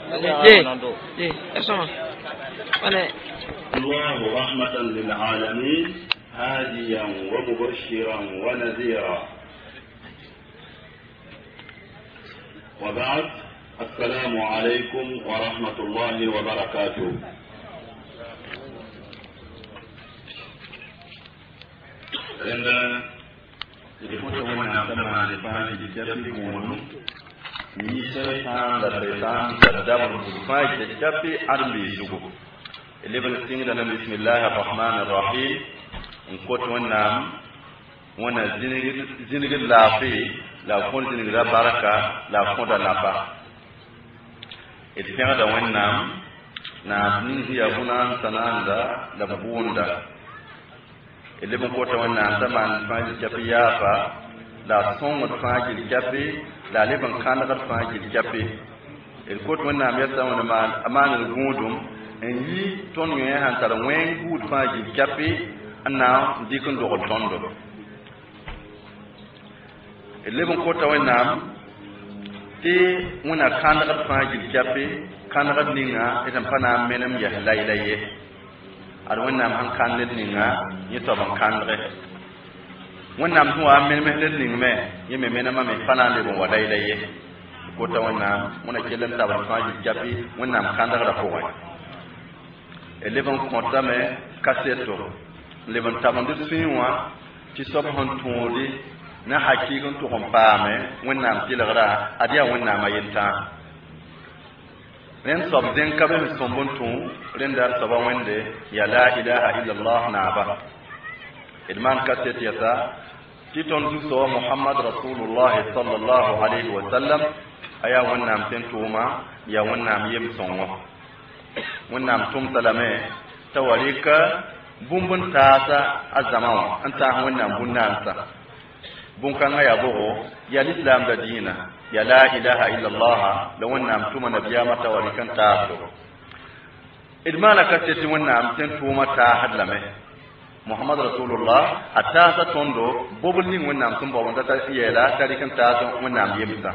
الله رحمة للعالمين هاديا ومبشرا ونذيرا. وبعد، السلام عليكم ورحمة الله وبركاته. عندما يكون عندما نفعل جدًا ni shaitan da shaitan da dabar burfai da jabi arbi zugo ilibin sin da bismillahir rahmanir rahim in ko to wannan zinigin lafi la kon zinigin baraka la kon da nafa idan da wannan na bin ya kunan sananda da bunda ilibin ko to wannan zaman fa jabi yafa la son wa fa jabi la leban kana da fajil jappe el kot wonna meta wona man amanal gudum en yi ton yo han tar wen gud fajil jappe anna dikon do tondo el leban kota wonna ti wona kana da fajil jappe kana da ninga idan pana menam ya laylaye ar wonna han kan le ninga yi to ban kan re wannan tuwa men ning me yeme menama me fanande bon wadai laye ko ta wannan muna kelan ta ban faji jabi wannan kanda da ko wai eleven konta me kaseto eleven tabandu sinwa ti sob hon tuudi na hakikan to kon paame wannan tilagra adia wannan mayinta ren sob den kabe sombon tu ren dar soba wende ya la ilaha illa allah na ba idman kaset yata titon so muhammad rasulullah sallallahu alaihi wasallam aya wannan tentuma ya wannan yim sonwa wannan tum salame tawalika bumbun tasa azamawa anta wannan bunnansa bun kan aya bogo ya islam da dina ya la ilaha illa allah da wannan tuma nabiya mata walikan ta idmana kace wannan tentuma ta hadlame muhammad rasulullah atasa tondo bobul ni wannan sun ba wanda ta yela tarikan ta don wannan yimsa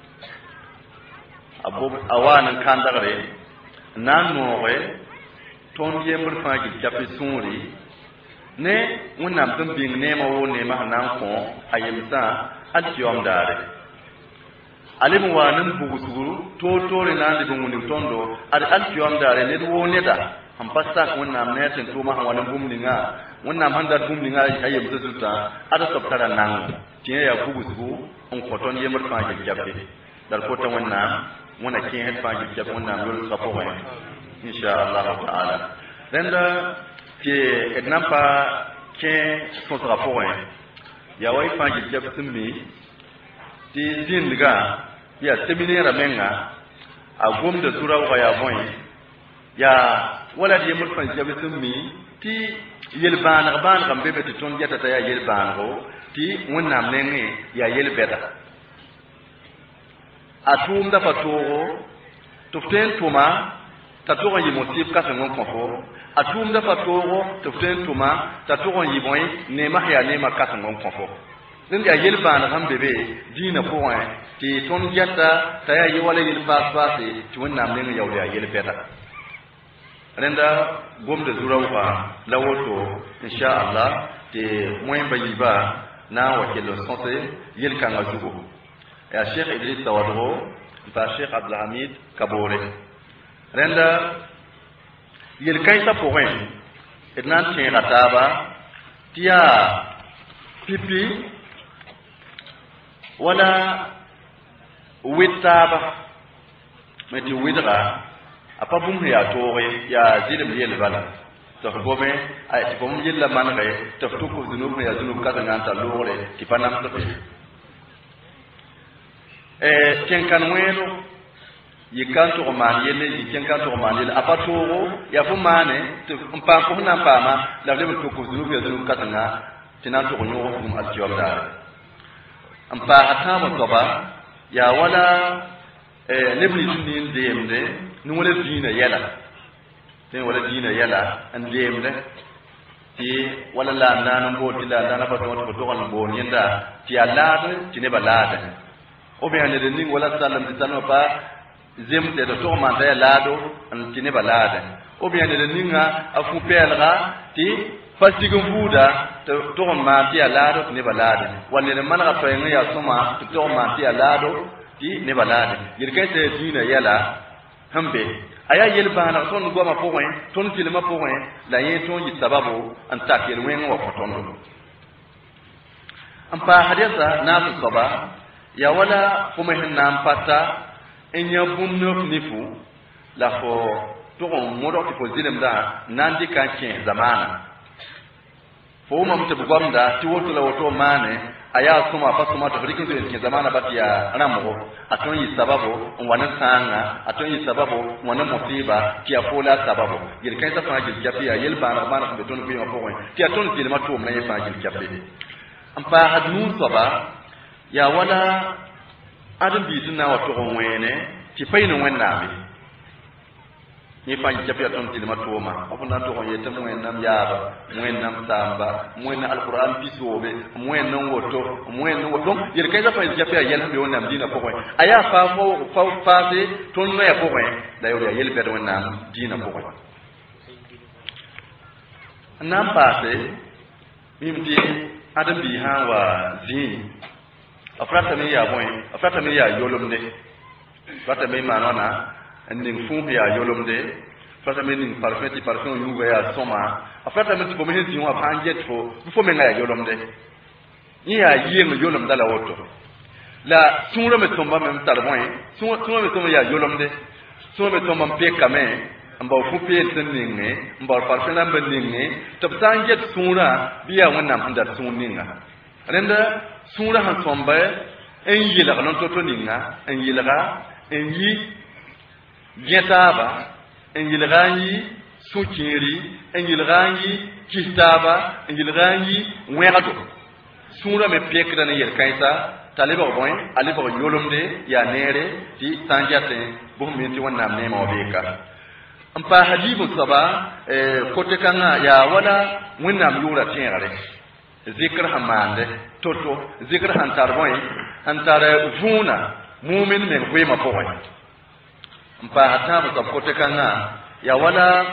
abu awanan kan dagare nan nowe ton yemur fa gi japi suri ne wannan dum bin ne ma wo ne ma nan ko ayimsa aljom dare alimu wanan bugusuru to tore nan de bungun tondo ad aljom dare ne wo ne da am pasta wannan ne tin to ma wannan bumninga wannan handa bumninga ayyam tsuta ada sabtara nan tiye ya bugusu on koton yemur fa gi japi dar ko ta wannan muna kin het fa gi japi wannan lol sapo wa insha Allah ta'ala dan da ke ednampa ke son rapport ya wai fa gi japi tumi ti zinga ya seminera menga a gomda turawa ya boy ya wala di yemul fan jabi tumi ti yelban gambe beti ton jata ta ya yelban go ti wonnam nenge ya yelbeta atum da fatoro tuften tuma tatoron yi motif ka sangon konfo atum da fatoro tuften tuma tatoron yi boy ne ma ya ne ma ka sangon konfo din ya yelban gambe be dina point ti ton jata ta ya yi wala yelba swase ti wonnam nenge ya yelbeta renda gom da zurawa lawoto insha Allah te moyen bayiba na wakilo santé yel kan azugo ya Sheikh Idris Tawadro ta Sheikh Abdul Hamid Kabore renda yel kan ta point ednan tin rataba tia pipi wala witaba meti widra apa bum ya tore ya zilim yel bala to gome ay ti bum yella man re to to ko zunub ya zunub ka nan ta lore ti panam to ken kan welo yikan to man yelle yikan kan to man yelle apa toro ya fu mane to mpa ko na pa ma la le to ko zunub ya zunub ka nan tinan to ko nyo ko al jawda ampa atama to ba ya wala nebli tunin demde nu wala dina yala te wala dina yala an demde ti wala la nan bo ti la nan ba to to ko bo nyenda ti ala ti ne balada o be ane de ning wala salam ti tano pa zem te to man da lado an tine balade o bien de ninga afu pelga ti fasigum buda to man ti lado ne balade wanne man ga to ya suma to man ti lado ti ne balade yirkai te dina yala hambe aya yel bana ton goma poin ton tilma poin la yen ton yi sababu an takir wen wa potondo am pa hadisa na saba ya wala kuma hinna am pata enya bunno nifu la fo to on modo ti ko zilem da nandi kan ken zamana fo mam te bugamda ti woto la woto mane aya suma fa suma to rikin to ken zamana batia ramo aton yi sababu wana sanga aton yi sababu wana musiba ki afola sababu yel kan ta fa gil japiya yel bana bana ko ton bi ma ko ki aton ti ma to na fa gil japi am pa hadnu saba ya wala adam bi sunna wa to wene ti fayno wenna bi ni fa japiya ton ti ma to ma ko na to yete mo nam yaaba mo nam samba mo na alquran bisobe mo non woto yel kay da fa japiya yel bi wonnam dina ko aya fa fa se ton no ya ko da yo yel be wonnam dina ko nam paase mimti adam bi ha wa zin afrata mi ya boy afrata mi ya yolomde afrata mi manona nding fu ya yolomde afrata mi ning parfum yuga ya soma afrata mi ko mi wa panjet fo me ngaya yolomde ni ya yeng yolom dala woto la sunro me tomba me tarboy sunro me tomba ya yolomde sunro me tomba pe kame amba fu pe tninge amba parfum na mbninge to panjet sunra biya wonnam handa sunninga renda sunra han somba en yela non to ninga en yela en yi yetaba en yilgani sukiri en yilgani kitaba en yilgani werato sura me pekra ne yerkaisa taliba boy aliba yolomde ya nere ti sanjate bu minti wonnam ne mo beka ampa hadibu saba kote kanga ya wala wonnam yura tiare zikr hamande toto zikr hantar boy antare vuna mu'min men wema poy mpa hatabu kote kanga ya wala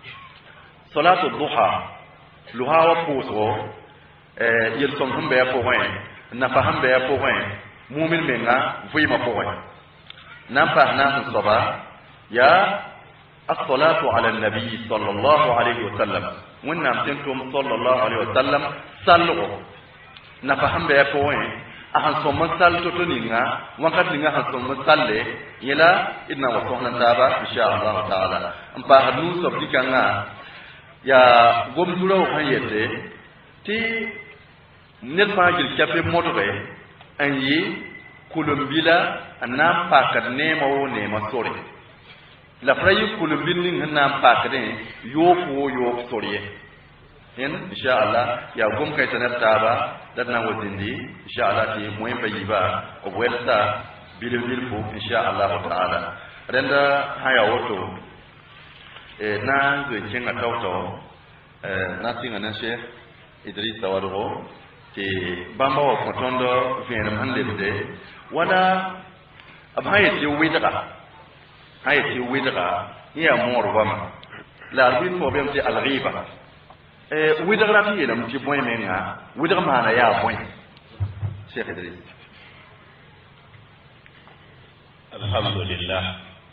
salatu duha luha wa puso yel som humbe ya poin na fahambe ya poin mu'min menga vima poin nampa na saba ya as-salatu ala an-nabi sallallahu alayhi wa sallam wannan tintum sallallahu alayhi wa sallam sallu na fahambe ya poin ahan somman sal to ninga wakati ninga han somman salle yela idna wa sohna taba insha Allah taala ampa hadu so dikanga ya gomduro kan yete ti net pa gil kape motobe anyi kulumbila anam pakat nemo nema sore la frayi kulumbil ning hanam pakade yo sore en insha Allah ya gom kay tanar taba dadna wodindi insha Allah ti moy bayiba o welta bilbil fu insha Allah taala renda haya woto na zo chenga tawto na tinga na Sheikh Idris Tawadro ti bamba wa kotondo fienam handelde wala abhayati widra ya morbama la arbin fo bemti al-ghiba widra fi lam ti boy menga widra mana ya boy Sheikh Idris alhamdulillah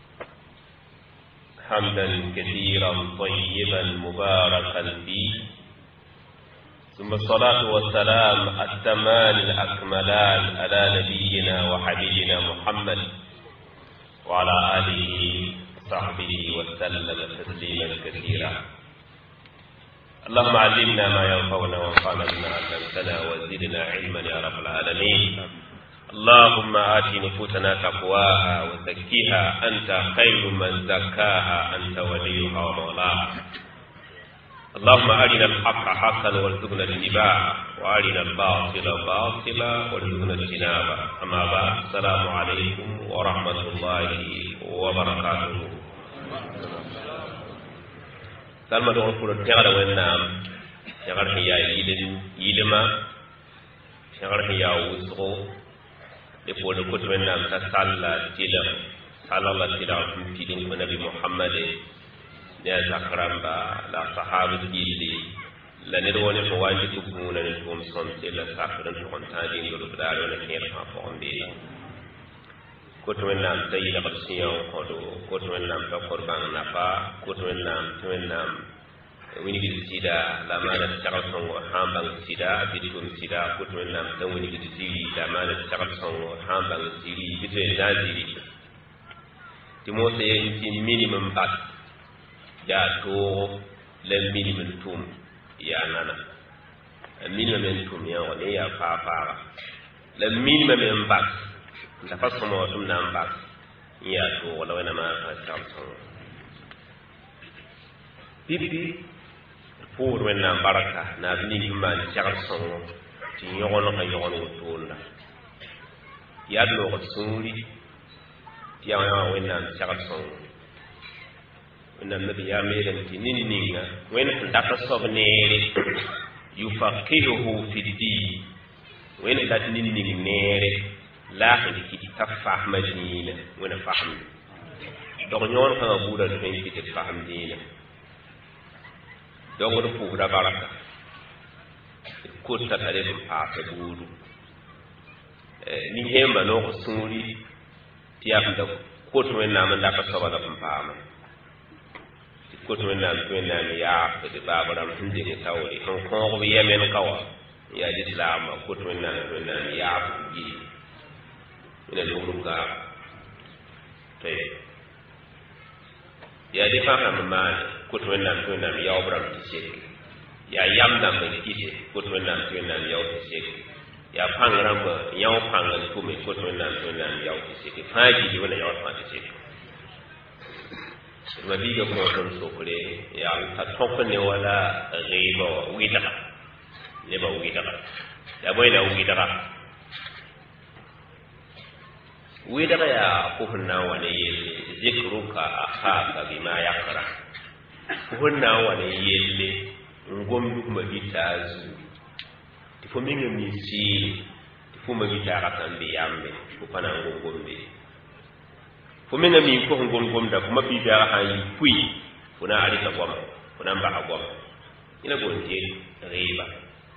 hamdan kathiran tayyiban mubarakan fi ثم الصلاة والسلام التمان الأكملان على نبينا وحبيبنا محمد وعلى آله وصحبه وسلم تسليما كثيرا اللهم علمنا ما ينفعنا وانفعنا بما علمتنا وزدنا علما يا رب العالمين اللهم آت نفوسنا تقواها وزكها أنت خير من زكاها أنت وليها ومولاها اللهم أرنا الحق حقا وارزقنا اتباعه وأرنا الباطل باطلا وارزقنا اجتنابه أما بعد السلام عليكم ورحمة الله وبركاته سلمى دون فور تغرى ونام شغر هي يلما شغر هي وسقو لفور كتب النام تسالى جلم sallallahu alaihi wasallam pidin ko nabi muhammad ya zakramba la sahaba gilli la ne woni ko waji ko buna ne ko son te la sakran to konta di ngol da wala ne fa ko onde ko to nan tayi la basiyo ko to nan ta qurban nafa ko to nan wini gidi sida la mana tagal songo hambang sida bitum sida ko to nan tan wini gidi sidi la mana tagal songo hambang sidi bitu naziri timo se yin minimum bat ya to le minimum tum ya nana minimum tum ya wala ya fa le minimum bat da fasomo tum nan bat ya to wala wana ma tagal songo bibi pour wena baraka na ni man chagal songo ti yogono ka yogono wutunda ya do ko suri ti ya wena chagal songo wena nabi ya melen ti ninninga wena ndaka sobnere yufaqihuhu fi din wena dat ninning nere la ki tafahma dina wena fahm do nyon ka buda do ki tafahma dina donc do pour da baraka ko ta tare dum pa ta buru ni hemba no ko suri tiya da ko to na man da ka saba da pa ma ko to na ya da babara mun je ne tawri on ko bi yemen kawa ya islam ko to na ya gi ina lumruka tay ya di fa ma ko to nan yaw bram ci ya yam dam be kite ko to nan yaw ci ya pangram yaw pangal ko me ko to nan yaw ci faji di wala yaw fa ci ma bi ko ton so kore ya ta top ne wala riba wida ne ba wida ya boy da wida ya ko hunna wala yele zikruka akhaka bima yakra hunna wala yele ngomdu kuma bitazu tifo minga misi tifo magitara tambe yambe ko pana ngombe fo minga mi ko ngomda kuma bibara hayi pui kuna alika goma kuna mba goma ina gonje riba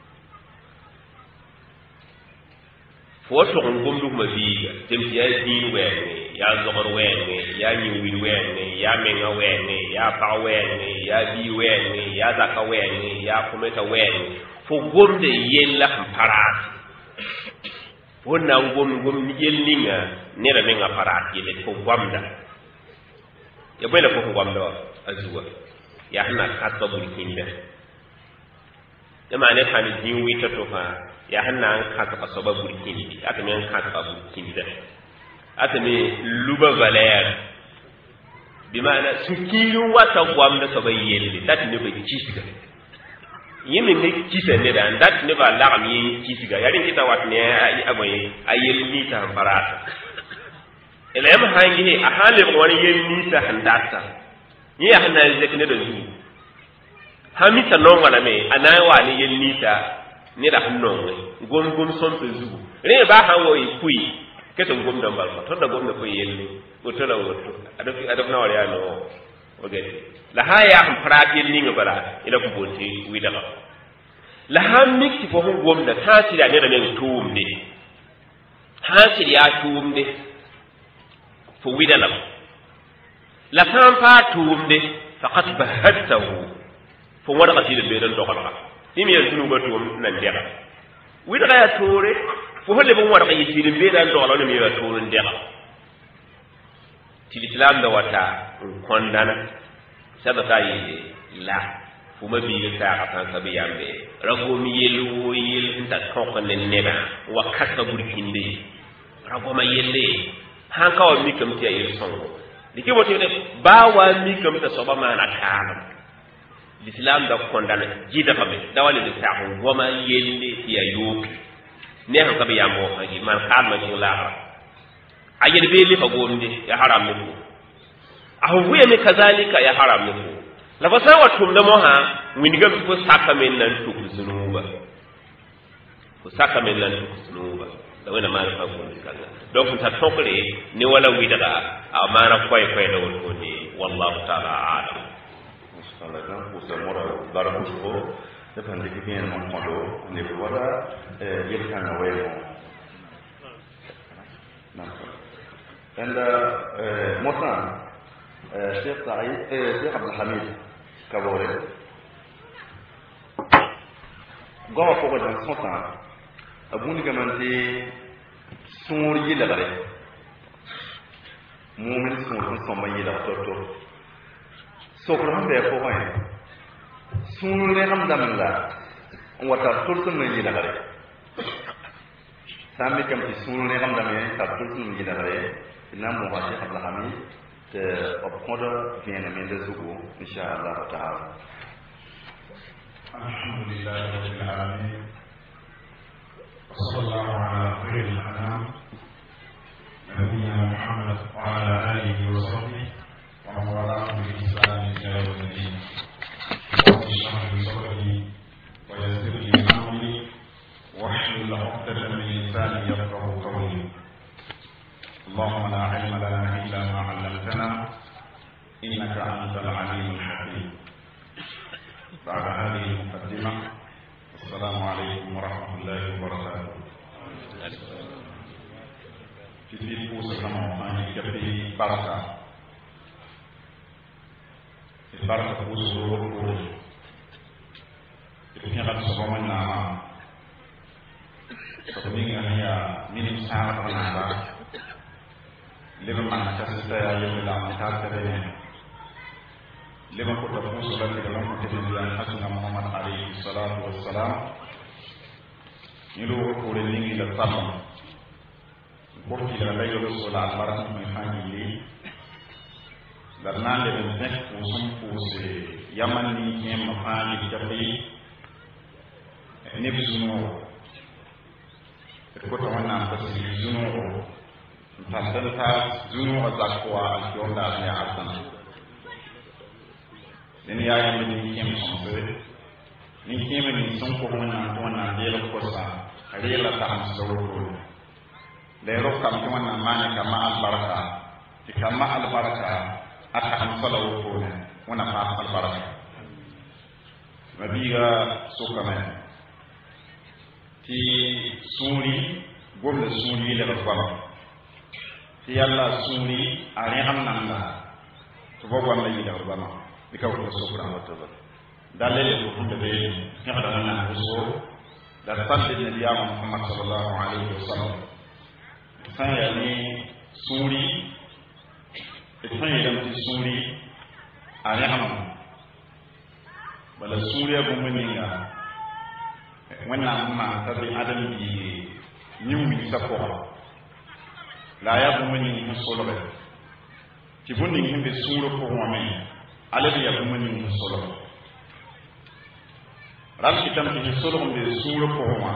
foto ngomdu kuma biga tempiya din wene ya zogor wene ya nyiwi wene ya menga wene ya pa wene ya bi wene ya zaka wene ya kumeta wene fo gomde yella parat wonna gom yellinga ne da menga parat yele ko gwamda ya bela ko gwamda azuwa ya hana katba burkinda dama ne kan jiwi ta tofa ya hana an katba sabab burkindi aka men katba burkinda atame luba valer bi mana sukiru wata gwamna so bayyele dat ne ba kisiga yimi ne kisa ne da dat ne ba lagam yin kisiga yarin kita wat ne ai amoy ayel ni ta farata elem hangi a hale wani yin ni ta handata ni ya hana zek ne da zu hamita non wala me anai wa ne yin ni ta ne da hannon gom son pe zu re ba hawo yi kui keto ngom da mbal to da gom da ko yelli ko to la woto adaf na wala no ogeti la haya am pratil ni ngabara ila ko bonti wida ba la ham mixi fo gom da tasira ne da men tumde tasiri ya tumde fo wida la tampa tumde faqat bahatahu fo wada qatila be dan dokala timi ya sunu ba tum nan dera wida ya tore fo holle bon wada yisiri be dan dokala ne ya torun dera til islam da wata kondana sabata yi la fuma bi ta aka sabi yambe rago mi yelu yel inta kokko ne neba wa kasa burkinde rago ma yelle han kawo mi kam tiya yel songo dike wote ne ba wa mi kam ta soba ma na kama islam da kondana jida fabe dawale de ta ko ma yelle tiya yoki ne han sabi yambo haji man kalma jula ayel be le fagomde ya haram ne ko ahuwe me kazalika ya haram ne ko la fasa watum da moha winiga ko saka men nan to zunuba ko saka men nan to zunuba la wena ma fa ko kala donc ta tokre ni wala widaga amana koy da wol ni wallahu ta'ala a'lam inshallah dan ko sa mora baraku ko da tan de bien mon modo ne wala yelkan waymo and motan Sheikh Saïd Sheikh Abdul Hamid Kabore gowa ko ko dan sota abuni gamante suri yilagare mu'min suri somba yilagare to sokro hambe ko hoye sunu le ham damla wata tursun yilagare sami kam ti sunu le ham damé ta tursun yilagare ina mo wa Sheikh Abdul Hamid te opkodo viene men de zugo inshallah ta'ala. Alhamdulillah rabbil alamin. Wassallallahu ala khairil anam nabiyyina Muhammad wa ala alihi wa sahbihi wa man walahu bi ihsan ila yawmid din. Rabbi shrah li sadri wa yassir li amri wahlul 'uqdatan min lisani yafqahu qawli. اللهم لا علم لنا إلا ما علمتنا إنك أنت العليم الحكيم. بعد هذه المقدمة السلام عليكم ورحمة الله وبركاته. في فوز الرمضان كفي بركة. البركة فوز الروح. في غد صوم النعمة. فبنينا هي من ساعة النعمة. لمن ما نكسر يوم العام تابعين لمن كنت فوز لك لمن كنت تبيان حسن محمد عليه الصلاة والسلام يلو كل نيجي للطعم بوكي لبيع الرسول على البركة من فانيلي لرنا لمن تك وسم فوز يمني يم فاني كفي نبزنو كنت وانا بس يزنو تحدثها زنو أزاكوا اليوم دارني عرضنا لأن يا يوم نيكيم خمسة نيكيم نيسون كونا تونا ديلو كوسا ريلا تام سورو ليرو كم تونا ماني كما البركة كما البركة أتهم صلوا كونا ونا فاهم البركة مبيغا سوكمان تي سوري قبل سوري لغفرة yalla suri ari amnanda to bobo am yi daw bama bi kaw ko subhanahu wa ta'ala dalele ko hunde be ni hada wana usul da sabbi nabi Muhammad sallallahu alaihi wasallam san ya ni suri san ya ni suri ari am bala suri abu muninga wannan ma tabi adam yi nyumi sako la ya bumani musolobe ti bundi himbe suro ko wame ala ya bumani musolobe ral kitam ti solo mbe suro ko wama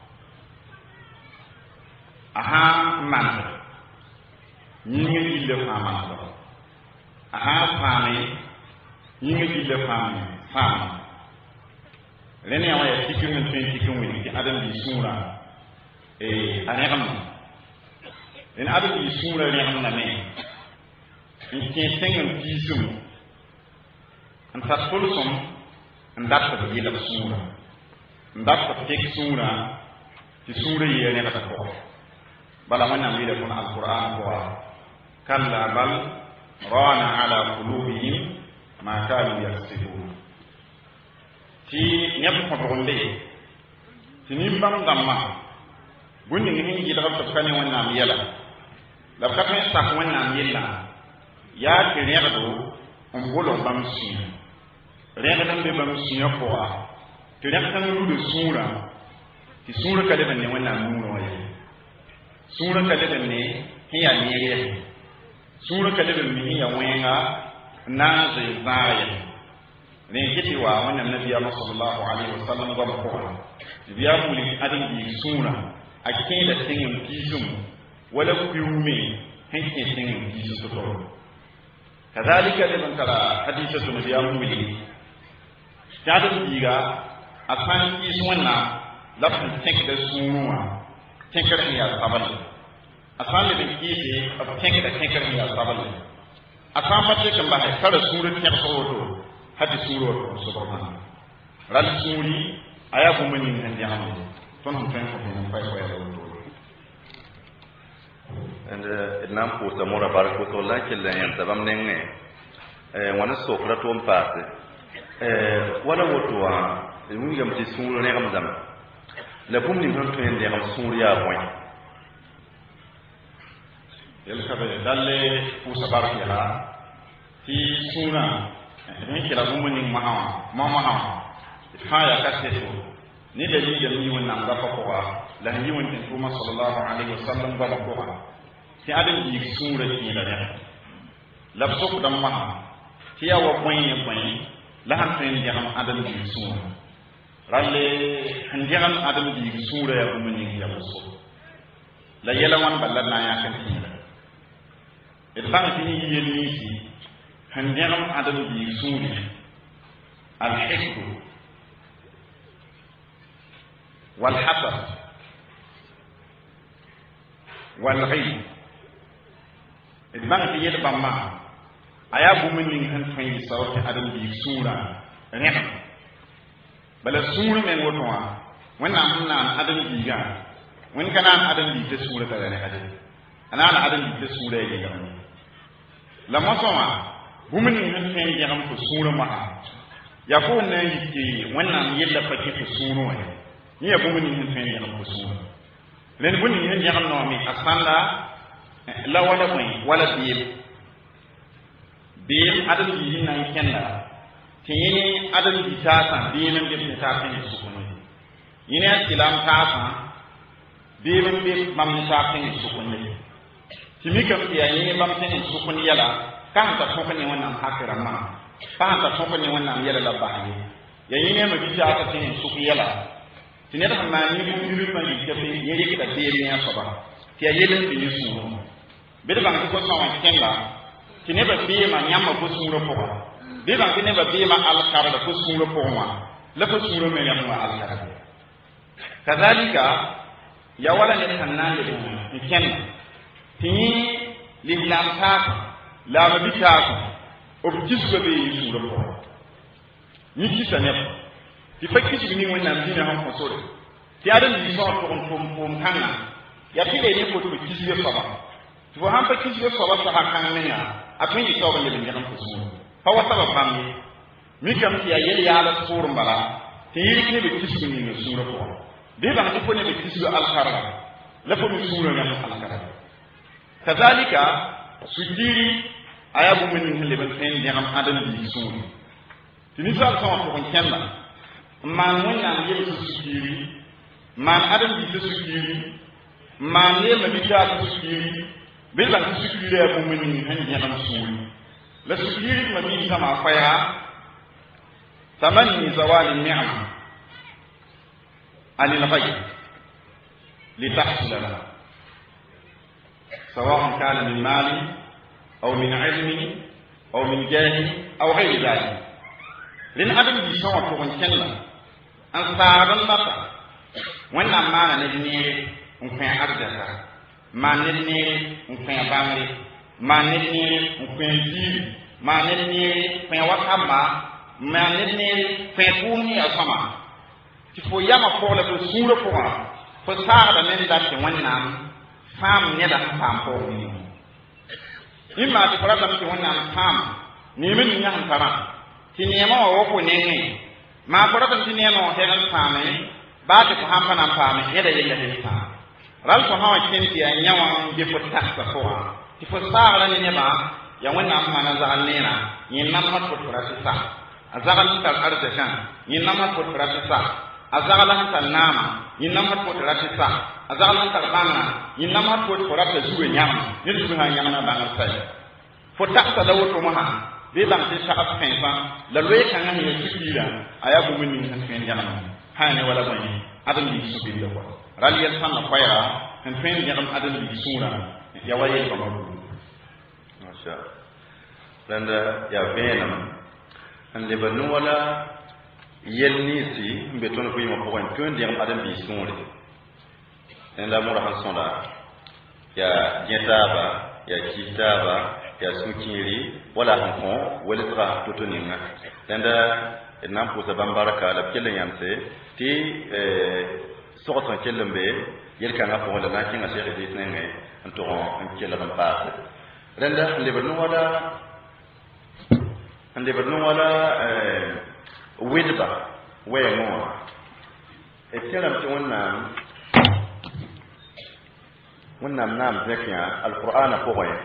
aha man nyinga ille fama aha fami nyinga ille fami fama lene ya tikimin tikimin wini ti adam bi sura anegam en abu yi sura ne amna ne in ke tengen bisum an tasulusom an datta bi la sura an datta tek sura ti sura yi ne ka ko bala wannan bi da kun alquran ko kalla bal rana ala qulubihim ma kanu yaksibun ti nyab ko bonde ti nimbam damma bundi ngi yi dafa kane wannan yala la ka pen sak wannan yella ya tiredo on bolo bam si rega be bam si ko a tirek tan lu sura ti sura kale ban ne wannan nuno waye sura kale ban ne hiya ne sura kale ban ne hiya wenga na zai zaya ne kiti wa wannan nabi sallallahu alaihi wasallam ba ko biya mu li adam bi sura akela tingin kisum wala kuyume henke tingin kisum to kadhalika liman tara hadithatu nabiyamu wili tadu diga akan kiswanna lafin tek da sunuwa tẽnkr sẽn yaa sabl a sã n leb n kɩɩse b tẽkda tẽnkr sẽn yaa sabl a sã n pa tɩk n basɛ tara sũur tẽgs woto ha tɩ sũur woto sobg sãn rall sũuri a yaa bũmb ning sẽn dẽgemde tõnd sẽn tõe n fo fẽn pa koɛɛla woto d na n pʋʋsa mora bark woto la n kell n yẽmsa bãmb nengẽ wãna sokra tʋʋm paase wala woto wã wingame tɩ sũur rẽgemdame la bũmb ning sẽn tõe n dẽgem sũur yaa bõe yelkabe dalle pʋʋsa bark yaa tɩ sũurã d kela bũmb ning masã wã d fãa yaa ka seto ne dalil yam yi wẽnnaam rafa pʋga la sẽn yi wẽn tɩ tʋʋma sallallahu alaihi wasallam goama pʋga tɩ adem yiig sũurã kẽela rẽg la b sokdame masã tɩ yaa wa bõe ne bõe la sẽn tõe n dẽgem adem yiig sũurã ralle sẽn dẽgem adem yiig sũurã yaa bũmb ning yaa wʋsg la yɛla wãn bala d na n yãk n tẽeda d bãng tɩ yẽ yel niisi sẽn dẽgem adem yiig sũurẽ alhikdu والحسد والغي إدمان في يد بما أيا بومن هن فين يسوي أدم بيك سورة نعم بل سورة من وطوا وين نحن أدم بيجا وين كان أدم بيك سورة تلنا أدم أنا أدم بيك سورة يجي لما سمع بومن هن فين يجام في سورة ما يكون نيجي وين نحن يلا فكي في سورة ni ya bũmb ning sẽn tõe n yãgem fo sũurã rẽnd bũmb ning sẽn yãgem noame a sãnda la wala bõe wala beem adem biig na n kẽnda tɩ yẽ adem bi taasã beem n leb ne taa tẽng sʋkne yẽ ne a tɩlam taasã beem n leb bãmb ne taa tẽng sʋkne tɩ mikame tɩ yaa yẽ bãmb tẽng sʋkn yɛla ka sẽn ta tõk ne wẽnnaam hak rãmbã pa sẽn ta tõk ne wẽnnaam yɛla la bas ye yaa yẽ neema bi taasã tẽng sʋk yɛla tɩ ned sẽn maan yĩm fãa yik tɩ yẽ rɩkda beem ne a soaba tɩ yaa yell n tɩ ne sũurã bɩd bãng tɩ fo sã wã kẽnda tɩ nebã beemã yãmba fo sũurã pʋgã bɩ bãng tɩ nebã beemã alkarda fo sũurã pʋgẽ wã la fo sũurã me rẽm wã alkarda kazalika yaa wala ned sẽn na n leb n kẽnda tɩ yẽ lislaam taasã laama bɩ taasã b kisga bee yẽ sũurã pʋgã yẽ kisa nebã tɩ fa kisg ning wẽnnaam dĩnã sẽn kõ sore tɩ adem yɩ sõor tʋg n tʋʋm kãngã yaa tɩ le ne fo tɩ b kisga soaba tɩ fo sãn pa kisga soaba saba kãng menga a tõe n yɩ soab n leb n yẽgem fo sũurã pa wa sabab bãmb ye mikame tɩ yaa yel yaala sʋʋr n bala tɩ yɩ rɩk ne be kisg ning sũurã pʋgã bɩ bãng tɩ fo ne be kisga alkarga la fo me sũurã rãmb alkarga kazalika sũ-kiiri a yaa bũmb ning sẽn leb n tõe n dẽgem adem biig sũurẽ tɩ ninsaal sã wã tʋg n kẽnda n maan wẽnnaam yel sũ-kiiri n maan adem biig sũ-kiiri n maan neemã bɩ-taab sũ-kiiri bɩ bãng tɩ sũ-kiiri yaa bũmb ning sẽn dẽgem sũurẽ la sũ-kiiri tɩ ma biig sãma fa yaa tamanni zawali nicma عن الغيب لتحصل له سواء كان من مال أو من علم أو من جاه أو غير ذلك لأن أدم دي سوى تغن كلا أن صار النطع وإن ما نجني نفع أرجها ما نجني نفع بامري ما نجني نفع دير ما نجني نفع وطمع ما نجني نفع كوني أسمع tɩ fo yama pʋgã la fo sũurã pʋgã fo saagda me n dat tɩ wẽnnaam fãam neda sẽn paam pʋgẽ ning ĩmma tɩ fo ratame tɩ wẽnnaam fãam neeme ninga sẽn tarã tɩ neemã wã wa fo nengẽ maa fo ratame tɩ neemã wã hɛg n paame baa tɩ fo sãn pa na n paame yɛda yella sẽn fãa ral fo sã wã kẽn tɩ yaa yã wã n be fo tagsã pʋgã tɩ fo saagra ne nebã yaa wẽnnaam maana zagl neerã yẽ namsã fo tɩ ra tɩ sa a zagl n tar arzakã yẽ namsã fo tɩ ra tɩ sa a zagla sẽn tar naamã yẽ nam hat fo tɩ rat tɩ sa a zagl sẽn tar bãngrã yẽ nam hat fo tɩ fo rat t'a zugã yãgem ne zug sã n yãgna bãngr sa ye fo tagsa la woto mosã bɩ bãng tɩ sags fẽnsã la loe-kãngã sẽn yaa sũ-kiirã a yaa bũmb ning sẽn tõe n yãgem sã ne wala bõe adem-biig sũ-billa kɔa rall yɛl sãn na koɛɛra sẽn tõe n yãgem adem-biig sũurã ya wa yel-bãmba buud masha rãnd yaa vẽenem n leb n wala yel niisi n be tõnd vɩɩmã pʋgẽ tõe n dẽgem adem-biig sũure en la mura hansonda ya jetaba ya kitaba ya sukiri wala hankon wala tra totoninga tenda nan pusa bambaraka la kelen yamse ti soxon kelembe yel kanga ko wala na kinga cheikh di tnenge antoron an kela ban paase renda lebnu wala widba wemo e kelam ti wannan nam zakiya alquran ko goye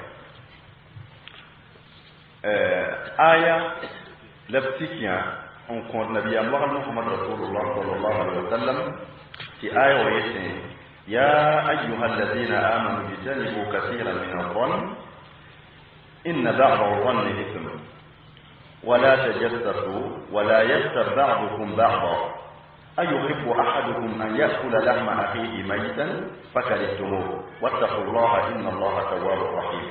aya labtikiya on ko nabiya muhammad rasulullah sallallahu alaihi wasallam في آية ويسين يا أيها الذين آمنوا اجتنبوا كثيرا من الظن إن بعض الظن إثم ولا تجسسوا ولا يغتب بعضكم بعضا أيحب أحدكم أن يأكل لحم أخيه ميتا فكرهتموه واتقوا الله إن الله تواب رحيم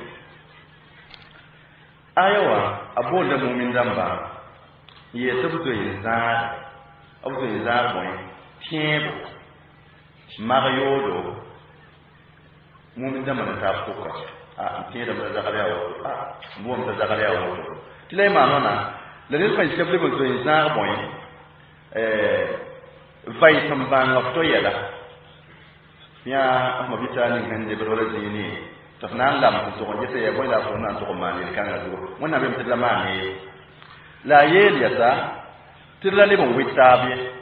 آية أبو المؤمن ذنبا يتبدو إنسان أو إنسان تيب Mariodo mumin zaman ta fuka tiye da zakariya wato muwam da zakariya wato tilai ma nona la ne fa iskable bo zo izar boy vai tambang of to yada ya amma bitani hande bro dini to nan lam ko to jete ya boy la ko nan to mani kan ga do wannan be mutla mani la yel yata tirla le bon witabi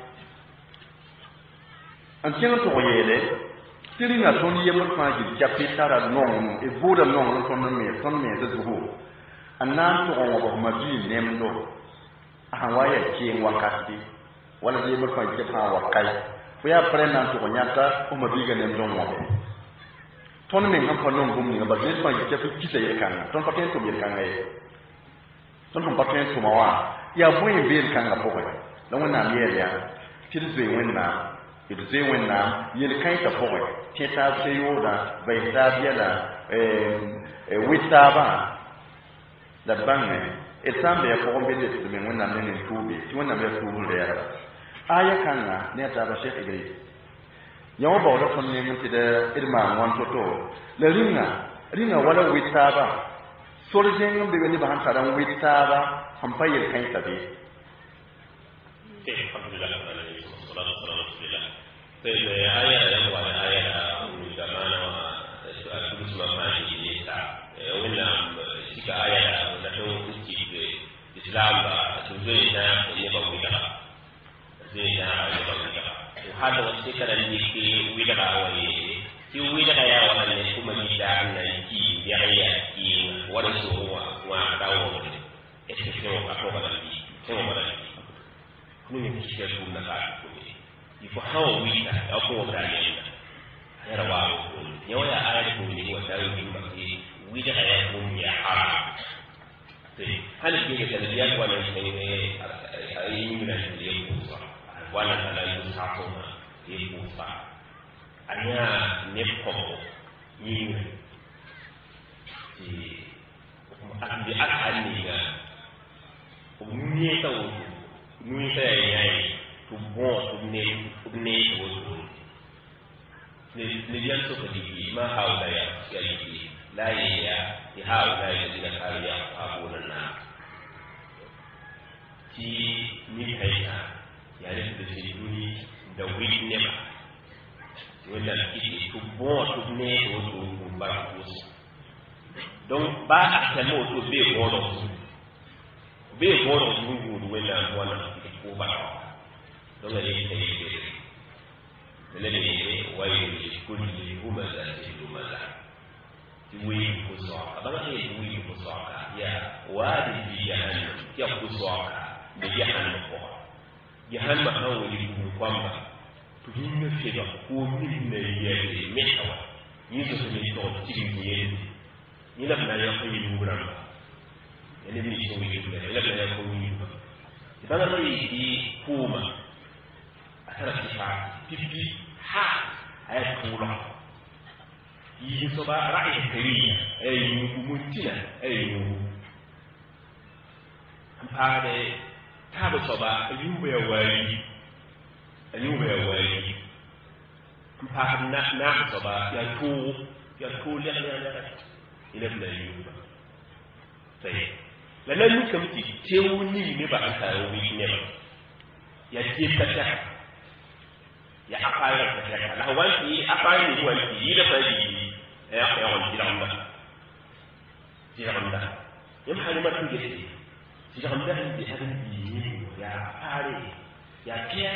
an kien to yele tiringa ton yemul fa ji capitara non e boda non ton me de zuhu annan to on wa mabi nemdo ahawaya kien wakati wala yemul fa ji fa wakai fu ya prena to nyata o mabi ga nemdo mo ton me ngam fa non bum ni ba de fa ji capi kisa yekan ton fa ken to yekan ay ton fa ken to mawa ya boy be kan ga poko la wona yele ya tirze wenna ibze wenna yel kan ta poko teta seyoda bai tabiala witaba da banne etambe ya poko be de men wenna men tubi ti wenna be tubu le ya aya kanna ne ta ba sheikh igri yawo ba wala ton ne muti da irma wan toto le ringa wala witaba sorjen be ni ba han taran witaba hampayel kan ta be alhamdulillah طيب آية يبغى آية من زمان وأشوف ما فاهم ليسا ولا شيك آية نحن نسيب الإسلام بسوزينا يبغى ويدا زينا يبغى ويدا وهذا الشيء اللي في ويدا وين في ويدا يا ولا نسمع ويدا نجي يعيا كي ورسوه وعداوه إسمه أقوى لي سمو بدل كل شيء يكون نكاح ifo hawo wita ako wadalenda era wa nyawa ya aya ko ni wa tayo ni mbaki wita ya ko ya haram te hali ke da ya ko na sai ne ayi ni na ni ko sa wala na yi sa ko na ni ko sa anya ne ko ni ti andi akani ga ni ta wo ni ta yayi to bon to ne bien so kadi ma hawla ya yi la ya hawla ya dina kariya abuna na ti ni kaita ya ne da shi duni da witne ba wala kiti to bon to ne to ba ko donc ba a tamo to be bono ngungu wala ko ba donc elle est ويل لكل همزة لمزة ويل كسوعك أبدا إيه ويل كسوعك يا وادي في جهنم يا كسوعك بجهنم جهنم هو اللي كوما تهين فيها ومن يلي محوى يزوج من توتين يلي يلبنا يقين يبرم يعني بيشوي يبرم يلبنا يقين يبرم إذا ما يجي كوما ترى تبي ها هاي كولا يسوى رأي كريه أي ممتنا أي هذا تابع سبا يوبا واري pa na so ba ya to le ina da yi ba sai la nan muka miki tewuni ne ba an kawo wiki ne ba ya ce ta ya afara ta la wanti afara ni wanti da fadi ya wanti da Allah yam halima tun gese ci xam da di hadin bi ya afare ya kiya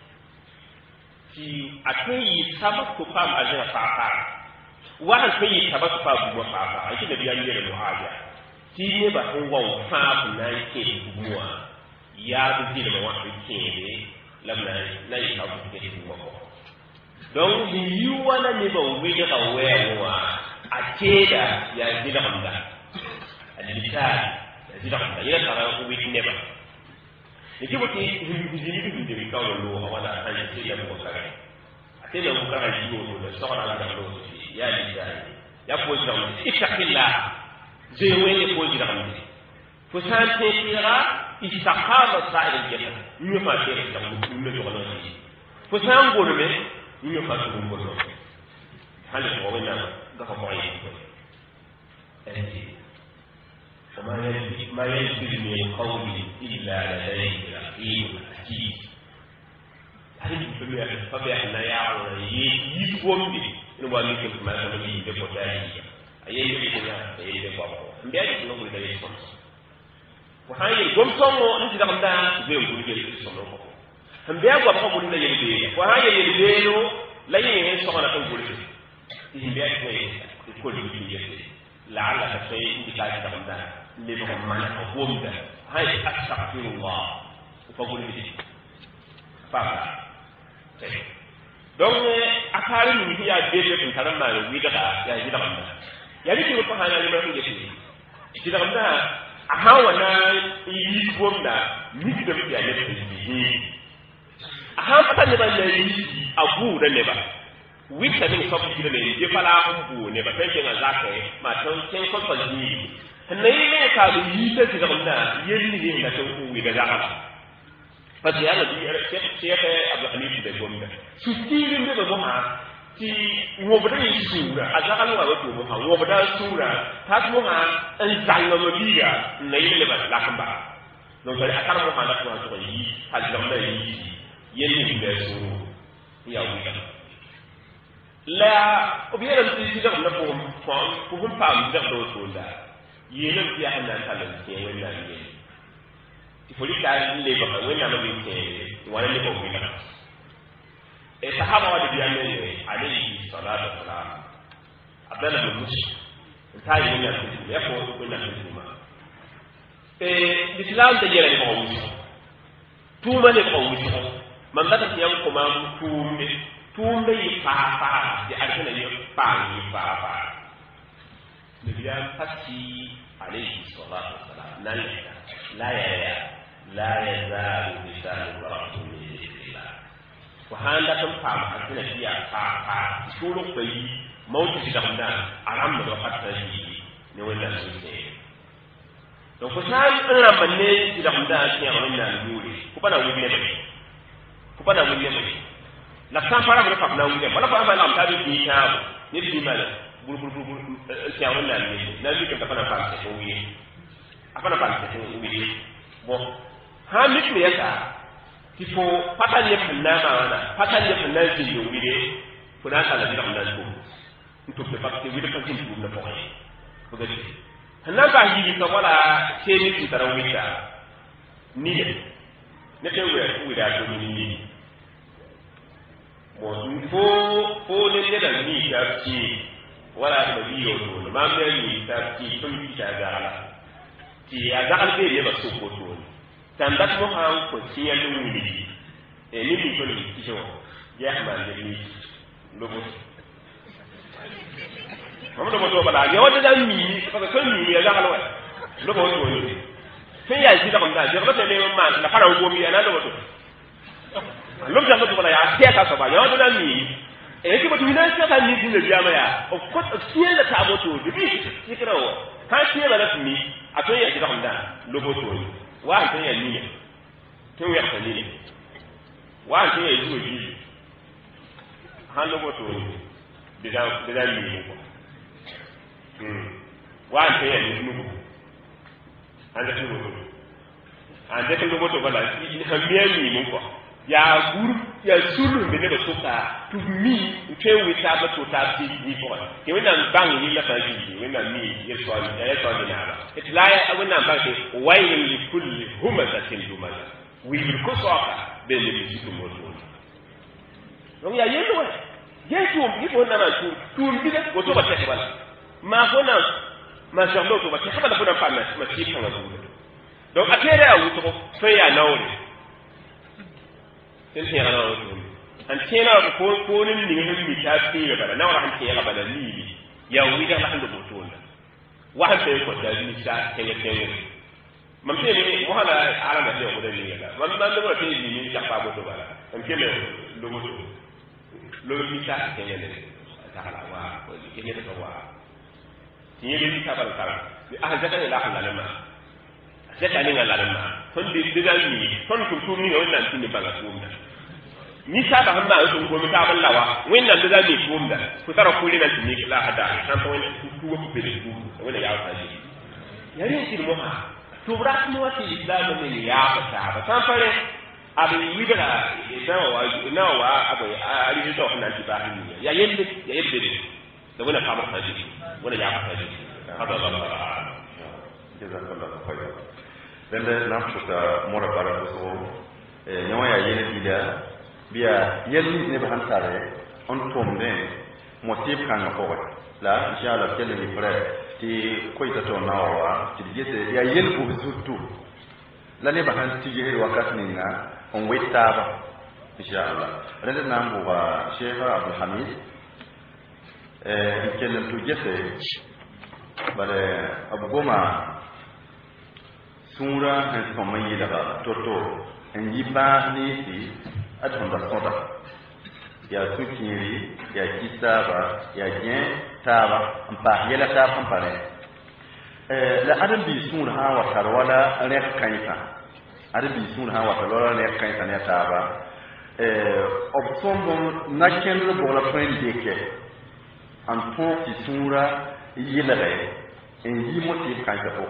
ci akai sabab ko fam ajira fa wa kai sabab fa bu fa ai da biyan ne muhaja ci ne ba ko wa fa na ke buwa ya bi da wa ke ne lamna la yi ka bu ke bu ko don yi wala ne ba wi da kawewa a ce da ya ji da hamda al-lisan ya ji da hamda ya tsara ko wi ne ba yake ba ke hujji da kawo lo wala an ce da ko kare a ce da ko kare ji ko da sawara da lo ya lisan ya ko ji da ittaqillah je wele ko ji da hamda fo san te tira istiqama sa'il al-jannah ñu fa te da ñu ne ko no ci fo san ngolo me ñu fa ko ngolo hal ko wala da ko ay ما يلفظ من قول إلا لديه رقيب عتيد هل يفهم فبيحنا يعلم يفهم به إنه ما يمكن ما تملي بفتاحية أيه يمكننا أيه بابا بيجي نقول ده يفهم وهاي الجم صنو أنت ده كمان زي ما تقول كده صنو هم بيجوا بابا بقول ده يلبيه وهاي يلبيه لا يهين صنو تقول كده هم بيجوا يقول كده لعلك شيء بتاعي ده كمان لبقى معنا حكوم ده هاي أستغفر الله وفقول لي فاهم donc akari ni ya bebe kun taran ma wi da ya ji da banda ya ni ko hana ni ma ku jefi ji da banda a hawa na yi gomna ni da ya ne ji a ha fata ne ba ne yi abu da ne ba wi ta min so ku da ne je fala bu ne ba sai kin za ka ma ton kin ko so ni nayi ne ka yi ta ji da banda yeli ne da to ku wi da za parce que yalla di cheikh abdou hanif de gombe su tiri ne ba ha ti wo bada yi sura azaka lo ba ko ha wo bada sura ta ko ha an zalla mo biya na yele ba la kamba donc ali akara mo ha da ko so yi hal da yi yeli de so ya wi la obiera ti da na ko pam da do so da yele ti ha na talan ke wala yele foli ka le ba wena ma bin ke wala le ko wina e sahaba wa biya ne alayhi salatu wassalam abdalla bin mush ta yi ne ya ko wina ne ma islam da jere ko wuce tuma ne ko wuce man da ta yan kuma tumbe yi fa da arkana ne fa ne biya fati alayhi salatu wassalam nan لا يزال لسان رأسه من ذكر الله وهذا تنفع حسنا فيها فا سورة بي موت سيدنا أرام لو حتى يجي نولا سوسي لو كسان أنا بني سيدنا كي أمنا نقولي كبنا ويبني لا كان فرا بنا فبنا ويبني ولا فرا بنا أمتابي في كام نبي ماله بول كي أمنا نبي كم تفنا فارس ويبني أفنا فارس ويبني bon ha mitme yasa tifo patanye panama wana patanye panama ji wide kuna kala bi ramna ko to be pakke wide pakke ji na ko ko gadi hanna ba yi ka wala ce ni ki tarawita ni ne te we da to ni mo fo ne da ni ta ci wala da biyo to ma me ni ta ci tun ki ta gara ti agal be ne ba so ko to tandat mo ha ko ti ya lu ni ni bi ko ni ti jo ya ma le ni lobo mo do bala ya wada dan mi ko ni ya agal wa lobo to ni sai ya ji da ko da ba te le ma na fara wo mi na lobo to lobo da to bala ya te ka so ba ya wada dan mi ki ba tu ni na ka ni din da ya o ko ti la ta bo to bi ti krawo ka ti la na mi a to ya ji da ko da lobo to ni wa ta ya ni to ya ta ni wa ta ya ji ji hando moto da ni ko wa te ya ni nugo anda tu moto anda tu moto bala ni hamiya ni mun ko ya gur ya suru be ne da soka to mi te we ta ba to ta ti ni ko ke wannan bang ni la ta ji wannan ni ya so ni na ba itlaya wannan bang te waylun li kulli humazatin lumaza wi ko soka be le bi tu moto donc ya yendo wa yetu ipo na tu mbile goto ba te bala ma kona ma jambo to ba te bala kuna pa ma ti kan ngulu donc atere ya wuto so ya nawle tin ya nawo an tena ko ni mi ta fi ga bala nawra an tena bala ni ya wida la hando goto la wa han te ko da ni ta tenge mam te ni mo hala ala na te ko da ni ga man nan do te ni ta pa goto bala am kele lo goto lo mi ta tenge ne ta hala wa ko ni ke ta wa ni ni ta bal kala ah zaka la hala ma zaka ni ngala ma ton di digal ni ton ko ni wannan tin bala tumda ni saba hamba an ko mi ta balla wa wannan digal ni tumda ku tara kulli na tin ni la hada san to wannan ku ku be ku wannan ya ta ji yare shi mo ha to bra mu wati islam ne ya ta ba san fare abin widara na wa abu ari to nan ti ba ni ya yende da wannan kamar ta ji wannan ya ta ji hada Allah jazakallahu khairan dan na fuka mora bara so nyawa ya yene dida biya yeli ne ba hansare on tombe motif kan ko la inshallah kele ni frère ti ko ita to nawa ti jese ya yel ko zutu la ne ba han ti je wakati ni na on weta ba inshallah rede na mbo wa Sheikh Abdul Hamid kele to jese bare abu goma sura han ko mayi daga toto en yiba ni ti adon da soda ya sukiri ya kitaba ya gen taba ampa yela ta pampare la adam bi sun ha wa tarwala rek kaita adam bi sun ha wa tarwala rek kaita ne taba option bon na kenro bo la fin deke en pour qui sura yelere en yi motif kaita ko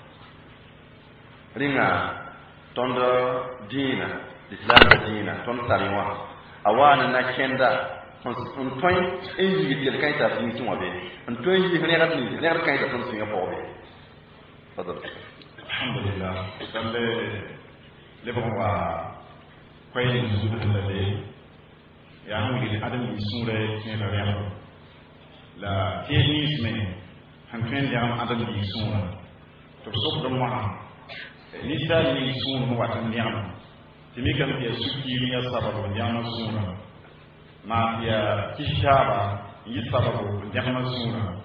ringa tondo dina islam dina ton tariwa awana na kenda on toy enji di kan ta fin tuma be on toy yi ne rat ni ne kan ta ton sunya pobe fadal alhamdulillah salle le bon wa koy ni zubu la be ya mu di adam ni sure ne la ya la tieni me han fen ya adam ni sura to sok do mo ni sa ni sura wa tan yam timi kan ya sukiri ya sababu nyama sura ma ya kishaba yi sababu nyama sura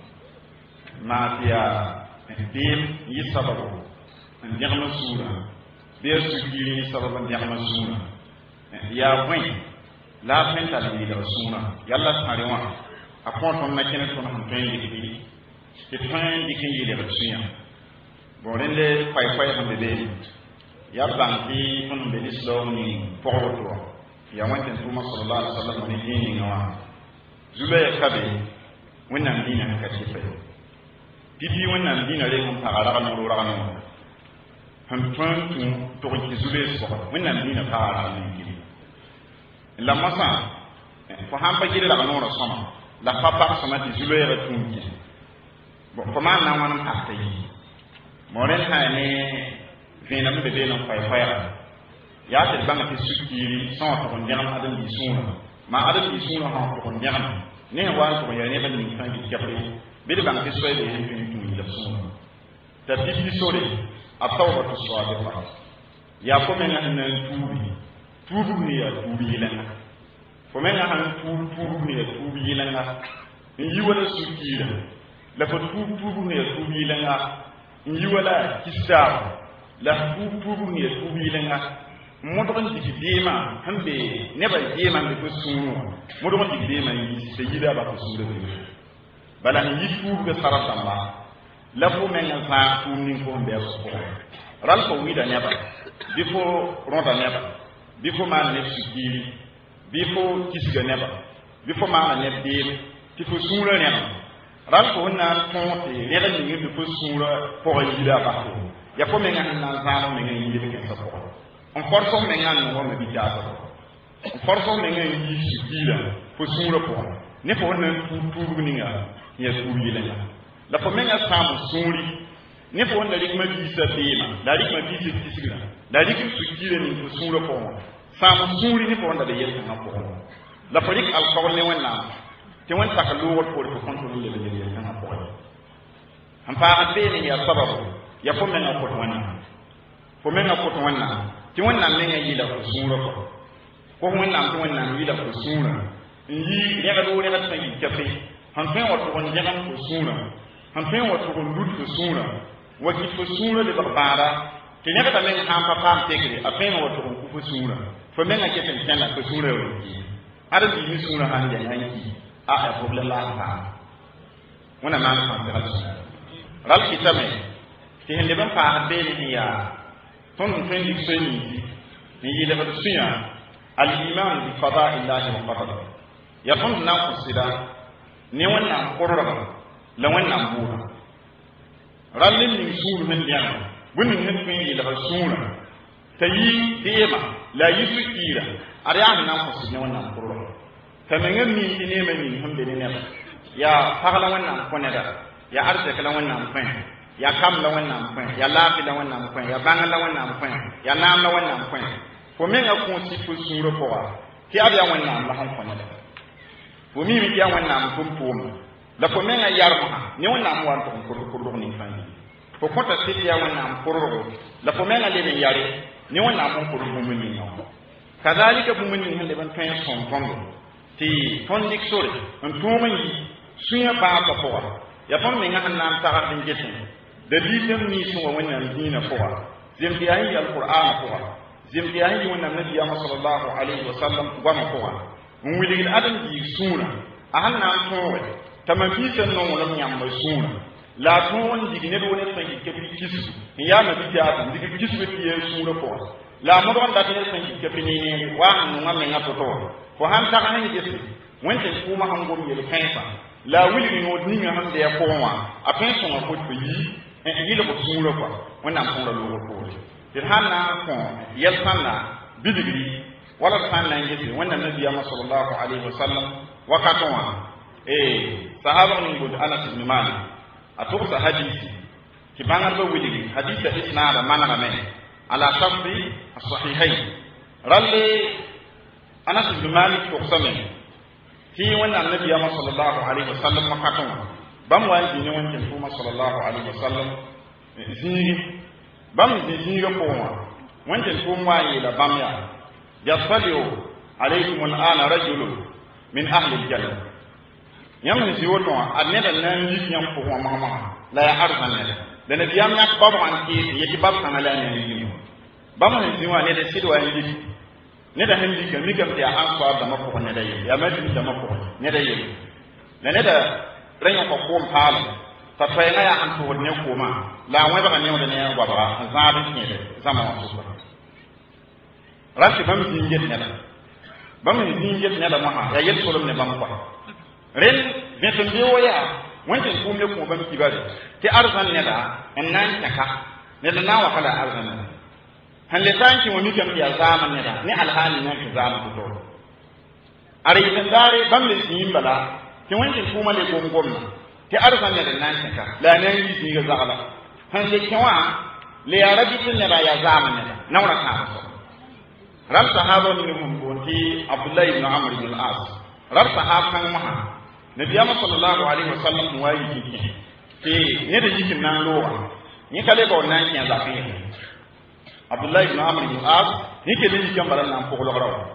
ma ya dim yi sababu nyama sura be sukiri yi sababu nyama sura ya wai la fenta ni da sura yalla sarewa akon ton na kene ton han tan yi ke tan di kin yi da suya borende fay fay han de ya banki on be islam ni porto ya wante tuma sallallahu alaihi wasallam ni dini ngawa zule kabe wannan dina ka ce fa bibi wannan dina le mun fara ga no ra no han tun to ki zule so wannan dina fara ni la masa fa han pa gire la no ra sama la papa sama di zule ra tun ki bo kuma na wannan ta yi moren ha ne vena mbe be non fay fayra ya te banga te sukiri son to ndiyam adam bi suna ma adam bi suna ha to ndiyam ne wa to ya ne ban ni kan ki jabri be de banga te soy de ni tu ni suna ta bibi sore atawba to sadiqa ya ko men nan tubi ni ya tubi lana ko men nan tubi ni ya tubi lana yi wala sukira la ko tubi ni ya tubi lana yi wala kisaba la tubu ni tubi lenga modon di dima hambe ne ba dima ne ko sunu modon di dima yi sayyida ba ko sunu bala ni tubu ga sarata ma la fu men sa tu ni ko be ko ral ko wida ne ba bifo ronta ne ba bifo ma ne sugiri bifo kisga ne ba bi fo ma ne be ti fo sura ne ran ko na ton te le da ni bi fo sura po yi da ba ko ya ko me ngana na zano me ngani yi ke so ko on forso me ngana no me bi ja so on forso me ngani yi si dila fo sura po ne fo na tu ni nga ya su yi la la fo me ngana samu suri ne fo na rikma bi sa tema da rikma bi ti tisigla da rikma su kire ni fo sura po samu suri ne fo na da yel na po la fo rik al qawl ne wanna te wan tak lu wat ko ko kontrol le le yel na po am fa abbe ne ya sababu ya fo men ko wanna fo men ko wanna ti wanna ne ngi la ko sura ko wanna to wanna wi la ko sura yi ne ga do ne ga tsangi kafe han fe wat ko ne ga ko sura han fe wat ko lut ko sura waki fo sura de barbara ke ne ga men han papa tekre a fe wat ko fo sura fo men ga ke tan la ko sura wi ada di sura han ya yanki a problem la ha wana ma fa ta ral kitame ti hende ban fa abbe ni ya ton fen di seni ni yile ba suya al iman bi qada'i llahi wa qadar ya ton na kusida ni wannan qurra la wannan bura rallin ni suru men diana bunin hen fen yile ba sura tayi dema la yusukira ari an na kusida wannan qurra kamen mi ne men ni hambe ne ya fagala wannan koneda ya arse kala wannan fen ya kam la wannan fen ya lafi la wannan fen ya banga la wannan fen ya nam la wannan fen ko men ga ko si fu sura ko wa ti abya wannan la han koneda ko mi mi ya wannan kum pum la ko men ga yarma ni wannan wan to ko ni fan ko ko ta ti ya wannan ko la ko men ga le ben yare ni wannan ko mun ni no kadalika bu mun ni hande ban fen son kongo ti tondik sore on tuman yi sunya ba ka ko ya fam me ngana nam tagar din jetin dalilin ni so wannan dina ko zim biyahi alquran ko zim biyahi wannan nabi sallallahu alaihi wasallam wa ma ko mun wili adam di sura ahanna ko tamami tan non wala nyam ba sura la ton di ne do ne sangi ke bi kisu ya ma bi ta di ke kisu bi ye sura ko la mo don da ne sangi ke bi ni wa nu ngam nga to ko han ta kan ni jetin wonte kuma han gom yel kanfa la wili no ni nga han de ya ko wa apen so ko to yi yi le ko sura ko wannan sura lo ko dir hanna ko yel sanna bidigri wala sanna ngesi wannan nabi sallallahu alaihi wasallam wakatwa sahaba ni gud Anas ibn Malik atuqa hadisi kibangar ba wili hadisa isnada manama men ala shafi as-sahihayn ralli Anas ibn Malik to samen ti wannan nabi sallallahu alaihi wasallam wakatwa bam wani ne wannan kuma sallallahu alaihi wasallam zini bam zini ko wannan kuma yi la bam ya yasfaliu alaykum al'ana rajulun min ahli al-jannah yamni si woto adneda nan yik nyam ko mama la ya arfan la nabi yam yak babu an ki yiki bab kan ala ne yi bam ne ziwa ne da sidwa yi ne da hindi kan mi kam te an ko da mako ne da yi ya ma di da mako ne da yi ne da ranya ko ko pala ta fa na ya an to ne ko ma la wa ba ne ne ya gwa ba zabi ne da zama wasu rashi bam jinjet ne bam jinjet ne da maha ya yel solom ne bam ko ren beton de woya wonte ko me ko bam kibare ti arzan ne da ennan taka ne da nawa kala arzan ne han le tanki mo mi kam ya zaman ne da ni alhali ne ki zaman to are yin dare bam le yin bala ti wonte ko ma le ko ngom ti arzan ne da nan taka la ne yi ga zakala han le kyawa le ya rabi tin ne da ya zaman ne da nawra ka ram sahaba ni hum gonti Abdullah ibn Amr ibn al-As ram sahaba kan maha nabi sallallahu alaihi wasallam wayi kike te ne da yikin nan lowa ni kale ba wannan kin zafi ne Abdullah ibn Amr ibn al-As ni ke da yikin baran nan ko logoro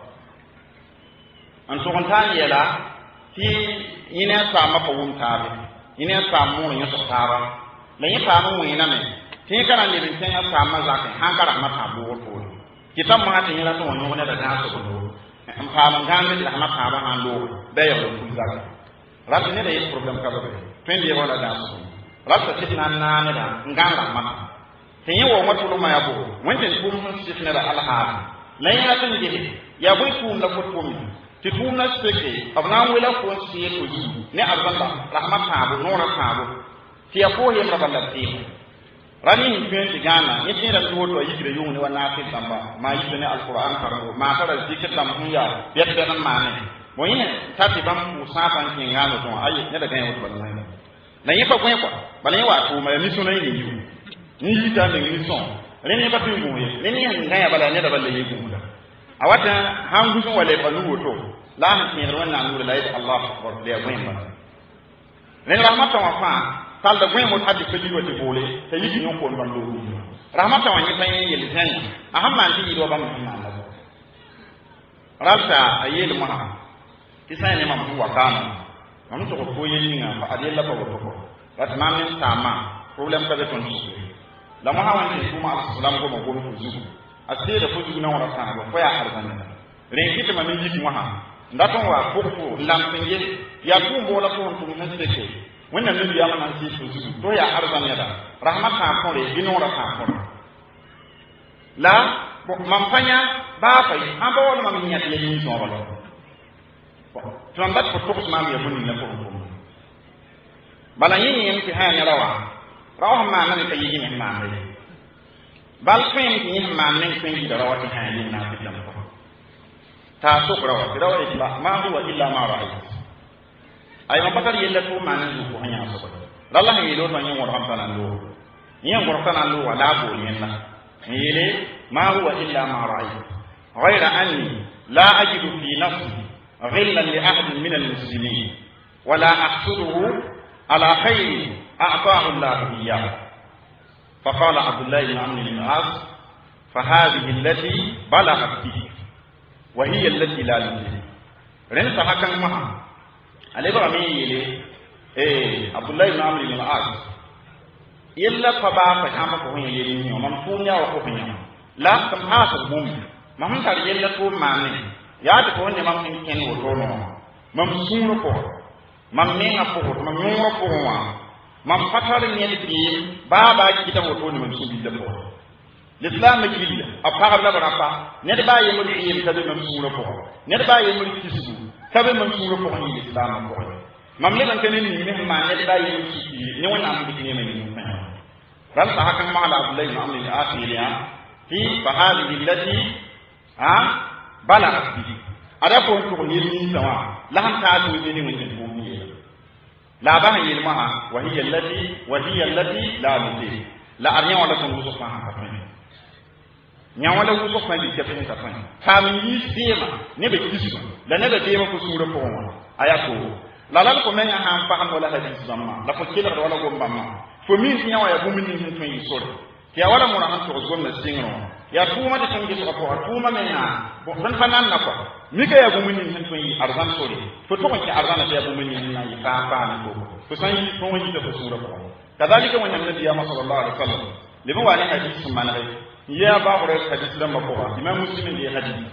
an so kan tan yela ti ina sa maka wum tabe ina sa mu ne so taba la yi ta mu ina me ti kana ne bin tan sa ma zafi hankara mata bo ko kitam ma tin yala to wono ne da na so ko am fa man gambe da ma fa ba han lo da yo ku zaka rat ne da yi problem ka ba fen de wala da so rat ta tin nan na ne da ngala ma tin yi wo matu lo ma ya bo wanda ku mun tin ne da alha la ya tin de ya bo ku la ko mi ti tuna seke abna wela ko siye to yi ne arzalla rahmata abu nora tabu ti ya ko yem raballa ti rani ni fen ti gana ni tira to to yi gire yuni wana fi tamba ma yi ne alquran karo ma tara zikir tam hunya yadda nan ma ne mo yin tati bam ku saban kin ngalo to ayi ne daga yawo ban nan na yi fa ko ko bale wa to ma mi sunan ni yi ni yi ta ne ni son reni ba tu mu ye reni ngaya bala ne da balle yi ku da awata hangu sun wale balu to la han tin wannan nuru la ilaha Allah akbar da yayin ba ne rahmatan wa fa tal da gwen mo hadi ko jiwo ti bole te yi nyon ko ban do rahmatan wa ni tan yi lisan ahamma ti do ba mu Allah ralta ayel mo ha kisai ne mam wa kana mam to ko yin nga fa adel la ko ko rat ma min sama problem ka be ton ci la mo hawan ni kuma assalam ko mo ko ko zugu asira ko zugu na wala kana ba ko ya arzan ren kitima min yi mo ha ndaton wa ko ko lampinge ya ku mo la ko to mun seke wannan nabi ya mana ci su zugu to ya arzan ya da rahmatan ko re bino ra ta ko la man fanya ba fa an ba wala man nyati ya ni so wala tuambat ko to ma ya buni la ko bala yin yin ti ha nya rawa ma nan ka yi ni ma ne bal fen ti ni ma nan fen di rawa ti ha yin na ti lam ko ta so rawa illa ma huwa illa ma ra'i ay ma bakar yella to ma nan ko hanya so Allah yi lo tan yin wa ram tan lo yin wa tan lo wala bo yin na yele ma huwa illa ma ra'i ghayra anni la ajidu fi nafsi غلا لأحد من المسلمين ولا أحسده على خير أعطاه الله إياه فقال عبد الله بن عمرو بن العاص فهذه التي بلغت به وهي التي لا يدري رنس حكم معها علي برامي يلي عبد الله بن عمرو بن العاص يلا فبا فهم كو يلي من فونيا وكو لا كم حاسب بوم ما هم تار يلا تو ماني ya ta ko ne mam kin ken wo to no mam sunu ko mam me na ko mam nyo ko wa mam fatar ne ti baba ki ta wo to ne mam sunu da ko l'islam ki li a fagar la barapa ne da baye mo yi ta mam sunu ko ne da baye mo kisibu ta be mam sunu ko ni l'islam ko mam le ban ken ni ne ma ne da baye mo ki ne wona am bi ne me ni ran sa hakan ma ala abdullah ibn amr al-akhiliya fi fa hadhihi allati bala ada ko to ni ni sama la han ta to ni mun ko ni la ba han yelma wa hiya allati la nuti la arnya wala ko so fa ha fa nya wala ko fa ni ke fa fa mi yi sema ne be kisu la ne be tema ko sura ko aya ko la la ko men ha fa ham wala hadis zamma la ko kila wala go mbamma fo min nya wa ya bu min ni to yi sura ya wala mo na han to go na singro ya tuma da tangi to ko tuma mena bon ban fanan na ko mi ka ya bu min hin to yi arzan sore to to ko arzan da ya bu min hin na yi fa na ko to san yi to wani da sura ko kadalika wannan nabi ya sallallahu alaihi wasallam limu wani hadisi man rai ya ba ku hadisi da mako imam muslim da hadisi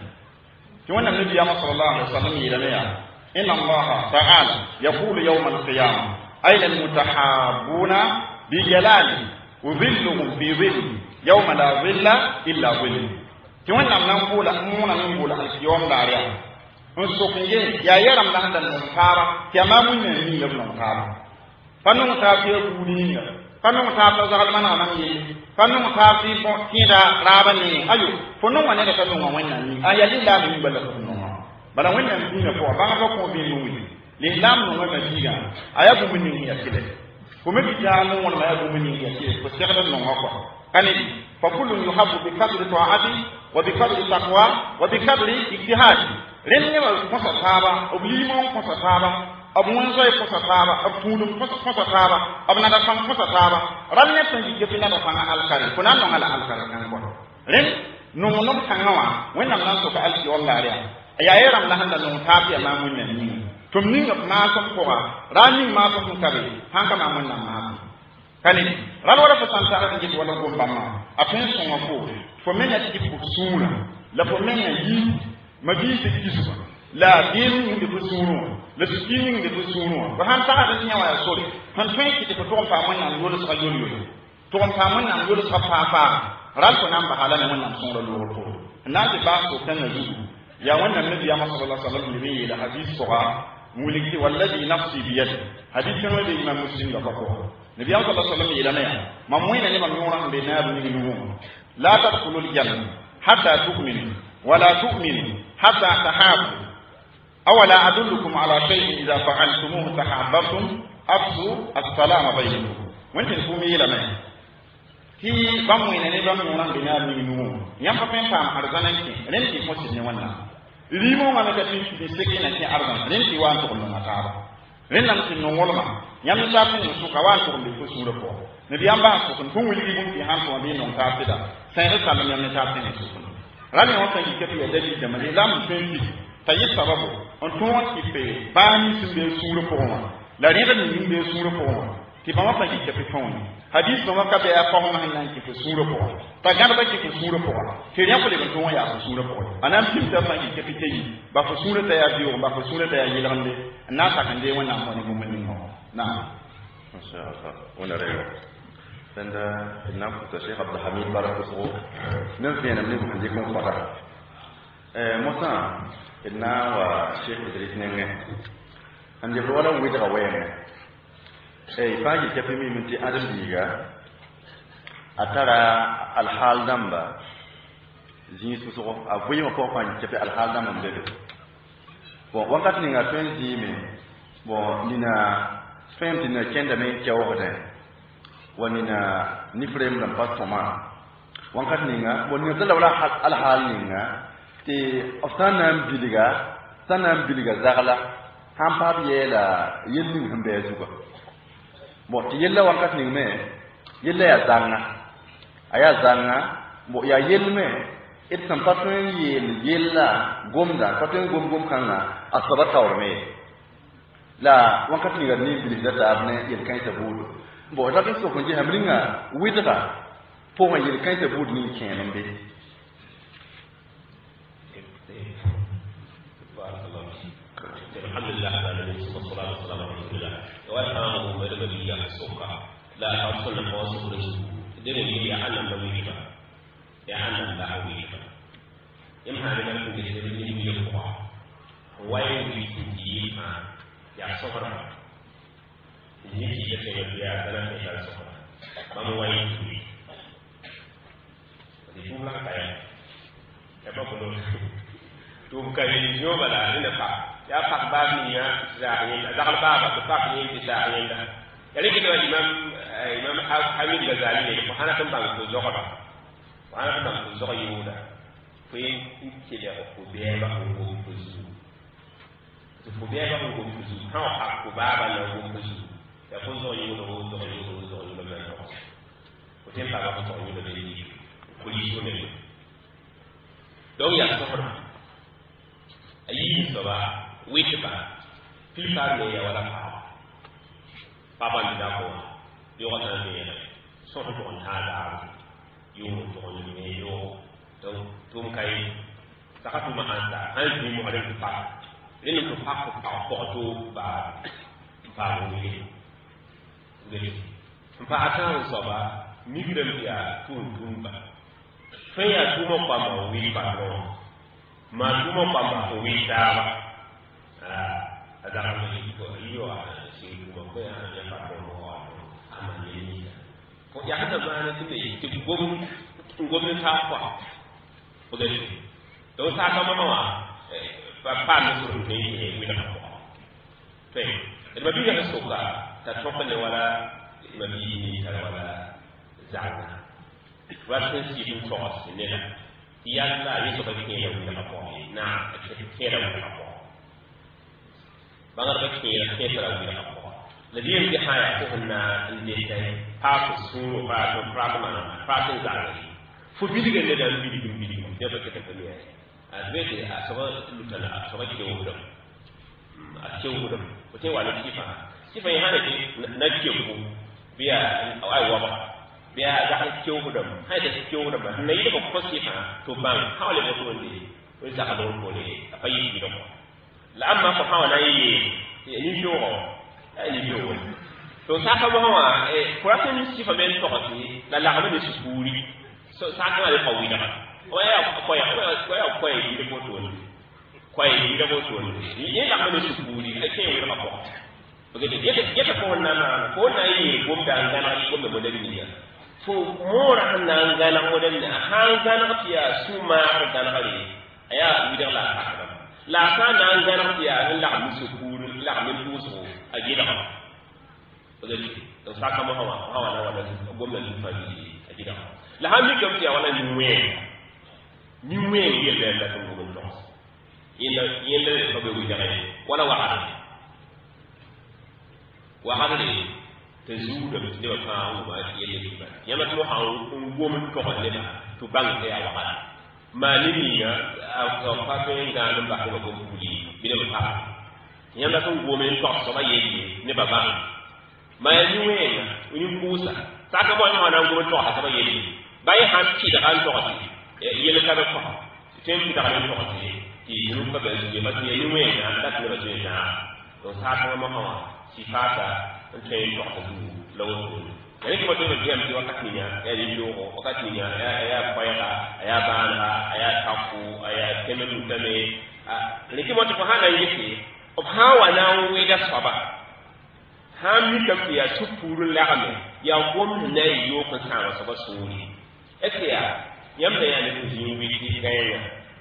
to wannan nabi ya sallallahu alaihi wasallam yi da ya inna allah ta'ala yaqulu yawm al-qiyamah ayna al-mutahabbuna bi jalali udhilluhum fi dhilli yawma la dhilla illa dhillu ti wannan nan bola mun nan bola al-yawm dariya on so kunye ya yaram da handan nan fara kiyama mun ne ni yam nan fara fanun ta fi kuni ne fanun ta ta zal mana nan yi fanun ta fi ko kida rabani ayo fanun wane da fanun wannan ni ayali la min bala fanun bala wannan ni ne ko ba ga ko bi mu ni l'islam no ma diga ayabu mun ni ya kide kuma bi ta mun wala ayabu mun ni ya kide ko sekada no ko kani fa kullu yuhabbu bi qadri ta'ati wa bi qadri taqwa wa bi qadri ijtihad renne wa ko sahaba oblimo ko sahaba abu mun zai ko sahaba abtunum ko sahaba abna da fan ko sahaba ranne tan ji gefina da fan alkari kuna no ala alkari kan ko ren no no tangawa wenna nan so ka alki wallahi ya yaram la handa no tafi ma mun ne ni tum ni ma so ko rani ma so ko kabe hanka ma mun nan ma kani ran wala fa santa ran ji wala go bamma afen so ngako fo men ya ti ko sura la fo men ya yi ma bi ti kisu la din ni ko suru la skin ni ko suru ba han ta da nyawa ya sori han twen ki ko ton fa mun nan yolo sa yolo ton fa mun nan yolo sa fa fa ran ko nan ba halana mun nan son lo ko na ji ba ko kan na zu يا وانا النبي صلى الله عليه وسلم لمي إلى حديث صغار مولكي والذي نفسي بيده حديث كان ودي إمام مسلم لفقه النبي صلى الله عليه وسلم إلى مياه مموين لما نورا بنار من لا تدخلوا الجنة حتى تؤمنوا ولا تؤمنوا حتى تحابوا أولا أدلكم على شيء إذا فعلتموه تحاببتم أفسوا السلام بينكم وانت تقوم إلى مياه هي بموين لما نورا بنار من ينفع فين فهم أرزانك رنتي فوسي نوانا limo ma ka tin ti seki na ti arban ren ti wan to na ka ren nam tin no wolma nyam ta tin su ka wan to bi ko sura ko ne bi amba ko kun wuli bi ti han to bi non ka tida sai da sallam nyam ta tin su kun rani on tan ki ya dali da mali lam tin ti tayi sababu on to wan ki pe ba ni su be sura ko ma la ren da ni be sura ko ma ti ba ma fa ki pe fon hadis no ka be ya ko ma nan ki sura ko ta gana ba ki sura ko ke ya ko le to ya sura ko anan tim ta fa ki ke yi ba ko sura ta ya biyo ba ko sura ta ya yi lande na ta kan dai wannan ko ne mun min ho na masha Allah wannan rewa sanda ina ku ta Sheikh Abdul Hamid Barakatuhu nan sai nan ne ku je kun fara musa ina wa Sheikh Idris ne an je wala wi daga wayan fa ki ke mi min ti adam diga atara alhal damba zin su so abuyi ma ko fan ke alhal damba mbebe bon wakati ni nga twenzi me bon nina fem dina kenda me ke wo hoda wani na ni frame na pasoma wakati ni nga bon ni dala wala alhal ni nga te oftanam biliga zagala ham pa yela yelli hambe zugo bon ti yella wakati ni me yella ya zanga aya zanga bo ya yelme it sam patwen yella gomda patwen gom kanga asaba tawrme la wakati ni garni bilida tabne yel kan ta budu bo ta so ko je hamringa widra po ma yel kan ta budu ni kenan be alhamdulillah ala nabi sallallahu alaihi wasallam wa ta'amu wa nabiyya suqa la ta'sul mawsul dene ni ya Allah da wuri ba ya Allah da wuri ba in ha da kun da ni ni ko wai ni ki ma ya sokara ni ki ya ce ya da na ya sokara ba mu wai ni ni mun la kai ya ba ko to kai yo bala ina fa ya fa ba ni ya zahin da ba ba to fa ni ki zahin da yale ki do imam Hamid Ghazali ne ko hana tan bang ko zokoba ko hana tan bang ko zoko yuda ko yin ki le ko be ba ko ko zu to be ba ko ko zu ha ko baba na ko ko zu ya ko zo yuda na ko tem ba ko zo yuda be ni ko li so ne donc ya so hora ayi so ba witiba filpa ne ya wala papa ni da ko yo na ne so to on hada yo to on ne yo to tum kai sakatu ma anda an ni mo hada pa ni ko pa ko to ba ni ne pa ata so ba mi gidan ya tun ba fe ya tumo pa ma wi pa ro ma tumo pa ma wi ta ba ada ni ko yo si ko ko ya pa ko ko ya hada bana tune ti gom ta kwa ko da shi to sa ka mama wa pa ne so ne ni na ko te da bi ga so ka ta tofa ne wala mabi ni ta wala zanga wato shi din to ne na yalla yi so ka ke ya ni na ko na ke da na ko bangar ba ke da na ko الذين بحياتهن اللي حافظوا بعض برامنا فاتن زاري فبيدي قال لنا بيدي يبقى كتبني أدبيت أسوأ لتنا أسوأ كيوهم أكيوهم وتي ولا كيفا يهانا نكيوهم بيا أي وابا بيا دخل كيوهم هاي كيوهم نيجي بقصيفا تبان حاول يقولون وإذا كانوا يقولون أفيد بينهم لأما فحاول يجوا ni biyo to saka mo wa kuratan si fa men to ti la la ma ni suri so saka le pawida o ya ko ya ni ko to ni kwai ni da bo to ni la ma ni su buri ai ke wira ko porque yeta ko na yi gom da ngana ko me model ni ya fo mora na ngana model na han ngana tiya suma da na hali aya wira la ka na ngana tiya la musu buri la min busu ajida ko porque to saka mo hawa na wala gom na family ajida la ha mi kam tiya wala ni we ye le la ko gom do yenda ko be wira wala wa ne ta zuwa da ne ba fa ba yelle ba yana to ha goma to ko ne ba to bang ya wa malimi ya a ko fa to nga no ba ko ko kuli bi ne ba yana to goma to so ba yelle ne ba ba ma ni we ni kusa saka mo na goma to ha ba yelle bai han ci da han to ko yelle ka ba ko tem ci da han to ko ti ni ko ba ni ma ni we na da ko ba ni na to saka mo ha sifata ntai to ko lawo yani ko to be am ti wakati nya ya di lo wakati nya ya bayra ya bana ya taku ya kemenu tame ni ki mo to hana yiki of hawa na we da saba ha mi kam ya tupuru lagame ya gom na yo ko sama saba suri etia yamda ya ne ji wi ti kaya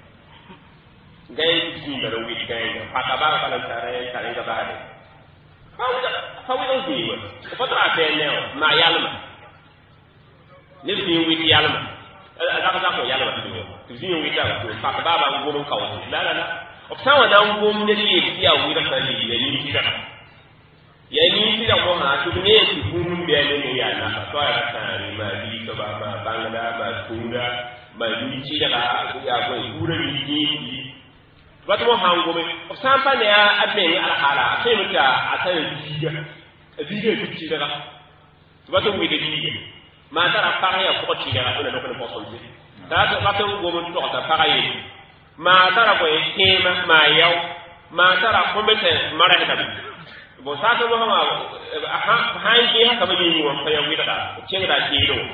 gai ji da wi kaya pakaba kala tare ga bade fawi on diwa ko tra beneo ma yalma ne bi wi yalma ada ko yalma diwa tu bi wi ta ko fa baba ngom ko la o sawa na ngom ne li ya wi da fali ya ni ti da ya ni ti da ko ha tu ne ti bum be ne ya na to ya ta ni ma bi to ba ma bangada ba tunda ma ni ti da ya ko ura ni wato mo hangome o sampa ne aben ala sai muta asan diga ci daga wato wi de diga ma tara fara ya ko ci daga ona ko ko sonje da to wato gomo to ta fara yi ma tara ko kema ma yaw ma tara ko mete mara da bo sa to mo ha ji haka ba ni won fa ya wi daga cingra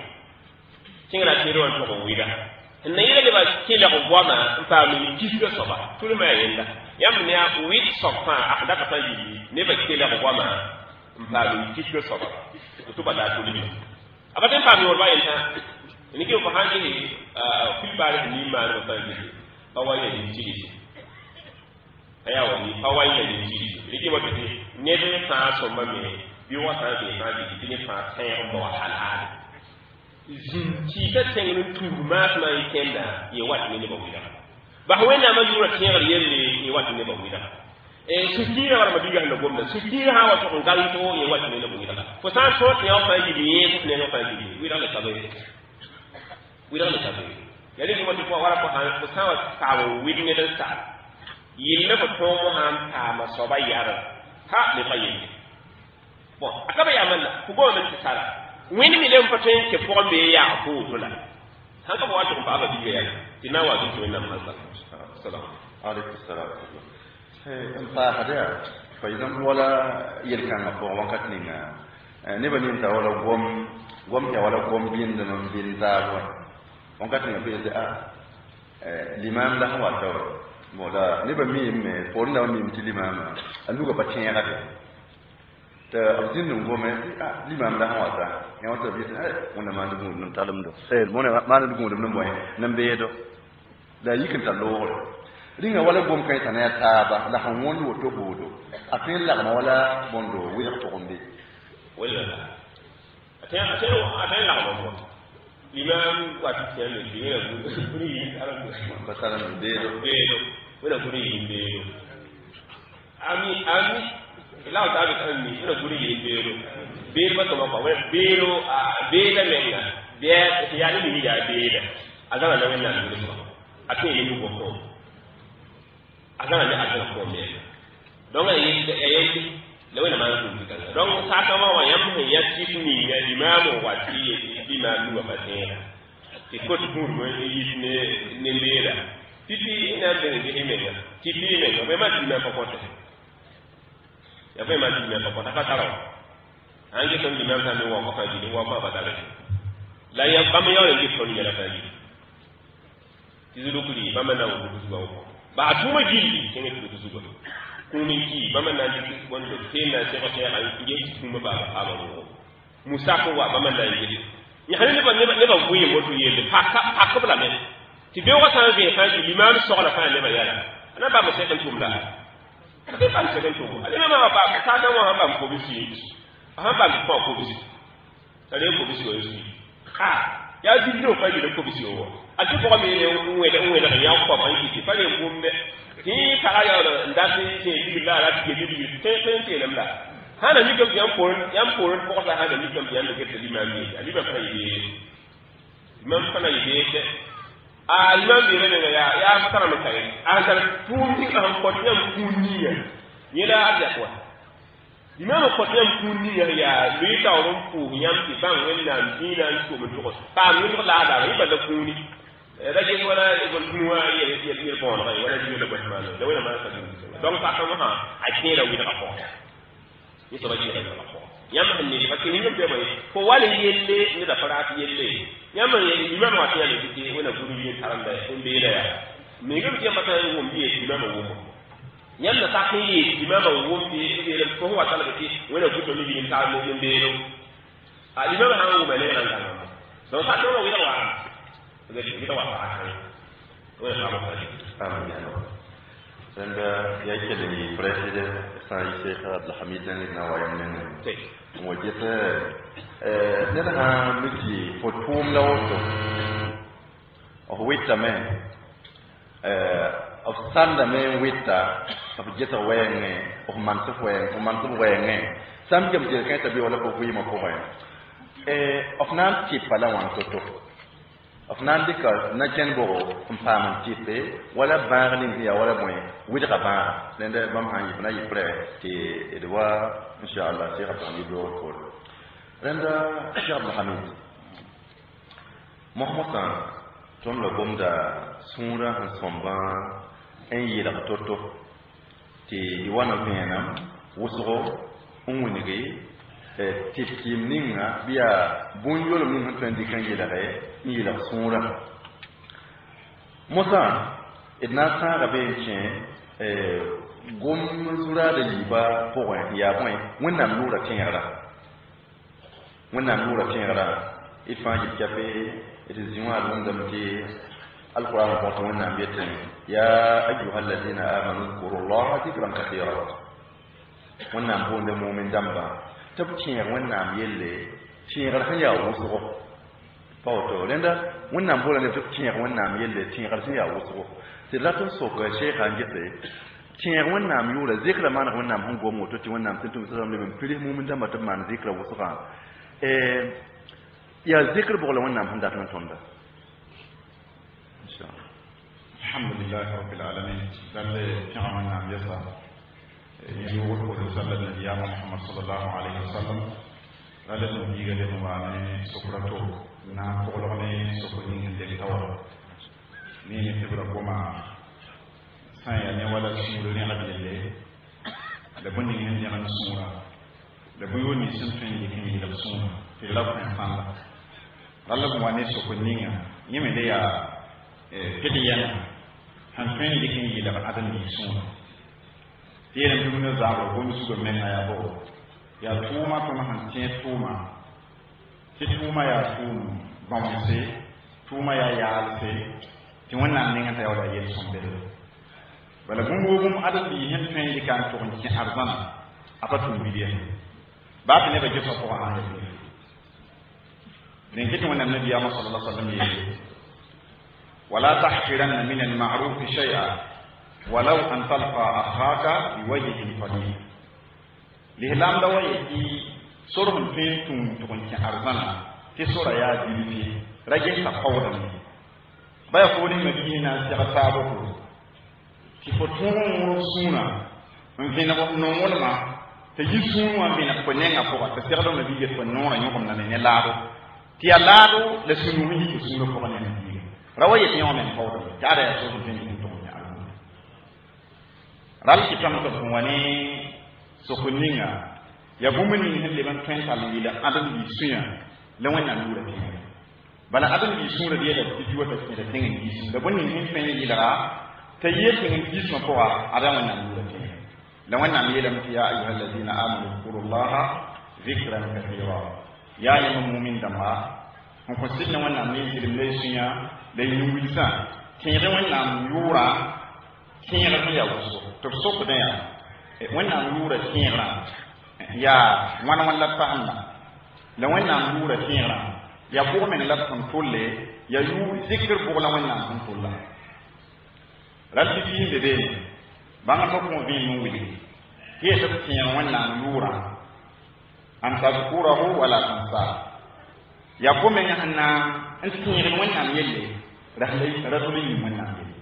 kiro to ko wi da na yele ba kila ko bwana fa mi kisga soba tulu ma yenda yam ne a wit sofa ahda ka tayi ne ba kila ko bwana fa mi kisga soba to ba da tulu abata fa mi worba yenta ni ke ko hanji fil bare ni ma ro tayi ba wa ye ni aya wa ni fa wa ye ni ni ke ba te ne be fa so ma me bi wa ta be fa bi ni fa sai on ba halal ci ta tengin turu ma ma ikenda ye wat ne ba wida ba wena ma yura tengar yelle ye wat ne ba wida su kira war ma diga na gomna su kira ha wa to ngal to ye wat ne ba wida ko san so te o fa yi ye ko ne no fa yi wida le tabe yale ni wati ko wara ko han ko sawa tawo widi ne dan sa yille ko to mo han ta ma so ba yara ha le fa yi bon akaba ya manna ku go men ti sala wini mi lem paten ke pombe ya ko tula haka ba wato ba ba biya ya tinawa bi to nan masa sallallahu alaihi wasallam fa hada fa idan wala yelkan ko wakat ninga ne bani ta wala gom ya wala gom bin da non bin da wakat ninga bi da limam da hawa to moda ne ba mi me ko na mi ti limam aluga paten ya ta abdin ngome limam da hawa ta ya wata bi wanda ma dubu nun talam do sai mo ne ma dubu dum boy nan be do da yikin ta lo ringa wala gom kai tan ya ta ba la han won wo to bodo afin la ma wala bondo wi to gombe wala atay la mo imam wa ti tele bi ne kuri alam ba salam de do wala kuri de ami la ta bi tan ni ina kuri de ba to ma ba bero beda menga be ya ni ya beda azana na wenna ni so ate ni ko ko azana ni azana ko me don ayi le wena ma ku kan don sa ka ma wa yam ya ti ni ya imamu wa ti bi ma lu ba tena ti ko tu mo yi ne lera titi ina de ni menga titi ne be ma ti me ko ya be ma ti me ko ta taro ange ton limam tan ni wa ko faji ni wa ko badale la ya bam yo ni ton ni la faji ti zulu kuli bam na wo ku ba ko ba tuma gilli kene ko zugo kuni ki ba man nan di wanda tena sai ka ya ngi kuma ba ba musa ko wa ba man nan gilli ya hanin ne ba buyi moto yele pakka bla men ti be wa tan be fa limam so la fa ne ba yala ana ba mo sai kan tumla ke ban sai kan tumla ale ma ba ta da wa ba ko bisi ha ba ko bisi ale ko bisi o yi ha ya di do fa di ko bisi o a ti ko me ne unwe da ya ko ba yi ti fa ne gumbe ti ka ya ndasi ti di la ti di te lamla hana ni ko yan poron ko ta hana ni ko yan ke te limami ali ba fa yi imam fa na yi ke a imam bi ne ya fatara no kai an tar tumi an ko yan kuniya yela aja ko imam ko yan kuniya ya lui ta ron fu yan ti ban wenna dina ko mo ko ta mi ko la da ba da kuni da ke wala ko nuwa ya bon rai wala ji da ko ma da wala ma sa donc ta ko ha a kira wi da ko ni to baji da ko yamma ne ba kini ngam be mai ko wala yelle ni da farati yelle yamma ne imam wa tiya ne dike wala guru yi taranda in be da ya me ngam ke mata yi won biye imam wo mo yalla ta kai yi imam wo bi be ko wa tala ke wala guru ni bi ta mo be do a imam ha wo mele nan kan so ta to wi da wa da shi da wa ta kai wala ta mo ta amin sanda yake da president sai Sheikh Abdul Hamid na wayan nan wajeta ne da miki fotum lawoto o wita men of sanda men wita of jeta wayne of mantu wayne sam jam je kan tabi wala ko wi ma ko wayan of nan ti pala wan toto of nan dika na ken bo compaman tipe wala barni ya wala moy wida ba lende bam hanyi bana yi pre ti edwa inshallah Sheikh Abdul Hamid ko lenda Sheikh Abdul Hamid Muhammad ton lo bomda sura han somba en yi da toto ti wana bena wusro unwinigi tipkim ninga biya bunyolo min han kan yi da ni la sura Musa idna sa ga be chen gom sura da yiba ko ya point wannan nura tin yara ifa ji kafe itiziwa da mti alquran ko wannan bitin ya ayyuhal ladina amanu qurullaha dhikran kathira wannan bonde mu'min damba tabkin wannan yelle tin yara ya wusu pauto lenda wannan bola ne tabkin wannan yelle tin yara ya wusu sai latun so ko sheikh an gitse tin wannan yura zikra man wannan hun go moto ti wannan tuntum sallam ne bin fili mu'min damba tab man zikra wusu ka ya zikr bola wannan hun da tan tonda inshallah alhamdulillah rabbil alamin dalle fi'amana yasa yuwul ko sallallahu ya Muhammad sallallahu alaihi wasallam dalle no diga de no bane sokrato na ko lo ne sokoni de tawara ni ni tibra goma saya ne wala suru ne la bille da bonni ne ne an sura da bu yoni sun fin de kin da sura fi la ko insanda dalla ko wane sokoni nga yime de ya kediyan han fin de kin da adan ni sura yeren dum no zabo ko musu go men aya bo ya tuma to han tin tuma ti tuma ya tuma bamse tuma ya yalse ti wannan ne ngata yawda yen sombe wala gum adan bi hen fin di kan to ci arzana apatu bidiya ba ta ne ba jefa ko ha ne kitin wannan nabi ya sallallahu alaihi wasallam yi wala tahqiranna min al-ma'ruf shay'a ولو أن تلقى أخاك بوجه قديم لهلام دوا يجي سورة فين تكون كأرزانا في سورة يا جيبي رجع تقولا بيقول المدينة سيغتابه كفتون سونا من فين نقول ما تجي سونا من فنين أفوق تسيغلو مدينة فنونا يوم نحن لارو تيا لارو لسنوه كسونا فوق نحن روا يتيوم من فوق جارة سورة فين ral ki tam to wani sokuninga ya bumuni helle ban tan kalli da adam bi suya la wannan lura ke bala adam bi sura da yadda ji wata ke da tingin ji da bunnin hin fen yi da تيجي جسم فوق أدام النبي لو أن يلم يا أيها الذين آمنوا اذكروا الله ذكرا كثيرا يا أيها المؤمنين دما هم كسرنا وأن نميل للمسيا لينويسا كيرا وأن يورا كيرا ما يوصل تبصق ده وأن يورا كيرا يا وانا ولا فهمنا لو أن يورا كيرا يا بوم من لا كنترول يا يو ذكر بولا وأن كنترول رأيت فيه بدين bãng pa kõo vẽe n wilgi tɩ yetɩ b tẽeg wẽnnaam yʋʋrã an tadkurahu wala tansa yaa fo meng sẽn na n tẽegd wẽnnaam yelle rasul yĩm wẽnnaam yelle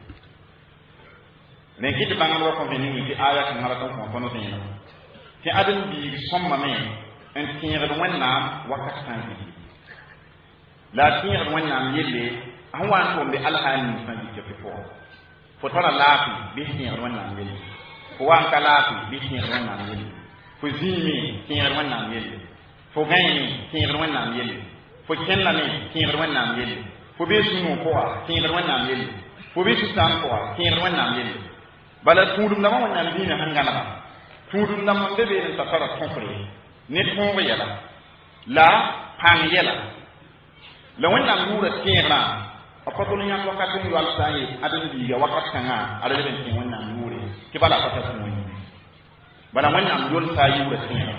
rẽ kɩ tɩ bãngd wa kõ vẽ ning tɩ aya kãngã ra tɩn kõ tõnd vẽena tɩ ãdem-biig sõmbame n tẽegd wẽnnaam wakat sãn zĩgi la a tẽegd wẽnnaam yelle sẽn wa n tʋʋm be alhaal ning sãn zĩg tɩ pʋgẽ fo tara laafi bɩ tẽegd wẽnnaam yelle fo wa n ka laafi bɩ tẽegd wẽnnaam yelle fo zĩime tẽegd wẽnnaam yelle fo gãeeme tẽegd wẽnnaam yelle fo kẽndame tẽegd wẽnnaam yelle fo bee sũ-noog pʋga tẽegd wẽnnaam yelle fo bee sũ-sãam pʋga tẽegd wẽnnaam yelle bala tũudum-dãmbã wẽnnaam dĩinã sẽn gãnega tũudum-dãmb n be bee n ta tara tõkre ne tõog yɛla la pãng yɛla la wẽnnaam yʋʋra tẽegrã a patol yãk wakat n yoal sã n ye ãdem-biiga wakat kãngã ada leb n tẽ wẽnnaam yʋʋre tɩ bala pa ta tũ wẽnnaam bala wẽnnaam yolsa a yʋʋra tẽegrã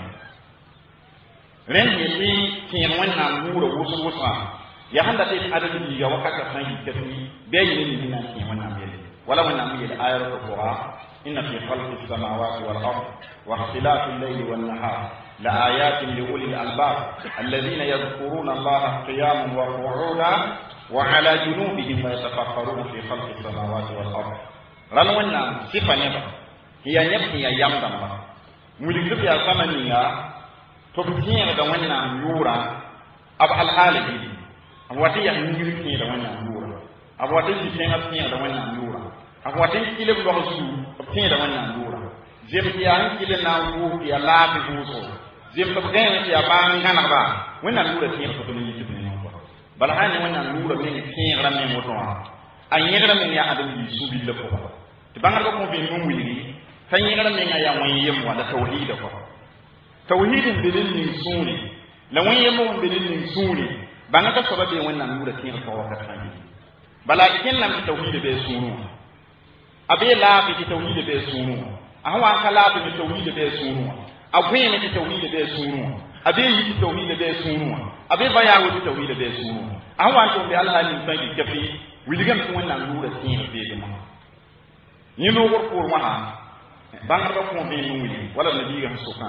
rẽnd ye tɩ tẽeg wẽnnaam yʋʋra wʋsg-wʋsgã yaa sẽn dat tɩ ãdem-biiga wakatã sã n yika tɩ bɩ a yɩ ne ning na n tẽ wẽnnaam yelle wala wẽnnaam n yel aya rata pʋga inna fi khalqi السماوات والأرض واختلاف الليل والنهار لآيات لأولي الألباب الذين يذكرون الله قياما وقعودا وعلى جنوبهم ويتفكرون في خلق السماوات والأرض رنونا صفة نبا هي نبا هي يمدما ملكت يا زمنيا تبتين دونا يورا أبع الحال دي أبواتي يهنجرين دونا يورا أبواتي يتين دونا يورا أبواتي كيلب لغسو تبتين دونا يورا زيبتيان كيلب ناوو يا لابي بوسو زيبتيان يا بانغانا وين يورا تين فتوني يتبين bala hani wẽnnaam yʋʋra meng tẽegrã meng woto wã a yẽgrã meng yaa ãdem-biig sũ-billa pʋga tɩ bãngdbã kõ vẽn n wilgi t'a yẽgrã mengã yaa wẽn-yem wã la tawhiida kɔ tawhiid n be ne ning sũure la wẽn-yem n be ne ning sũure bãng t'a soaba bee wẽnnaam yʋʋra tẽeg pʋga wakat fãa ye bala a kẽnnam tɩ tawhiida bee sũurẽ wã a bee laafɩ tɩ tawhiida bee sũurẽ wã a sẽn wa n ka laafɩ tɩ tawhiida bee sũurẽ wã a vẽeme tɩ tawhiida bee sũurẽ wã a bee yi tɩ tawhiida bee sũurẽ wã a bee bayaagõ tɩ tawhiida bee sũurẽ wã a sẽn wa n tʋm be alhaal ning fãa yik kafe wilgame tɩ wẽnnaam yʋʋra tẽeg beedmã yẽ loogr poor wãsa bãngdbã kõ vẽen n wilgi wala nabiigã sẽn sʋkã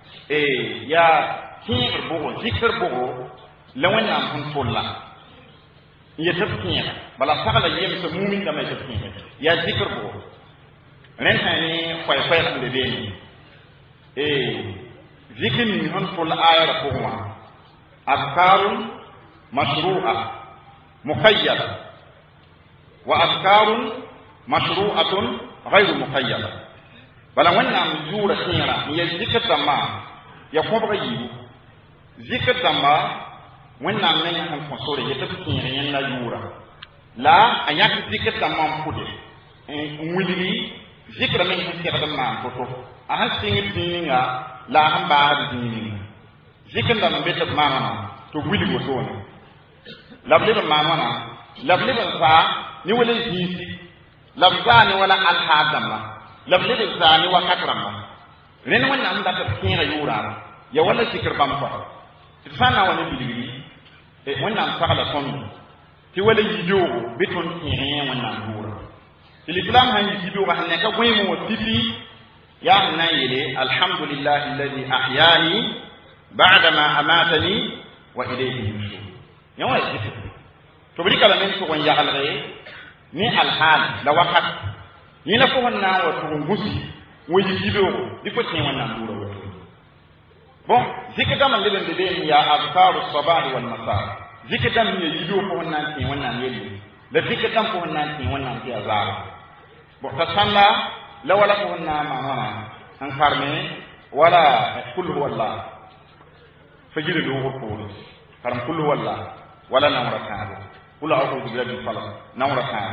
yaa tẽegr bʋgo zikr bʋgo la wẽnnaam sẽn tʋlla n yet b tẽega bala sagla yemsa mumin dãmbã yet b tẽega yaa zikr bʋgo rẽnd sã ne koɛɛg n be beene zikr ning sẽn tʋll aya rã pʋgẽ wã أذكار مشروعة مقيدة وأذكار مشروعة غير مقيدة بل وين جورة خيرة هي ذكر دما يقوم بغيب ذكر دما وين من يكون فصول يتبكين ين جورة لا أياك ذكر دما مفوده ولي ذكر من ذكر دما مفوده أهل سينغ دينيا لا هم بعد دينيا zikr dãmb n be tɩ b maan wãna tɩ b wilg wotone la b leb n maan wãna la b leb n zaa ne wala zĩisi la b zaa ne wala alhaad dãmba la b leb n zaa ne wakat rãmba rẽnd wẽnnaam dat b kẽega yʋʋrãara ya wala zikr bãmb kɔa tɩ d sã n na n wa ne bilgri wẽnnaam sagla tõnd tɩ wala yi-doogo bɩ tõnd kẽeg yẽ wẽnnaam yʋʋra tɩ lislam sãn yik yi-dooga sẽn neka gõeemẽ wã pipi yaa sẽn na n yeele alhamdulilah alladi ahyaani بعدما أماتني وإليه النشور يوم الذكر تبريك لمن سوى يغلغي ني الحال لوقت ينفوهنا وتغنغسي ويجيبه بفتني ونعمدور bon ذكر دم اللي بندين يا أذكار الصباح والمساء ذكر دم يجيبه فوهنا نتي ونعم يلي لا ذكر دم فوهنا نتي ونعم في أزار bon تصنع لو ولا فوهنا معنا أنكرمي ولا كل هو الله فجر له قول فرم كل ولا نمر كان قل أعوذ برب الفلق نمر كان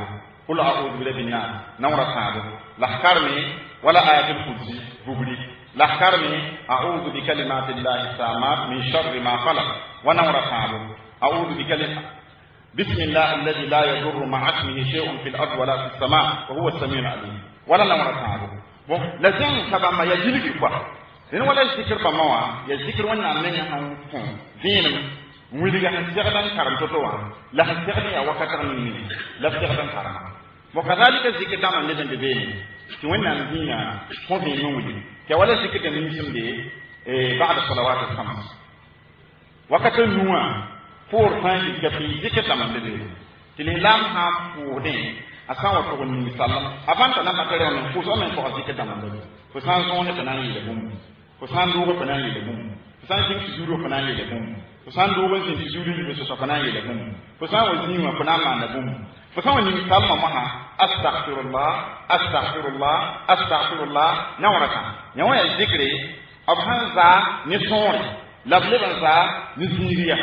قل أعوذ برب الناس نورا صعب لحكرمي ولا آية الكرسي بغري لحكرمي أعوذ بكلمات الله التامات من شر ما خلق ونورا صعب أعوذ بكلمة بسم الله الذي لا يضر مع اسمه شيء في الأرض ولا في السماء وهو السميع العليم ولا نورا صعب لازم كما ما يجلك quoi إن ولا ذكر بموا يذكر وانا من هم دين مولي عن سيرتان كارم تطوع لا سيرتان وكتر مني لا سيرتان كارم وكذلك ذكر دام لازم تبين وانا دين هو في نومي كولا ذكر دميسم دي بعد الصلوات الخمس وكتر نوا فور فان كفي ذكر دام لازم تلهم هم فودين asan wa ko ni sallam avant na ba kare on ko so men ko zikir da mando ko san so ne tanan yi da bum ko san do ko tanan yi da bum ko san sin sujuro ko tanan yi da bum ko san do ko sin sujuro ni so tanan yi da bum ko san wa ni ma ko na ma da bum ko san wa ni sallam ma ha astaghfirullah astaghfirullah astaghfirullah na waraka nya wa zikri abhan za ni sori lable ban za ni ziniya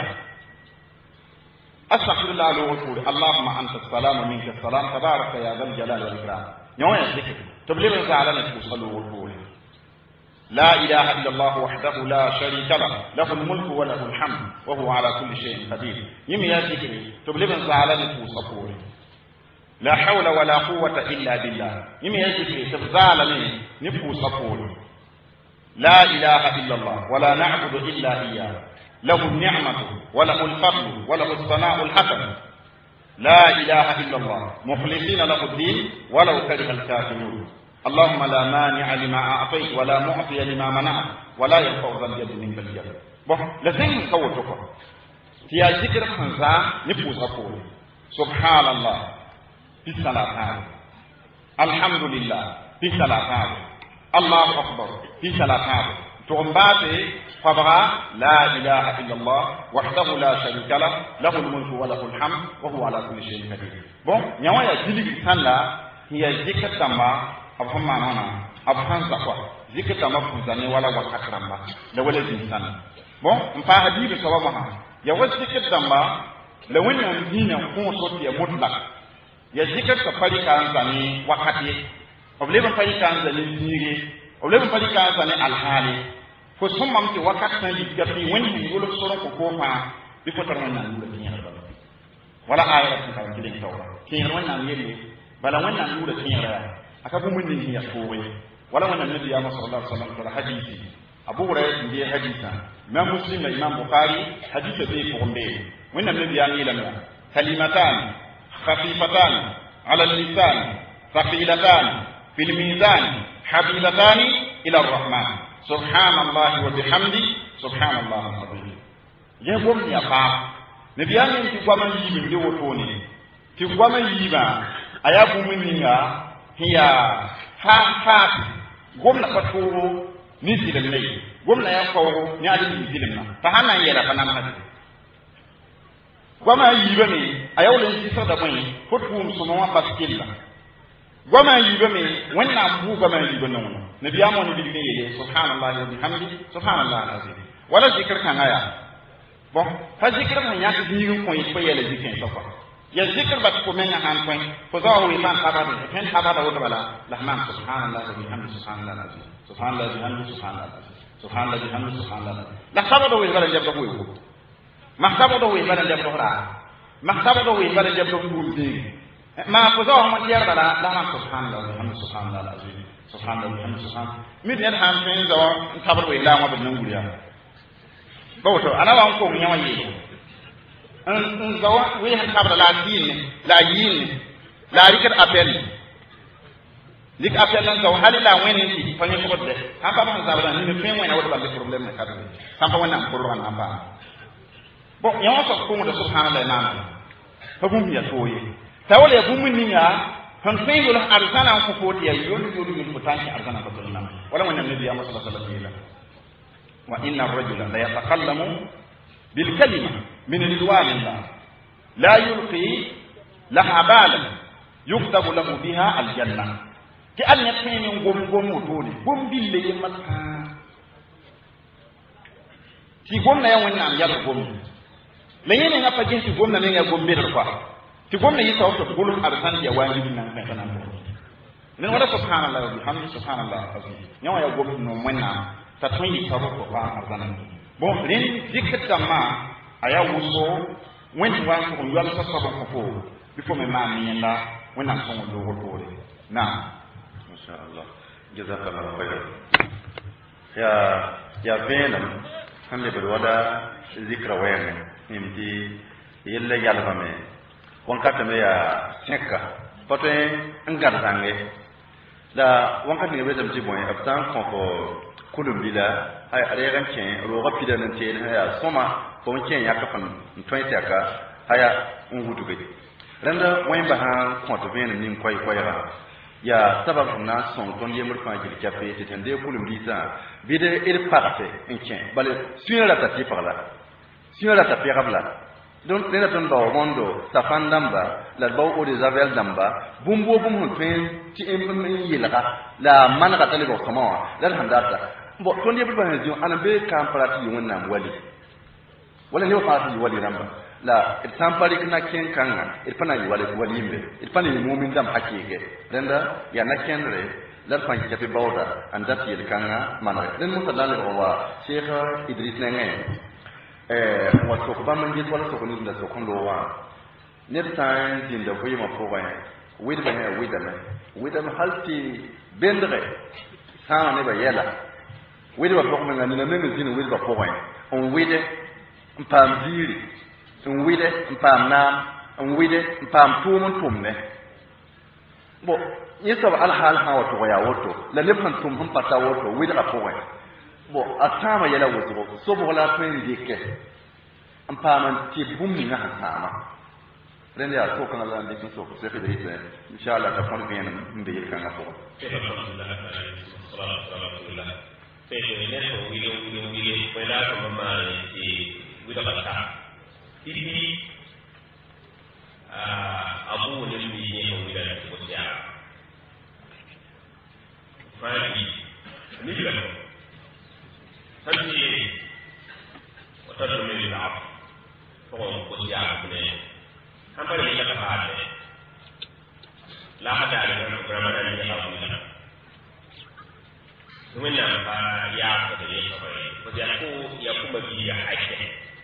أستغفر الله له وقول اللهم أنت السلام ومنك السلام تبارك يا ذا الجلال والإكرام يوم الذكر تبلغ زعلنا توصلوا وقول لا إله إلا الله وحده لا شريك له له الملك وله الحمد وهو على كل شيء قدير يوم الذكر تبلغ زعلنا توصلوا لا حول ولا قوة إلا بالله يوم الذكر تبزعلنا نفوصلوا لا إله إلا الله ولا نعبد إلا إياه له النعمة وله الفضل وله الثناء الحسن لا إله إلا الله مخلصين له الدين ولو كره الكافرون اللهم لا مانع لما أعطيت ولا معطي لما منعت ولا ينفع ذا اليد منك اليد لازم نصوتك في ذكر خنزا نفوز أقول سبحان الله في الصلاة الحمد لله في الصلاة الله أكبر في الصلاة تغنباتي فبغى لا إله إلا الله وحده لا شريك له له الملك وله الحمد وهو على كل شيء قدير نوايا جلي سنلا هي ذكر تما أبهم معنا أبهم زكوا ذكر تما فوزاني ولا وكرامة لو ولا إنسان مفاهدي بسببها يا ذكر تما لو إن الدين هو صوت مطلق يا ذكر تفري كان زاني وكتي أبلغ فري كان زاني نيري أبلغ فري كان زاني الحالي ko sommam ti wakat tan di gafi woni ngolo soro ko fa bi ko tan nan ngolo tinya ba wala ayra tan kan ti tawra tinya wannan yelle bala wannan ngolo tinya aka bu mun ni ya ko wai wala wannan nabi ya sallallahu alaihi wasallam ko hadisi abu hurairah ndi hadisa imam muslim imam bukhari hadisa bi ko mbe wannan nabi ya ni lamma kalimatan khafifatan ala al-lisan thaqilatan fil mizan habilatan ila ar-rahman سبحان الله وبحمده سبحان الله العظيم يقوم يا باب نبيان في قوم يبن دي وتوني في قوم يبا ايابو منيا هي ها قوم نفتورو نزل الليل قوم لا يقورو نادي نزل لنا فهنا يرا فنام هذا قوم يبني اياول انسيسا دبني فتوم سموا باسكيلا gwama yibe me wannan bu gwama yibe nan nabi amon ni bilge yele subhanallahi wa bihamdi subhanallahi alazim wala zikr kan aya bon fa zikr kan ya ti ni ko yi ko yele zikr so ko ya zikr bat ko men han ko ko za wi man habada ken habada wa bala lahman subhanallahi wa bihamdi subhanallahi alazim subhanallahi wa bihamdi subhanallahi alazim subhanallahi wa bihamdi subhanallahi la sabada wi bala jabdo ko ko mahtabado wi bala jabdo ra mahtabado wi bala jabdo ko bi ما فزوه من ديار بلا لا سبحان الله الحمد سبحان الله العظيم سبحان الله الحمد سبحان مين يدهم فين زوا تبر ويلا ما بدنا نقول يا بوتو أنا وان كم يوم يجي ان زوا وين تبر لا يين لا ريكر أبل ليك أبل لان زوا هذي لا وين يجي فني كبر ده هم بابا هم زابلا نين فين وين أول بلا problem نكابل هم بابا نام كلهم هم بابا بو يوم سبحان الله سبحان الله نام فبوم يسوي tawale ya bumunniya han fayul arzana ko foti ya yolu min mutanki arzana ko tunna wala wannan nabi ya sallallahu alaihi wasallam wa inna ar-rajula la yatakallamu bil kalima min ridwanillah la yulqi laha balan yuktabu lahu biha al-janna ki an yatmin gom mutone gom bille yimaka ti gom na yan wannan ya gom la yene na fajin ti gom na ne ya gom bir fa ti gomna yi taw to bulum arsan ya wani bin nan kan nan ne wala subhanallah bihamdi subhanallah azim nyawa ya gomna no monna ta ton yi taw ko ba arsan bon rin dikata ma aya wuso wen wa ko yalla sa sabon ko before me ma mi yanda wannan kan do ko na masha Allah jazakallahu khairan ya benam hamle bado wada zikra wayan nimti yella yalla me wankata me ya sekka pote ngar zange da wankata ne bedam ci boy abtan ko kulum bila ay are ran ken ro ga pida nan te ya soma ko ken ya kafan toyte aka haya ngudu be randa wayin ba ha ko to ben nim koy ra ya sabab na son ton yemur fa jil kafe te tande kulum bisa bide ir parate ken bale suira ta ti parla suira ta pirabla donc nena ton ba mondo safan damba la ba o de zavel damba bumbo bum pen ti em yilga la man ka tale ko sama la handata bo ton yebul ba ne ana be kam parati wonna wali wala ne fa ti wali ramba la il tampari kana ken kanga il pana yi wali yimbe il pana yi mu'min dam hakike danda ya na kenre la fa ki tafi bawda andat yi kanga mana den musallallahu wa sheikh idris nenge wato ko ba man ji wala ko ni da so kon do wa ne tan din da koyi ma ko ba wid ba ne wid da halti bendre sama ne ba yela wid ba ko man ni na ne zin wid ba ko ba on wid pam ziri on wid pam na on wid pam tumun tumne bo yesa al hal ha wato ya wato la ne pan tum pata wato wid ba ko ba bo atama yela wuzo so bo la pen dike ampaman ti bummi na hasama rende ya so kana la ndike so se fede ite inshallah ta kon bien mbe yel kan ko ne so wilo ko la ko mama ti wilo bata ti abu ne mi ne ko wilo ko ya fadi ni bila santi وتدعو من العفو فهو قصي عبني هم بل لك فعاد لا حد على رمضان اللي أبونا ومن يعفو لي قصي يقوم به حاجة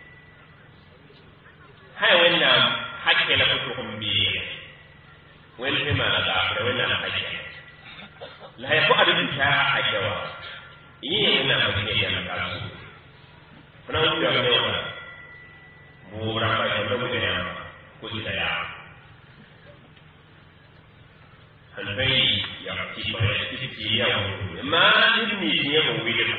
هاي وين حاجة لفتوكم به وين فيما نضعف وين حاجة لا يقوم بها حاجة إيه وين حاجة نضعف Pernah juga menyewa, beberapa contoh budaya khusus saya. Sampai yang tipe yang mana ini dia mungkin,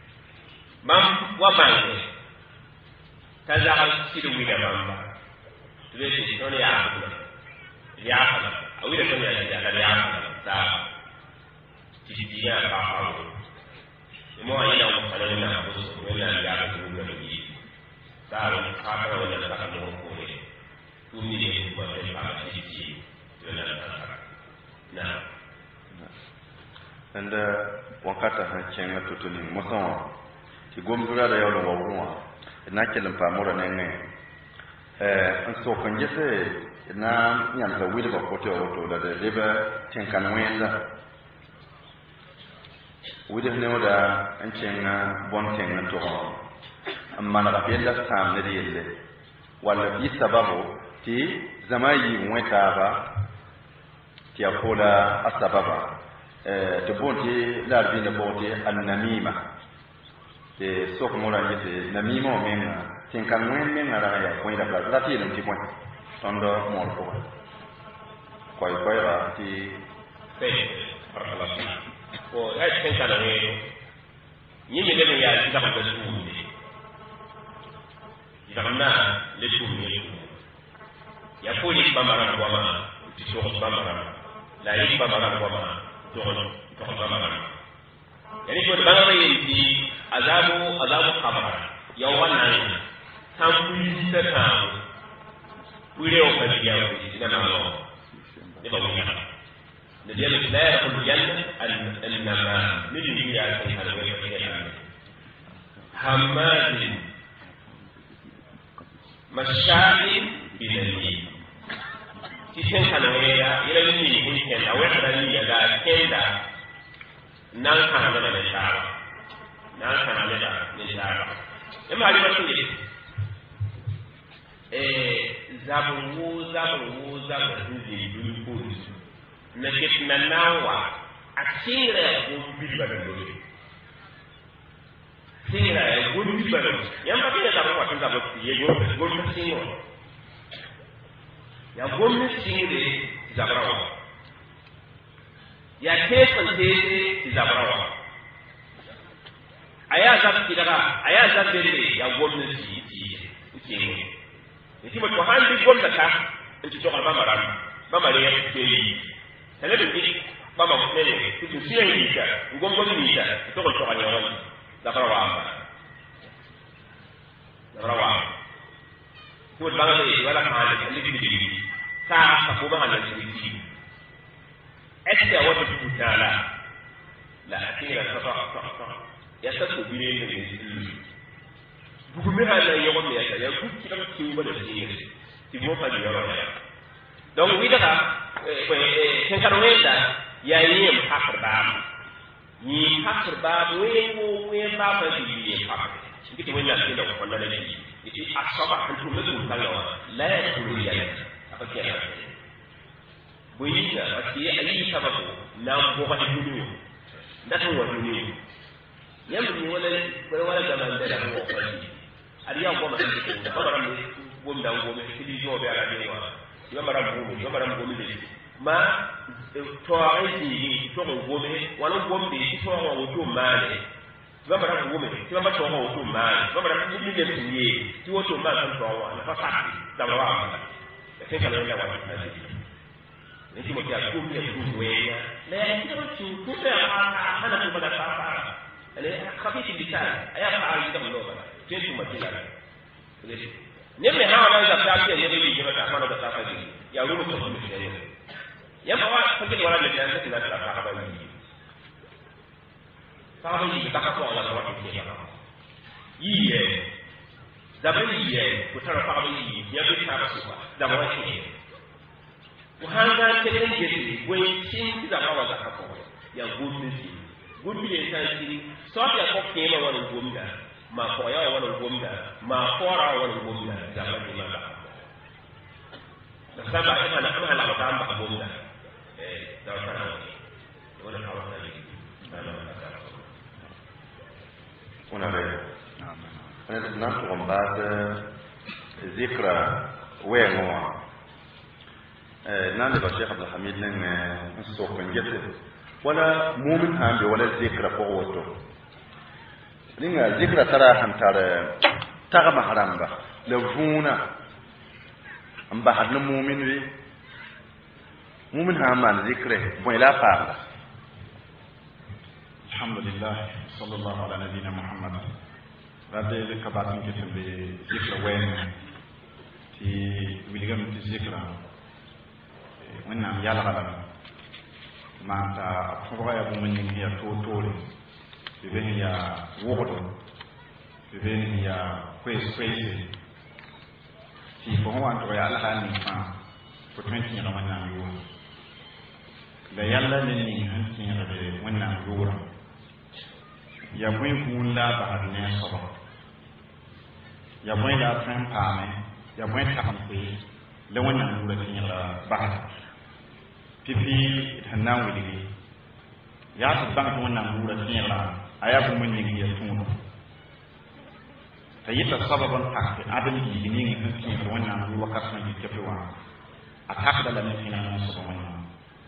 wabang, kazal situ mungkin bamba. Jadi sesuatu yang apa? Awalnya kan ada yang tak, dia apa? Semua ini yang ada yang harus menjadi agama lagi. Tahu apa yang ada dalam hukum ini. Ini yang buat kita sisi nah. Anda wakata hachenga tutuni mosawa. Ti gomdura da yawo wa ruwa. Na kelin famura ne an so kan jefe na nyanta wili ba kote wato da leba tinkan wenda. Wujud ne wada an cenga bonten na to amma na gafiyalla sam ne yelle wala bi sababu ti zamayi weta ba ti akola asbaba to bonti la bi na bonti annamima te sok mola yete namima men tin kan men na ra ya ko ida la ti nem ti point tondo mo ko koy ra ti ko ya cikin kalare yin yi ganin ya ci zama da su ne idan na le su ne ya ko ni ba mara ko ma ti so ba mara la yi ba mara ko ma to ba mara yani ko ba mara yi azabu khabara ya wannan san ku yi ta ta ku re o ka ya ku ina na lo ne ba mu ya لذلك لا يدخل الجنة النمام من يجي على هماز مشاء بنميم ti sen kan ya ila ni ko ken da wa da ni da ken da nan kan da da shara nan kan da da shara amma ali basu ne zaburu zai dun ko na ke na nawa a tsira ko bilba da dole tsira ya gudu bilba da yan ba da zabu watan zabu ya gudu tsira ya gudu tsira zabrawa ya tesan tese zabrawa aya zab kidara aya zab bele ya gudu tsira yiti mo to handi gomda ka nti to ba mara ya ke yi tele bi ba ma mele tu siya yi ka gombo ni ta to ko to ka yawan da farawa to ba ga yi wala ka hali ali bi ka ko ba hali bi asiya wata tutala la akira ta ya ta ko bi ne buku mi hana yɔgɔ mi yɛrɛ ya ku kira kiw ba da tiɲɛ ti mo fa di yɔrɔ ya donc wi daga ken kan wenda ya yi mu hakar ba ni hakar ba we ba fa di yi hakar kike wenda ke da wannan da shi iti asaba kan tu mutu kan lawa la ya kulu ya aka kira boyi da ati ayi sababu na bo ba di duniya da tun wa duniya yamma ni wala da man da ko fa ariya goma da ke da babaran gom da gome kidi jo be ara ne wa babaran gome de ma to ayi to gome wala gombe ti to wa woto male babaran gome ti ba to wa woto male babaran ni de tiye ti woto male kan to wa na fa fa da wa ma e kan la wa ta ni ti mo ti a ko mi e ku we ya le ti ro ti ku da ana ku ba da fa fa ale khabiti bitan aya fa ari da mo ba kesu matila ne me hawa nan da ta ce ne bi jira ta mana da ta fa ya rubu ta mu ne ya ba wa fa ke wala da ta ta ta ta ba yi fa ba yi ta ka ko ala wa ke ya yi ye da ba yi ye ko ta fa ba yi ya bi ta ba su ba da ba shi ko hanga te ne ke ko yin da ba wa da ka ko ya gudu ne sai so ya ko ke ma wa gumda ma ko ya wa gumda ma ko ra wa gumda da ba ni ma da saba ina na kuma la ba ba gumda da ka na wala ka wa ona be ana na ko ba zikra wenwa nan da Sheikh Abdul Hamid nan so kan jete wala mu'min hambe wala zikra ko woto ninga zikra tara hantare taga maharamba le vuna amba hadna mu'min wi mu'min haman zikre bo ila fa alhamdulillah sallallahu ala nabiyina muhammad rabbe kabatin kitambe zikra wen ti wiligam ti zikra wannan yalla gaba manta foga ya bu mun ya totore bibeni ya wodo bibeni ya kwese ti fo wan to ya ala ni fa ko tenti ni ramana yo da yalla ne ni hanti ya de wannan yura ya buin kun la ba hadne so ya buin la tran pa me ya buin ta hampe le wannan yura tin ya ba pipi hanan wili ya su ban ko wannan mura tin la aya bu mun ni ya tunu tayyita sababan takki adam yi ni ni tin ko wannan ruwa kasna yi tafiwa atakda la min na so wannan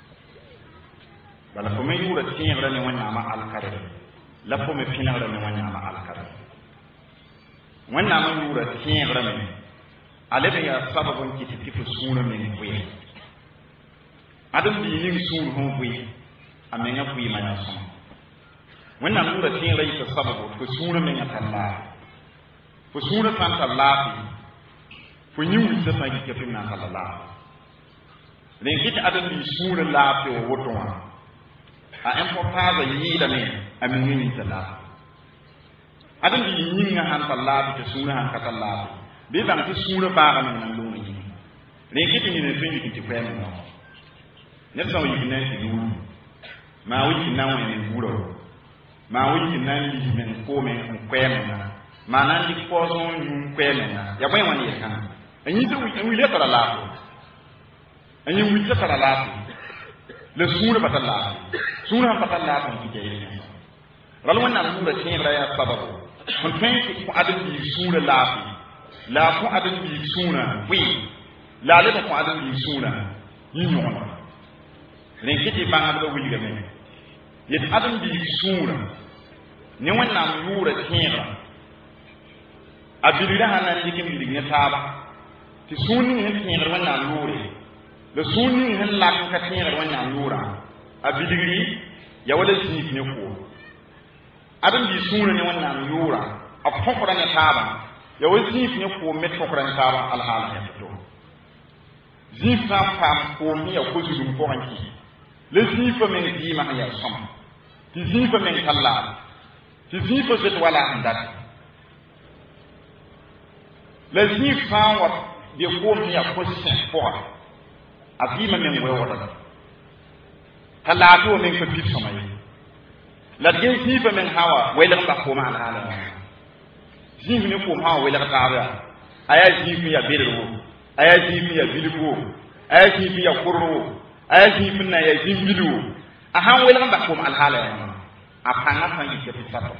bala ko me yura tin la ni wannan ma alkare la ko me fina la ni wannan ma alkare wannan ma yura tin la ni alabe ya sababun ki tifu suna min buye adam bi ning sur hon buyi amenga buyi mana so wannan nura tin rai ta sababu ko sura men Allah ko sura san Allah ko nyu ta sa ki ke na Allah len kit adam bi sura la pe woto a importance yi da ne amin ni ta la adam bi yin han Allah ta sura han ka Allah bi dan ta sura ba ga nan lo ni ne kiti ni sun yi ti kwem no ne so yi na ti yu ma wi na wa ni buro ma wi na li men ko men kwem na ma na ndi ko so yu kwem na ya bwen wani ya kan anyi to wi le tara la ko anyi wi le tara la ko le sura batalla sura batalla ko ti je ral wannan sura ce ra ya sababu kun fanki ko adin bi sura la ko adin bi sura wi la le ko adin bi sura yi nyon ne kiti banga do wi game yet adin bi sura ne wannan sura ce ra abilira hanan dikim digne taba ti sunni hen ce ra wannan sura le sunni hen la ko ka ce ra wannan sura abiliri ya wala sinif ne ko adam bi sura ne wannan yura a fokora ne taba ya wai sinif ne ko met fokora ne taba alhala ya fito zifa fam ko mi ya ko zudum ko hanki le zifa men di ma ya som ti zifa men kala ti zifa zet wala andat le zifa wa de ko mi ya ko sen ko azima men we wala kala to men ko bit samay la gen sifa men hawa wayla ba ko ma alhala zifi ne ko hawa wayla taaba aya zifi ya bedro aya zifi ya bilbo aya zifi ya qurru aya zifi na ya zimbilu ahan wayla ba ko ma alhala apanga fangi ke pisato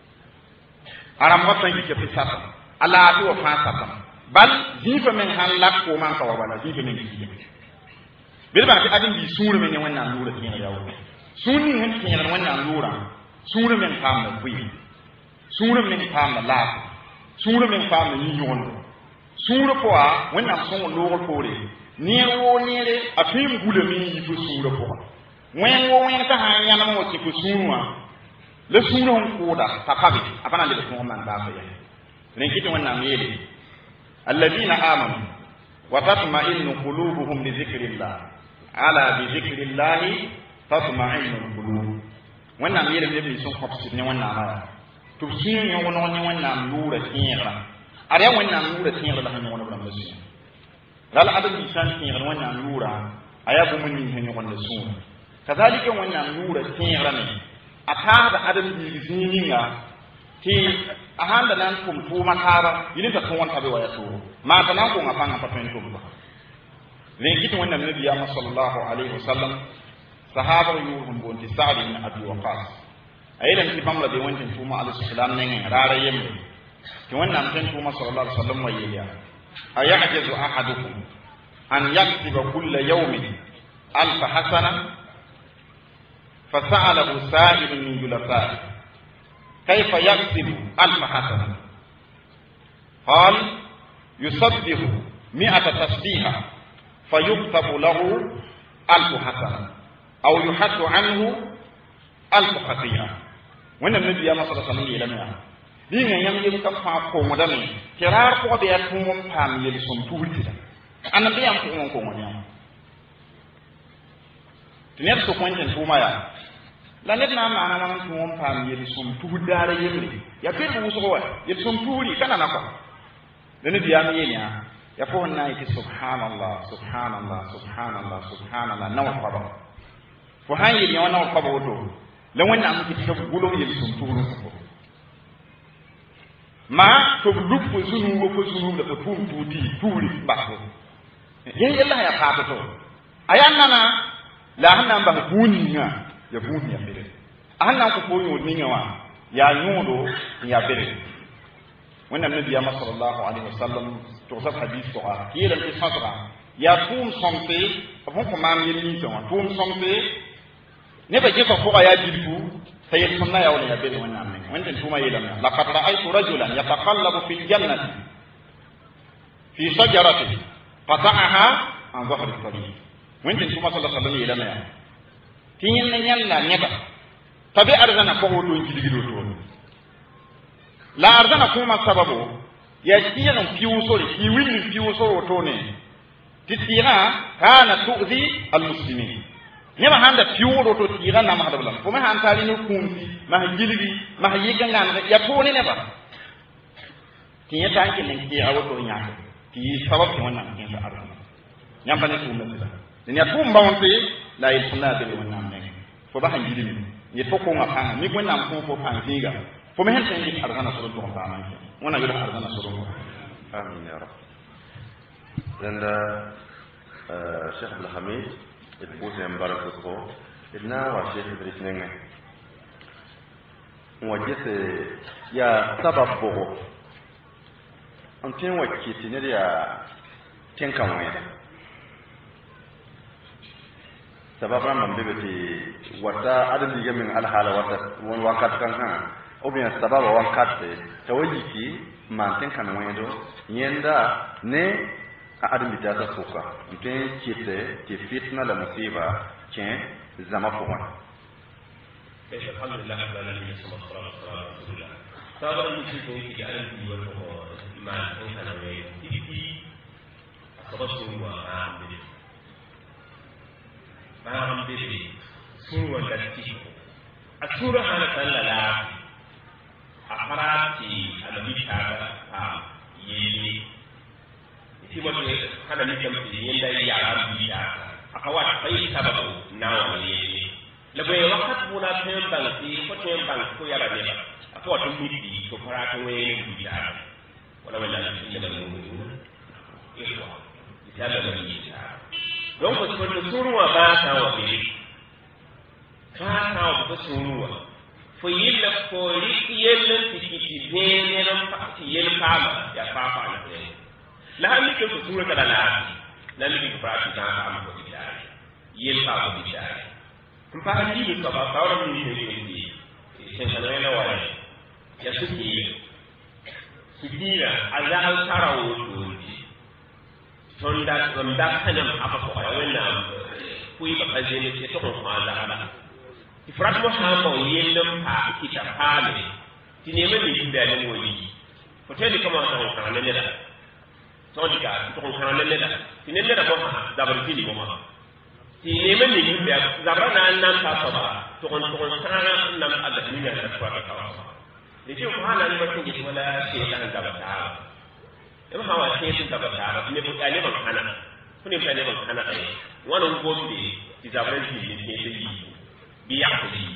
aram ko fangi ke pisato ala to fa sata bal zifi men han la ko ma ka wala zifi men ki bilba ti adin bi sura men wannan lura tin yawo sunni hen tin wannan lura sura men fam na wi sura men fam na la sura men fam na nyon sura ko a wannan son lura ko re ni wo ni re afim gule mi yi ko sura ko wen wo wen ta han yana mo ti ko sura le sura hon ko da ta kabi abana le ko man ba fa ya ren kitin wannan yele alladina amanu wa tatma'innu qulubuhum bi dhikrillah ala bi dhikrillah tatma'innul qulub wannan yele ne bi sun kwafsi ne wannan aya to sun yi wannan lura tinra are wannan lura tinra da hanyar wannan musu ral adam bi san tinra wannan lura aya bu mun yin hanyar wannan sun kazalika wannan lura tinra ne ata da adam bi zininga ti ahanda nan kum fu makara yini ta tun wanta be waya to ma ta nan ko ngafanga papen to ba le kitu wannan nabi ya sallallahu alaihi wasallam sahaba yuhum bonti sa'd ibn abi waqas ayidan ti famla de wantin tuma alaihi salam ne rara yembe ti wannan tan tuma sallallahu alaihi wasallam wayiya ayajazu ahadukum an yaktiba kull yawmin alf hasana fasa'alahu sa'id min julasa كيف يكتب ألف حسنة قال يسبح 100 تسبيحة فيكتب له 1000 حسنة أو يحد عنه 1000 خطيئة وإن النبي صلى الله عليه وسلم يلمع دين يمكن كفا قوم دمي كرار قوة يتوم فام يلسون تولتنا أنا بيام قوم يام تنيرسو كوينتن توما يا la net na ma na man tuum pam yeli sum tu dara yemri ya pe bu so wa yeli sum tuuri kana na ko dene biya mi yenya ya ko na yi subhanallah subhanallah subhanallah subhanallah na wa ba fo han yeli ya na wa ba wodo le wonna am ki to gulo yeli sum tuuru ko ma to lupu sunu wo ko sunu da tuum tuudi tuuri ba ko yen yalla ya pa to ayanna na la hanna ba buninga ya buni ya bere annan ko koyo ninga wa ya nyudo ya bere wannan nabi ya sallallahu alaihi wasallam to sa hadith to ha kila ti fasra ya tum sompe abon ko mam yeli to tum sompe ne ba je ko ya jirbu sai ya sunna ya wala ya bere wannan ne wannan tuma yelam laqad ra'aytu rajulan yataqallabu fil jannati fi shajarati qata'aha an dhahri al-tariq wannan tuma sallallahu alaihi wasallam yelam tinyin na nyalla nyata tabi arzana ko wodo ngidigido to la arzana kuma sababu ya tiyan piuso ki wini piuso to ne titira kana tu'zi almuslimin ne ba handa piuro to tira na mahada blam ko ma hantali no kumbi ma giligi ma yiga ngana ya to ne ba tinya tanki len ki awo to nya ki sabab ki wannan kin sa arzana yãmb pa ne tʋʋmda sɩda ne yaa tʋʋm baoonse la yel fõn la a bele wẽnnaam nengẽ fo ba sẽn yɩlmi yet fo kʋʋngã pãnga mik wẽnnaam kõ fo pãng zĩiga fo me sẽn tõe n yɩk arzãna sor n tʋg n paamã wẽna yʋlg arzãna sor n amin ya rab landa Cheikh Abdulhamid et bʋʋs yãmb bark wʋsgo d na n wa Cheikh Idris nengẽ n wa ges yaa sabab bʋgo n tõe n wa kɩ tɩ ned yaa tẽn-kã wẽeda sabab rãmbam be be tɩ wata ãdem-biigã meng alhaala wata wakat kãngã ou bien sababa wakate t'a wa yiki n maan tẽn-kãn wẽedo yẽnda ne a ãdem-bi-taasã sʋka n tõe n kɩte tɩ fitna la musiba kẽ zãma pʋgẽ alhamdulillah rabbil alamin sallallahu alaihi wasallam sabara ni ci ko ci ala ni wa ko iman en kana we ti sababu wa ambe suru wa lati asura hana kan la aparati ala bi ta ha yeli ti mo hana ni kam ti yenda ya rabbi ya akawat fay sababu nawa yeli la boy wakat muna tem banki ko tem bank ko yara ne ko to miti ko parato we ni ta wala wala ni da mu ihwa ita da ni ta don ko to suruwa ba ta wa bi ka ta wa ko suruwa fo yilla ko ri yella tikiti bene ran pa yel kama ya fa fa ne la mi ko suruwa kada la mi ko parato ta am ko bi ta yel fa ko bi ta mpaka hivi kwa sababu mimi hivi shenkanela wale ya sukira azal tarawo tundi tonda kanam apa ko ya wena kuyi ba kazene ke to ko azala ifrat mo hamo yendam pa kita pale tineme ni nda ne woni ko tedi kama ta ko kana ne da to dika to ko kana ne da tinene da ko zabar fili mo ma ti neme ni yimbe zabra na nan ta saba to kon sana nan ada ni ya ta kwa ta ni ji ko hala ni bakin ji wala sai dan zabata in hawa sai sun zabata ne bu ne ban kana kuni mutane ban kana ai wannan gombe ti zabra ji ne sai yi biya ko ji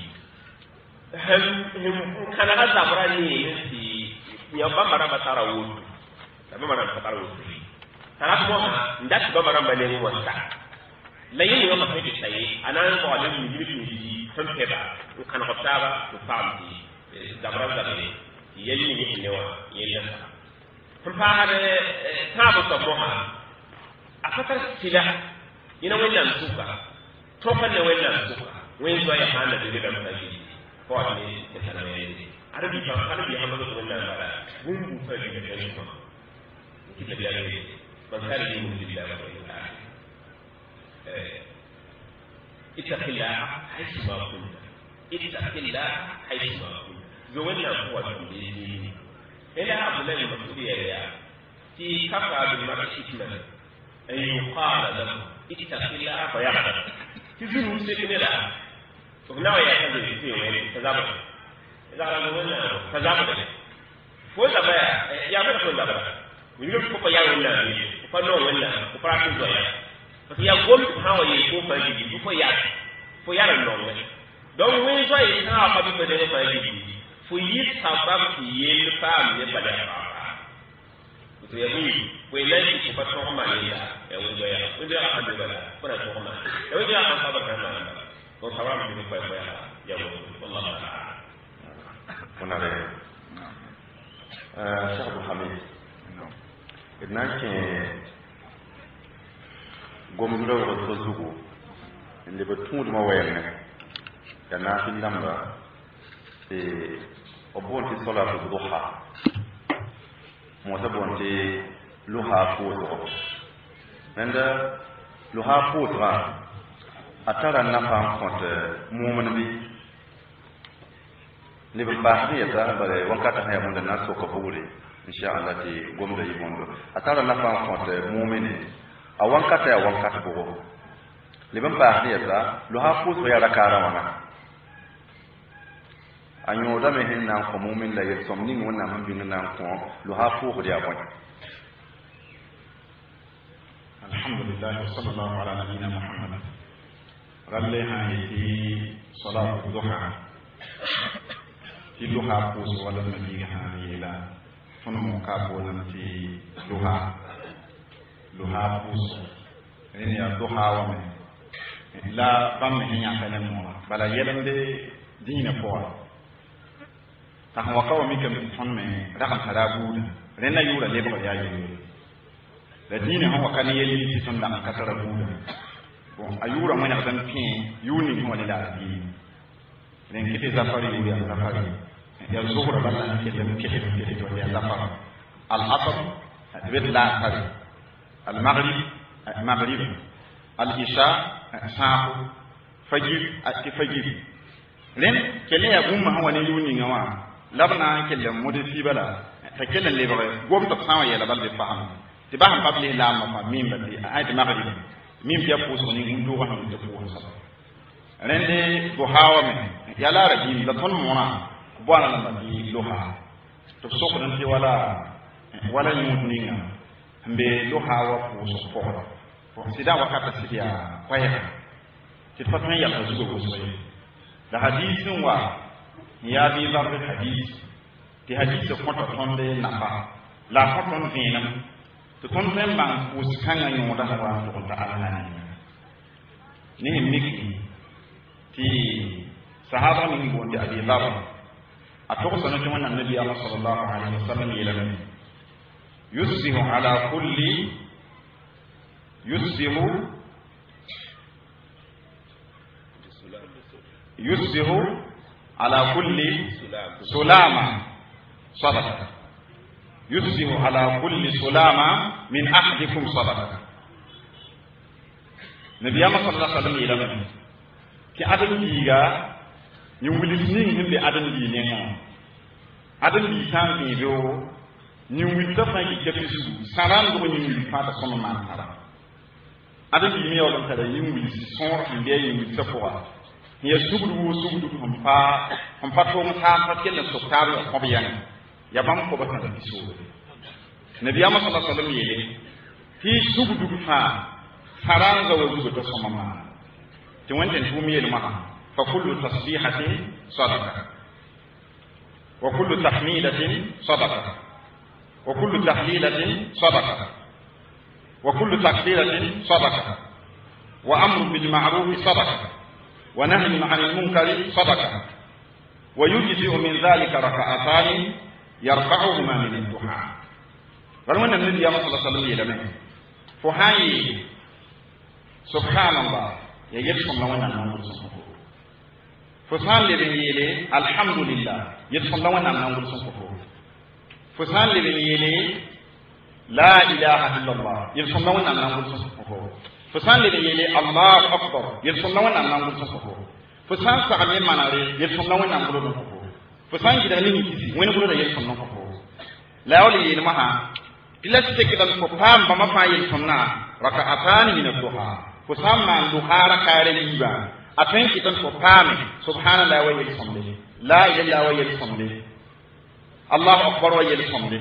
kana ga zabra ne ti ya ba mara batara wudu ba mara batara wudu tara ko ndat ba mara bane wasta la yini wa ma fi sai anan ko alim ni ni tan keba ko kan ko taba ko famti dabra dabre yelli ni ne wa yella tan fa hade tabu to mo ha afatar sila ina wannan suka to kan ne wannan suka wen zo ya hana da da mutaji ko ne ta sanaye arabi hamadu ko wannan bara gumbu fa da ne ko ki da ya ne ban kare ni mun da ba اتق الله حيثما كنت اتق الله حيثما كنت زوجنا هو الدين إلى عبد الله المسعود يا في كفى بالمرء إثما أن يقال له اتق الله فيعلم تزور سكن لا وكنا يا كذا في وين تزابط إذا قالوا تزابط فوز بقى يا بقى فوز بقى ويقول كوبا يا ولا كوبا ولا كوبا كوبا parce ya gom hawa yi ko fa ji ko ya no ne don wen so yi ha pa bi ko de fa ji fu yi sabab ki yel fa me ba da fa to ya bi ko ila ji ko pa to ma ne ya e wo do ya wo do ya ha de ba ko na to ma e wo do ya ha ba ka na ko sabab bi ko fa ya wo wallahi kuna le Cheikh Abdulhamid idna ke gomdo ko to zugo inde ba tudu ma wayne ya na fi lamba obonti salatu duha mo ta bonti luha fuzo nanda luha fuzo atara na fa konte mu'min bi ne ba ba ya ta bare wakata ha mun da na so ko bule insha Allah ti gomdo yi bondo atara na fa konte mu'min a wankata ya wankata bugo liban ba ne ya lo ha fu so ya rakara wana anyo da me hin nan ko mu'min la yesom ni wannan man bin nan ko lo ha fu ko ya bon alhamdulillah wa sallallahu ala nabiyyina muhammad ralle ha yi salatu duha ti duha ko so wala nabi ha yi la fon mo ka ko nan ti duha ko so ni ya duha wa me la bam me nya fa nan mo bala yelande dina ko ta ha wakawa mi kam fon me rakam harabu rena yura lebo ya yi la dina ha wakani yeli ti son da ka tarabu bon ayura mo nya dan pin yuni mo la di len kiti zafari yuri al zafari ya zuhra balla ke dan kiti to ya zafar al asr bid la fari al maghrib al isha sa'u fajr at fajr len kele ya gumma ha wani yuni ngawa labna kele modisi bala ta kele le bare gom to sawa ya la bal bi faham ti ba ham babli la ma fa mim bi ayat maghrib mim ya puso ni ndu wa ni to ko sa rende bo hawa me ya la rajim da ton mona bwana na mati loha to soko nan ti wala ni mudninga mbe loha wa puso ko sida wakata sidia kwaya ti fatman ya ko zugo so da hadisin wa ya bi zarri hadis ti hadis ko to tonde nafa la ko ton vinam to ton fen bang uskanga yo da wa to ta ala ni miki ti sahaba ni bonde abi dhar atoko sanu ci wannan nabi Allah sallallahu alaihi wasallam yelana yusbihu ala kulli yusbihu ala kulli sulama sadaqa yusbihu ala kulli sulama min ahdikum sadaqa nabi Allah sallallahu alaihi wasallam yelana ki adam diga ñu wulis ni himbe adam di ne nga adam di tan ni do ñu wul ta fa ki kefi su saran do ñu wul fa ta sono man tara adam di mi yow tan tara ñu wul ci son inde ñu wul ta fo ya sugudu on pa to mu ta fa kella so taru ko biyan ya bam ko ba tan di so nabi Muhammad sallallahu alaihi wasallam yele ti sugudu fa saran ga wudu to sono man ti wanten tumi yel ma fa kullu tasbihatin sadaqa wa kullu tahmidatin sadaqa wa kullu tahlilatin sadaqa wa kullu takbiratin sadaqa wa amru bil ma'ruf sadaqa wa nahyu 'anil munkari sadaqa wa yujzi'u min dhalika rak'atan yarfa'uhuma min ad-duha wannan nabi ya sallallahu alaihi wasallam fo hayi subhanallah ya yetsom la wannan nan so fo san le yele alhamdulillah yetsom la wannan nan so fo san le yele la ilaha illallah yetsom la wannan nan so fo san le yele allahu akbar yetsom la wannan nan so fo san sa ne manare yetsom la wannan nan so fo san gida ni kisi wani gulo da yetsom la so la yawli yele maha illa stekidan ko pam ba ma fa yetsom na raka'atan min ad-duha ko samma duhara kare liba afen kitan ko pame subhanallahi wa yalhamdu la ilaha illa wa yalhamdu allahu akbar wa yalhamdu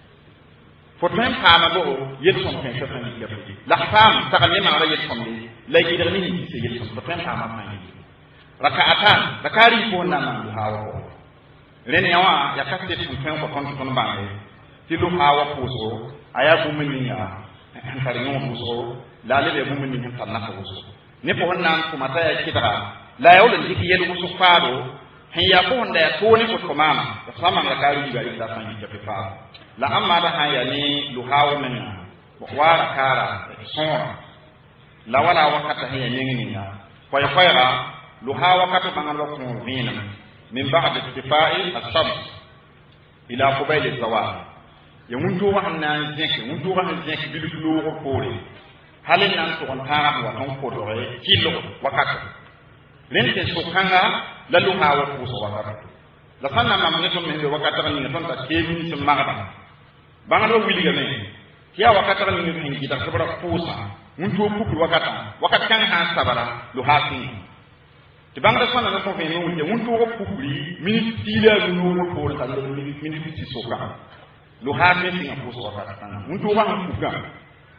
fo tan pama bo yalhamdu fen shafan yafi la fam takalli ma ra yalhamdu la gidarni ni se yalhamdu fo tan pama ma ni raka'atan rakari ko na ma duhawa ko ren yawa ya kaste tun fen ko ton bange ti duhawa puso aya ko min ya kare no puso la le bu mun ni tan na ko ne ko wannan kuma ta ya kidara la yawlan diki yelu su fado hin ya ko wanda ya to ne ko mama da sama ga kari ga ida san ki ta fa la amma da haya ni luhawa min wara kara son la wala wakata hiya nyingi na fa ya fayra luhawa kata bangal ko vina min ba'd istifai as-shams ila qabayl az-zawal ya mun to wannan zeki mun to wannan zeki bilu lo ko halin nan to on tara wa ton ko do re kilo wakata len te so kanga la lu hawa ko so wakata la fanna ma ne to men do wakata ni ton ta kemi so magaba banga do wili game ya wakata ni ni kita ko bara pusa mun to ku wakata kan ha sabara lu hasin ti banga sonna no ko fe ni mun to ko kukuri minute tila lu ko ko ta minute ti so ka lu hasin ni ko so wakata mun to ba ku ga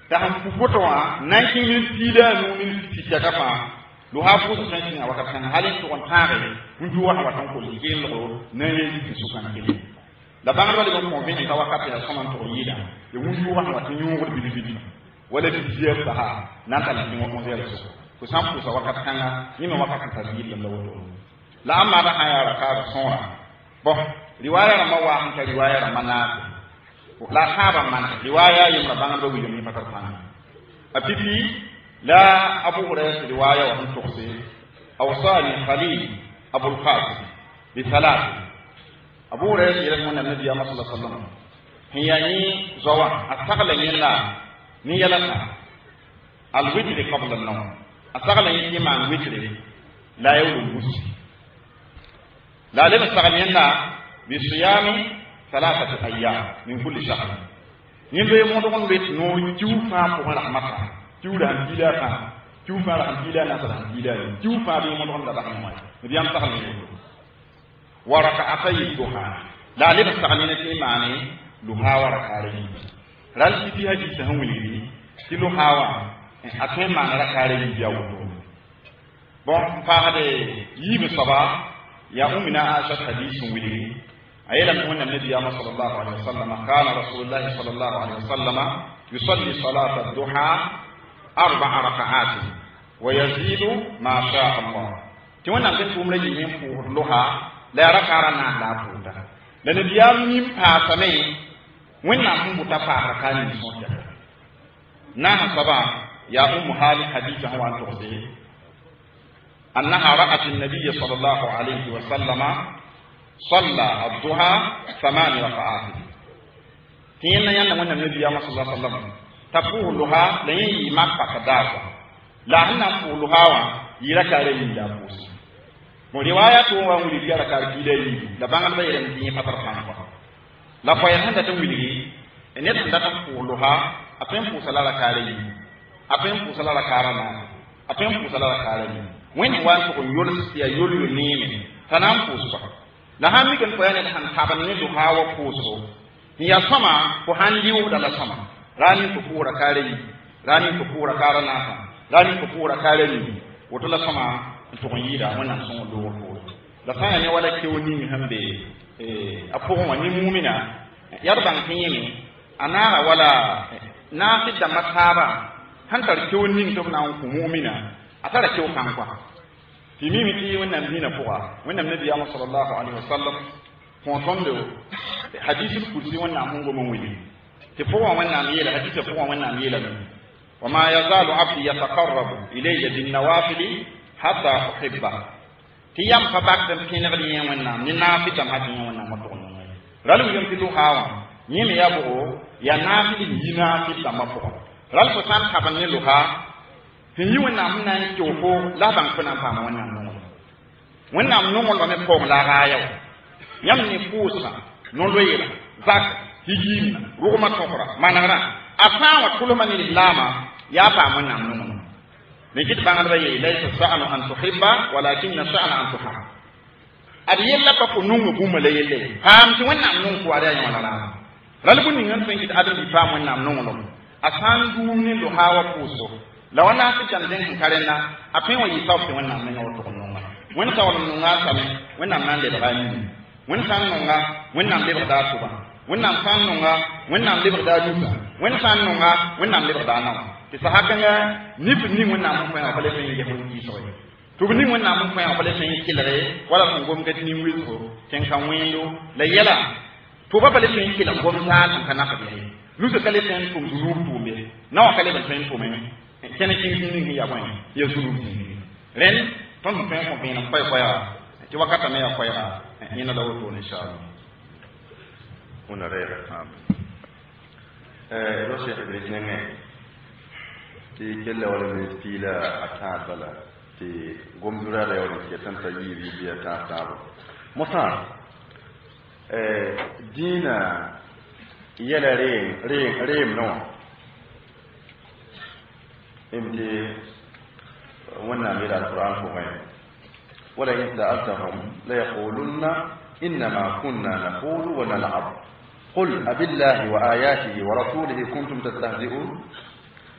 ta han fu foto wa 19 minutes pila no min fitia ka fa lu ha fu so tan wa ka kan halin to on tare mun du wa tan ko ligel lo na yi su kan ke la bang wala ko mo bin ka wa ka pela sama to yida e mun du wa tan nyu ko bi wala bi jiya saha nan ta ni mo ko yel so ko sampu sa wa ka kan ni me wa ka ta yi la wo la amma da haya ka sonra bon riwaya ma wa an ka riwaya mana la haba man riwaya yum bang do yum fatar fan apipi la abu hurairah riwaya wa an tuqsi awsani khalil abu al-qasim bi thalath abu hurairah ila mun nabi sallallahu alaihi wasallam hiyani zawa asaqala yalla ni yalla al-witr qabla an-nawm asaqala yalla man witr la yawlu musi la lima asaqala yalla bi siyami ثلاثة أيام من كل شهر نبي مودون بيت نور جوفا pour rahmata juuda dila fa juufa dila na sa dila juufa bi mودون da rahmah nabi am taxal ni wa rak'atay duha la li taxalina ti mani duha wa rak'ari ral ci fi haji sa hawli ci lu hawa atay man rak'ari biawu bon fa hade yibe saba ya ummina aisha hadithun wili أيضا أن النبي صلى الله عليه وسلم كان رسول الله صلى الله عليه وسلم يصلي صلاة الضحى 4 ركعات ويزيد ما شاء الله. تقولنا أنت تقوم لي من فوقها لا ركعنا لا فوقها. لأن اليوم يبحثني وين نحن متفاعل كان يسوع. نحن سبا يا أم هذه حديثه عن تقصي أنها رأت النبي صلى الله عليه وسلم صلى الضحى 8 ركعات تينا يانا من النبي صلى الله عليه وسلم تقولها لين ما فقداها لا نقولها يركع لين دابوس روايه وامري في ركع كيدي لا بان با يرم تي فتر فان لا فايا هندا تمولي ان يدا تقولها افين فوسلا ركع لين افين فوسلا ركع رنا افين فوسلا ركع لين وين وان تو يولس يا يولو نيمي تنام فوسا la han mi kan ko yana han taban ne du hawa kuso ni ya sama ko han liu da la sama rani ko pura kare ni rani ko pura kare na fa rani ko pura kare ni wato la sama to ko yida wannan sun do ko la fa ne wala ke woni mi hambe apo wani mu'mina yarban kin yimi anara wala na fidda masaba han tar ke woni to na ku mu'mina atara ke kan kwa timi ti wannan dina fuwa wannan nabi Muhammad sallallahu alaihi wasallam fontondo hadithul qudsi wannan mun go mun wili ti fuwa wannan yela hadithu fuwa wannan yela wa ma yazalu abdi yataqarrabu ilayya bin nawafil hatta uhibba ti yam fa bakdam kinabli wannan ni nafita hadin wannan maton ralu yam tilu hawa ni me yabo ya nafil yina fita mafu ral ko san kaban ne luha tin yi wannan mun nan jofo la ban kuna fama wannan non wannan non wala me ko la rayo yam ni fusa non do yela zak hijim rugma tokra manara afawa kulman lillama ya fa wannan non ne kit bangal baye laysa sa'anu an tuhibba walakin sa'ana an tuhibba adiyella pa ko nungu buma le yelle pam ti wannan non ko ada ya wala ral bu ni ngan fen kit adam bi fam wannan non lo asan du ni lo hawa fuso la wana fi can den karena apin wa yisaf fi wannan men wato ko non wani ta wala non ngasa me wannan nan de ba ni wani san non nga wannan le ba su ba wannan san non nga wannan le ba dusa wani san non nga wannan le ba na ti sa hakanga ni fi ni wannan mun fa ba le fen ye mun ki soye to ni wannan mun fa ba le fen ki lare wala ko gom gati ni wi so ken kan wendo la yela to ba le fen ki la gom ta kan ka be lu se kale fen ko du lu be na wa kale fen ko me kene kingi ni ya bwana ya zuru ren ton mo fen ko be na fa ya ti wakata me ya fa ya ni na dawo to inshallah una rera lo se ibrahim ne ti kella wala me tila ata bala ti gomdura da yawon ke tan ta yi biya ta sabo musa dina yala re no imti wannan mai da alquran ko mai wala in sa'altahum la yaqulunna inma kunna naqulu wa nal'ab qul abillahi wa ayatihi wa rasulihi kuntum tastahzi'un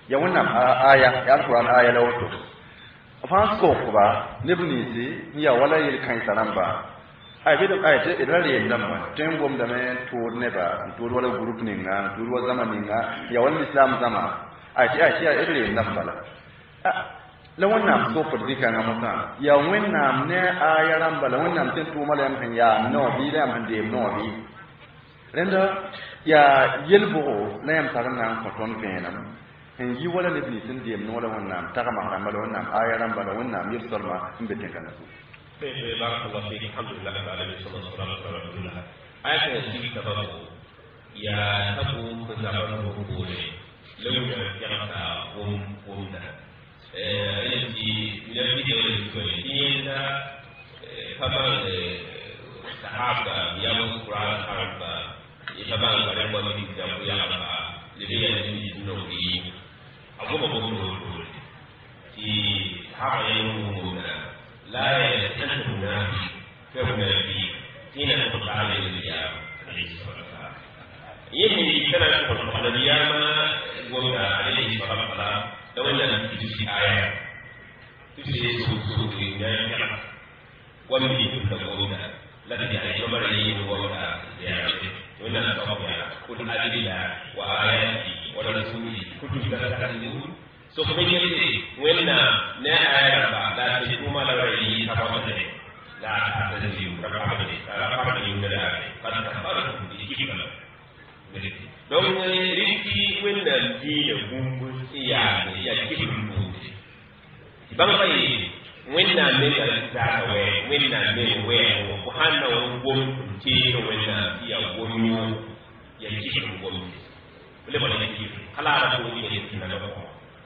ya wannan aya ya alquran aya la wato fa ko ba nebni ya wala yel kan saramba ay bi da ay te idare yen namma tem bom da me tour ne ba tour wala group ni nga tour wa zaman ni nga ya wal islam zama ay te idare yen namma la wannan so for dika nga mata ya wannan ne aya ramba la wannan tin to mala yam ya no bi da am de no bi renda ya yelbo la yam sarana ko ton kenam en yi wala ne bi tin de no wala wannan ta kama ramba la wannan aya ramba la wannan yusal ma mbete kana su بارك الله فيك الحمد لله رب العالمين صلى الله عليه وسلم آية التي تبقى يا تبو كزمان بقولي لو يرجع قوم ده التي من الفيديو الذي طبعا الصحابة يوم القرآن الحرب طبعا قريب من الجو يعرف لبيع النبي أقوم بقول في صحابة يوم لا يستنتج فهنا في حين تطلع عليه الرياض عليه الصلاة والسلام يمكن كان يقول على الرياض وقع عليه الصلاة والسلام لو أن في آية تفسير سوء الناس ومن يقول لا تجعل يوم الرياض وقع زيادة وإن الصواب كل أدلة وآيات ورسوله كل ذلك so kuma yake wannan na ayar ba da ta kuma da rai ta ba da la ta da ji ka ba da ta ba da yin da ka ta ba da shi ba don riki wannan ji da gungun tsiya ya cikin gungun ban bai wannan ne da ta we wannan ne we ko hanna gun ce wannan ya gunyo ya cikin gungun le ba da shi kala da ko ne cikin da ba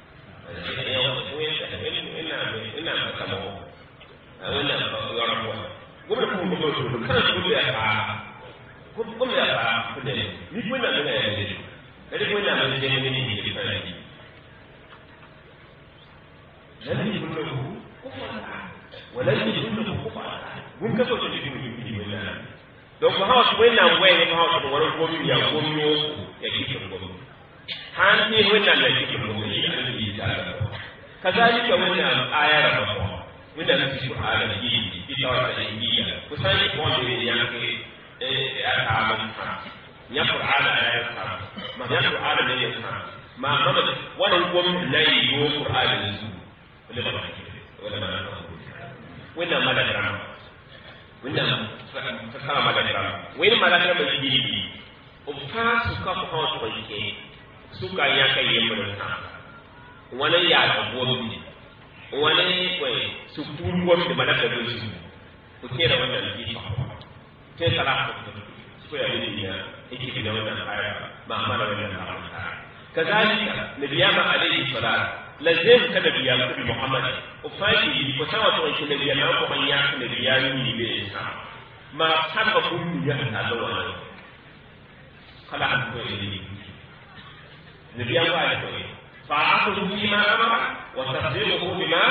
donc hawa su wannan waye ne hawa su wani gomi ya gomi ya kike gomi hanti wannan da kike gomi كذلك من آية ربنا من النبي على الجيل في توراة الإنجيل وسأل يقول لي يعني أتعامل يقول على آية ما يقول على النبي ما ممد ولا يقوم لا يقول على النبي ولا ما وين ما لدرام وين فكما ما لدرام وين ما لدرام الجيل وفاس سكاب هون توجيه سكا يكاي يمرنا wani ya da gobe wani kwai su tun gobe da malaka da su ku kera wannan biki sai salatu ko ya yi ya yake da wannan aya ba amma da wannan aya kazalika nabiyama alayhi salat lazim kada biya ku muhammad ufaki ko sawa to shi nabiyama ko ban ya nabiyami ne be sa ma sabba kun ya ta da wannan kala an ko yi nabiyama alayhi فأخذوا بما أمر وتصديقه بما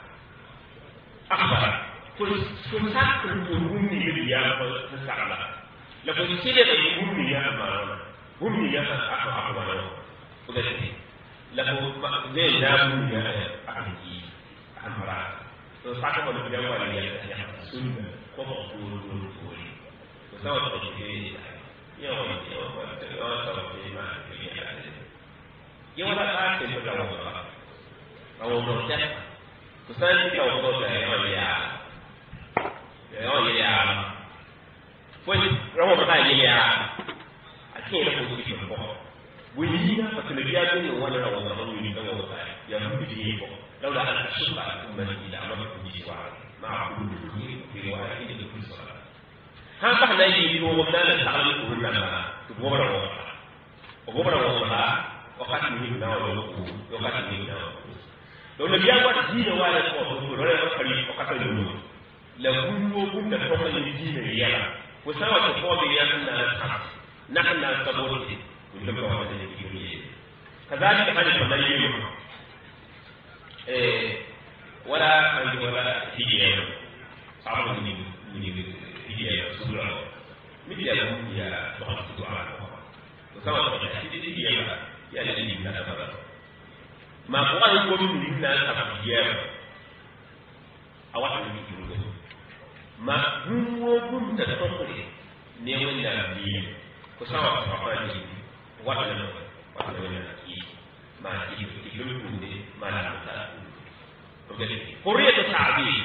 أخبر كل ساعة تقولون لي فسعنا لكن سيدة يقولون يا أمانة هم يا أخبر وذلك لكن زي نام يا أخي أمرا فساعة من الجوال يا سنة وقول وسوى تجري يوم يوم لا تنسى الوضع أو مرتاح كسان كوضع يا فوي رمى بتاع يا أكيد لكم في الفوق ويجينا فتلبيات من وانا رمى من وضع يا ربي لولا أن أشوف أمة إلى أمر الجوار مع كل في رواية كل صلاة هذا احنا يجي وقتنا نتعلم كلنا تبغى وقبل wakati mwingi nao wakati mwingi nao ndio nabii wangu dini wale kwa wale wakati mwingi la kunyo kunta toka ni dini ya kwa sababu tofauti ya na saboti ndio kwa wale dini kadhalika hadi kwa dini wala andi wala hija sababu ni hija sura mimi ya Allah subhanahu wa ta'ala kwa sababu hija ya dini na sababu ma ko an ko min na ta biya a wata ne ki rugo ma duwo gum da tokore ne wannan biya ko sawa ko fa ni wata ne ki ma ki lutu ne ma la ta ko de ta'bi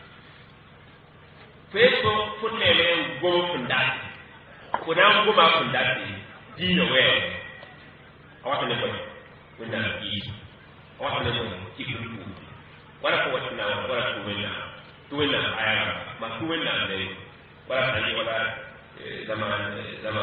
feso funele gomo fundati kuna goma fundati dino we awata ne boy kuna ki awata ne boy ki ku wala ko watna wala ko wena aya ma ku wena ne wala tani wala zaman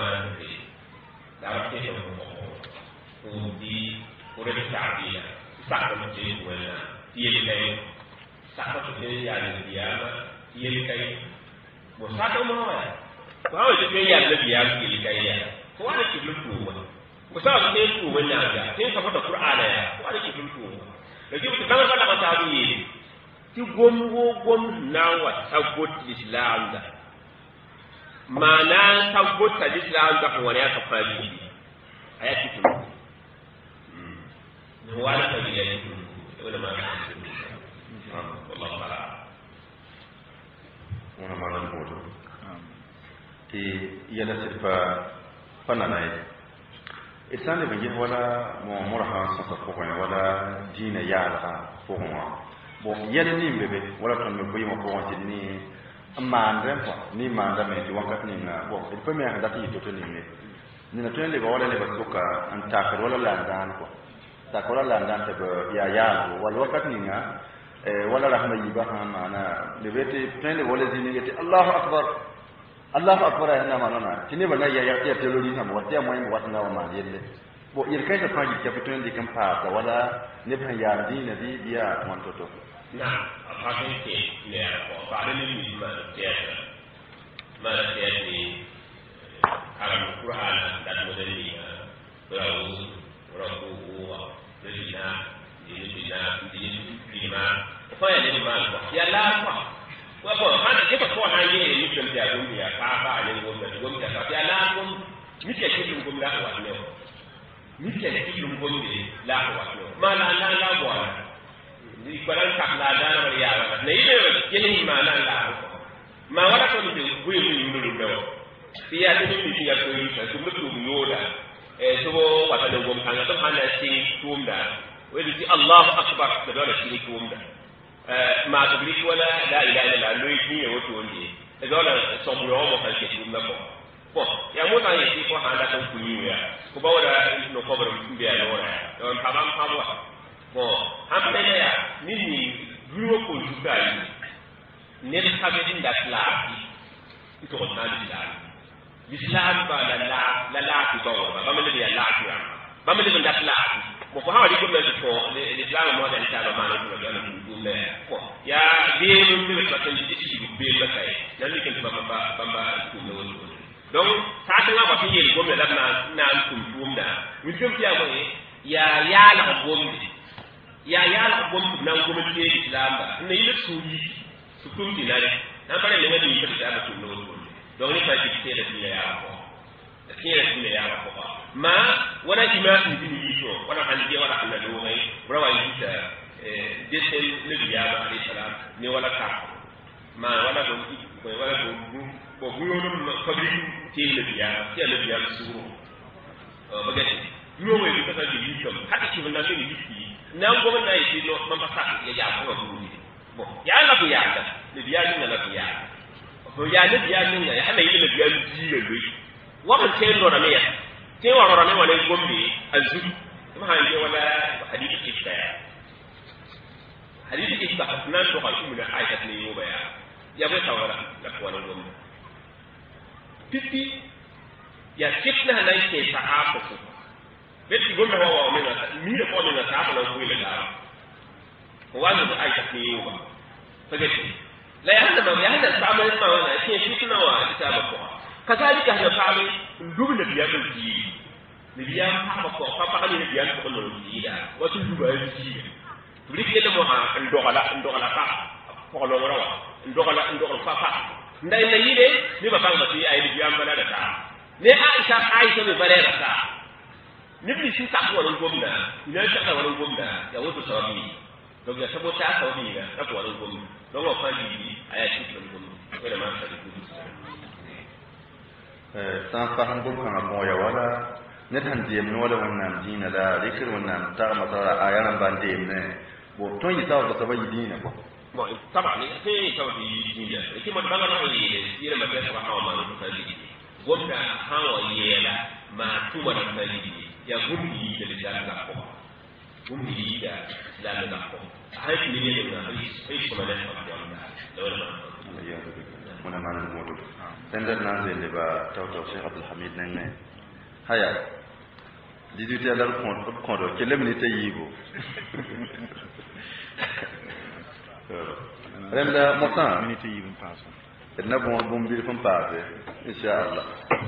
da ke ko di ko de ta'biya sa ko je wala tiye kai sa ko je ya ne diyama tiye kai mo saka mo wa ba wa je ya da biya ki kai ya ko wani ki lutu wa ko sa ne ku wani ga sai ka fada qur'ana ya ko wani ki lutu wa da ji mutan ba da ta bi ti gom na wa tagot islam da mana tagot islam da ko wani aka fadi aya ki tu ne wala ta bi ya ki wala ma wallahi ta'ala wana malan bodo ti yana sirfa fanana yi isani bangi wala mo murha sa ko wala dina ya la ko mo bo yana ni bebe wala ton me boyi mo ko ni amma ndem ko ni manda me di wakati ni na bo il premier ha dati to ni ni na tele ba wala le basuka an takar wala landan ko takora landan te ya wala wakati ni na wala rahma yiba mana lebete tende wala zini gete Allahu akbar ina manana tini bana ya telori na mo tia moy mo watna wa ma yelle bo yirkai ta faji ke fito ndi kan pa wala ne ban ya dina di biya mon toto na afakin ke ne ko ba ne mi ma te ni alam qur'an da mo dali rawu dina fa ya ni ma ya la fa wa ko hana ke ko ha ye ni tum ya dunya ba ne gom ta ya la gom mi ke ki gom la wa ne mi ke ki gom ne la wa ne ma la wa ni ko lan ka la da na ya wa ne ye ni ma la ma wala ko ni bu yi ni ndu do ya ni ya ko yi ta su mutu yoda so wata da gom kan to hana shi tumda wani ji Allahu akbar da dole shi ne tumda ma tubrik wala la ilaha illa Allah ni ne wato wanda da dole so mu yo mo kan shi tumda ko ya mu ta yi ko handa kan kunyi ya ko ba wala no ko bar mbi ya lora don tabam pamwa ko hambe ya nini duro ko jugai ne da kabe din da slavi ito ko na l'islam ba la ki ba me le ya la ki ba me le nda la mo ko hawali ko me ko l'islam mo da ta ba ma ko da na le ko ya be no le ko tan di ci be la kay nan ni ken ba ku no donc sa ta ba fi yel ko me la na ku da mi jom ti ko ya la ko la ko na ko me ti l'islam ba ne ile suri su kun ti na na bare le ngadi ko ta ba ku no donc ni fay ci la ci ya ko ma wala imam bin yito wala hanje wala Allah do ngay brawa yita desel nabi ya alayhi salam ni wala ka ma wala do ko wala do ko bu yono fabri ci nabi ya suru bagati yo we ko ta di yito hatta ci banda ni yiti na go na yi no man ba sa ya ko bu ni bo ya la ko ya ta nabi ya ni la ko ya ko ya nabi ya ni ya hana yi nabi ya ji le wakon ce lora me ya ce wa lora me wala gombe azu kuma hanje wala hadisi kista nan to ka kuma ayat ne yo baya ya bai tawara da wala gombe pipi ya kitna nan ke sahaba ko beti gombe wa me na mi da ko na sahaba na ko ile da ko wala ayat ne yo ba sagati la ya hada sama ma wala ce shi tuna wa kitaba ko كذلك هذا فعل دوبل بيان الجي بيان فاكو فاكو ني بيان ko no jida wato duba ji tulik le mo ha ndogala fa ko lo rawa ndogala fa ndai na yide ni ba banga ti ay biyam bala da ta ne Aisha be bare da ta nibli shi ta ko gomna ila ta ko gomna ya wato sawabi to ya sabo ta sawabi ga ta ko gomna don wa fadi aya shi ko gomna ko da ma ta ku san faham ko kan mo ya wala ne tan diem no wala wannan dina da dikir wannan ta masara ayaran ban diem ne bo ton yi taw da sabai dina ko bo tabani sai taw di dina ki mo banga no yi yele ma ta ba hawa ma no ta di gomna hawa yela ma tuma da ta di ya gumbi da da ko gumbi da da ko hay ni ne da hay kuma da da wannan ya muna manan modu tendar nan zai ba tawto Sheikh Abdul Hamid nan ne haya 18 heures kon do kelem ni tayigo renda motan minute yibu paso na bon bir fam paase inshallah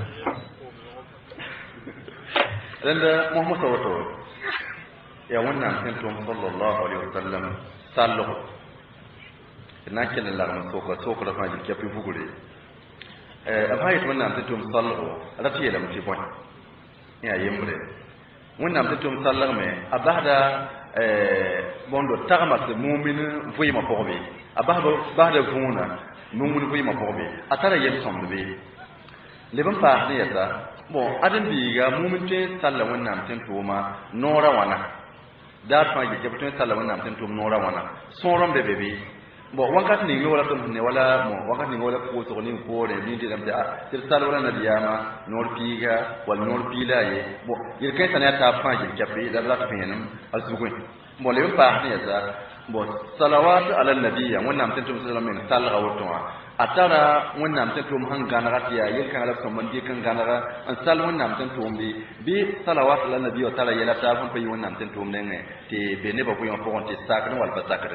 renda Muhammad sawato ya wannan tentum sallallahu alaihi wasallam sallu na kenan la soko da faji ke fi fugure afayit wannan tentum sallu rati da muti bon ya yembre wannan tentum sallu me abada bondo tagama se mu'min vuyma porbe abada vuna mu'min vuyma porbe atara yem sombe leban pa ne yata bon adan biga mu'min te sallu wannan tentum ma nora wana da faji ke tentum sallu wannan tentum nora wana soron bebe bo wakati ni wala to ne wala mo wakati ni wala ko to ni ko re ni dam da tir sal wala na diyama nor piga wal nor pilaye bo il kay tan ta faji kapi da la fenam azugun mo le pa ne za bo salawatu ala nabiyya wannan tantum sallallahu alaihi wasallam wato atara wannan tantum hanga na ratiya yin kan ala somman di kan ganara an sal wannan tantum bi salawatu ala nabiyya tala yala ta fun fayi wannan tantum ne te be ne ba ko yon ko on te sakran wal basakre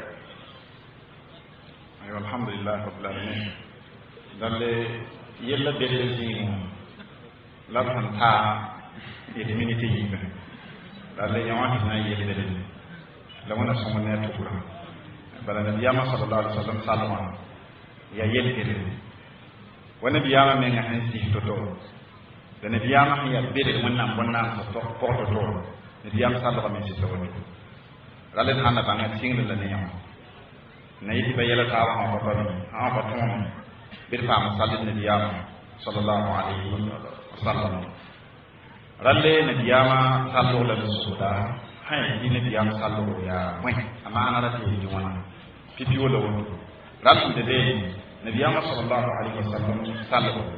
alhamdulillah rabbil alamin dalle yella belle zin la fanta e de minute yi ba dalle yawati na yelle de la wana songo ne to kura bala nabi yama sallallahu alaihi wasallam sallama ya yelle de wana biyama men nga hansi to to da nabi yama ya bede wannan wannan to porto to nabi yama sallallahu alaihi wasallam dalle hana banga singla la ne yama na yi bayala ta wa ba ton bir fa musallin nabiyama sallallahu alaihi wasallam ralle nabiyama sallallahu alaihi wasallam hay ni nabiyama sallallahu ya mai amma ana rata yi wannan pipi wala wala ralle de de nabiyama sallallahu alaihi wasallam sallallahu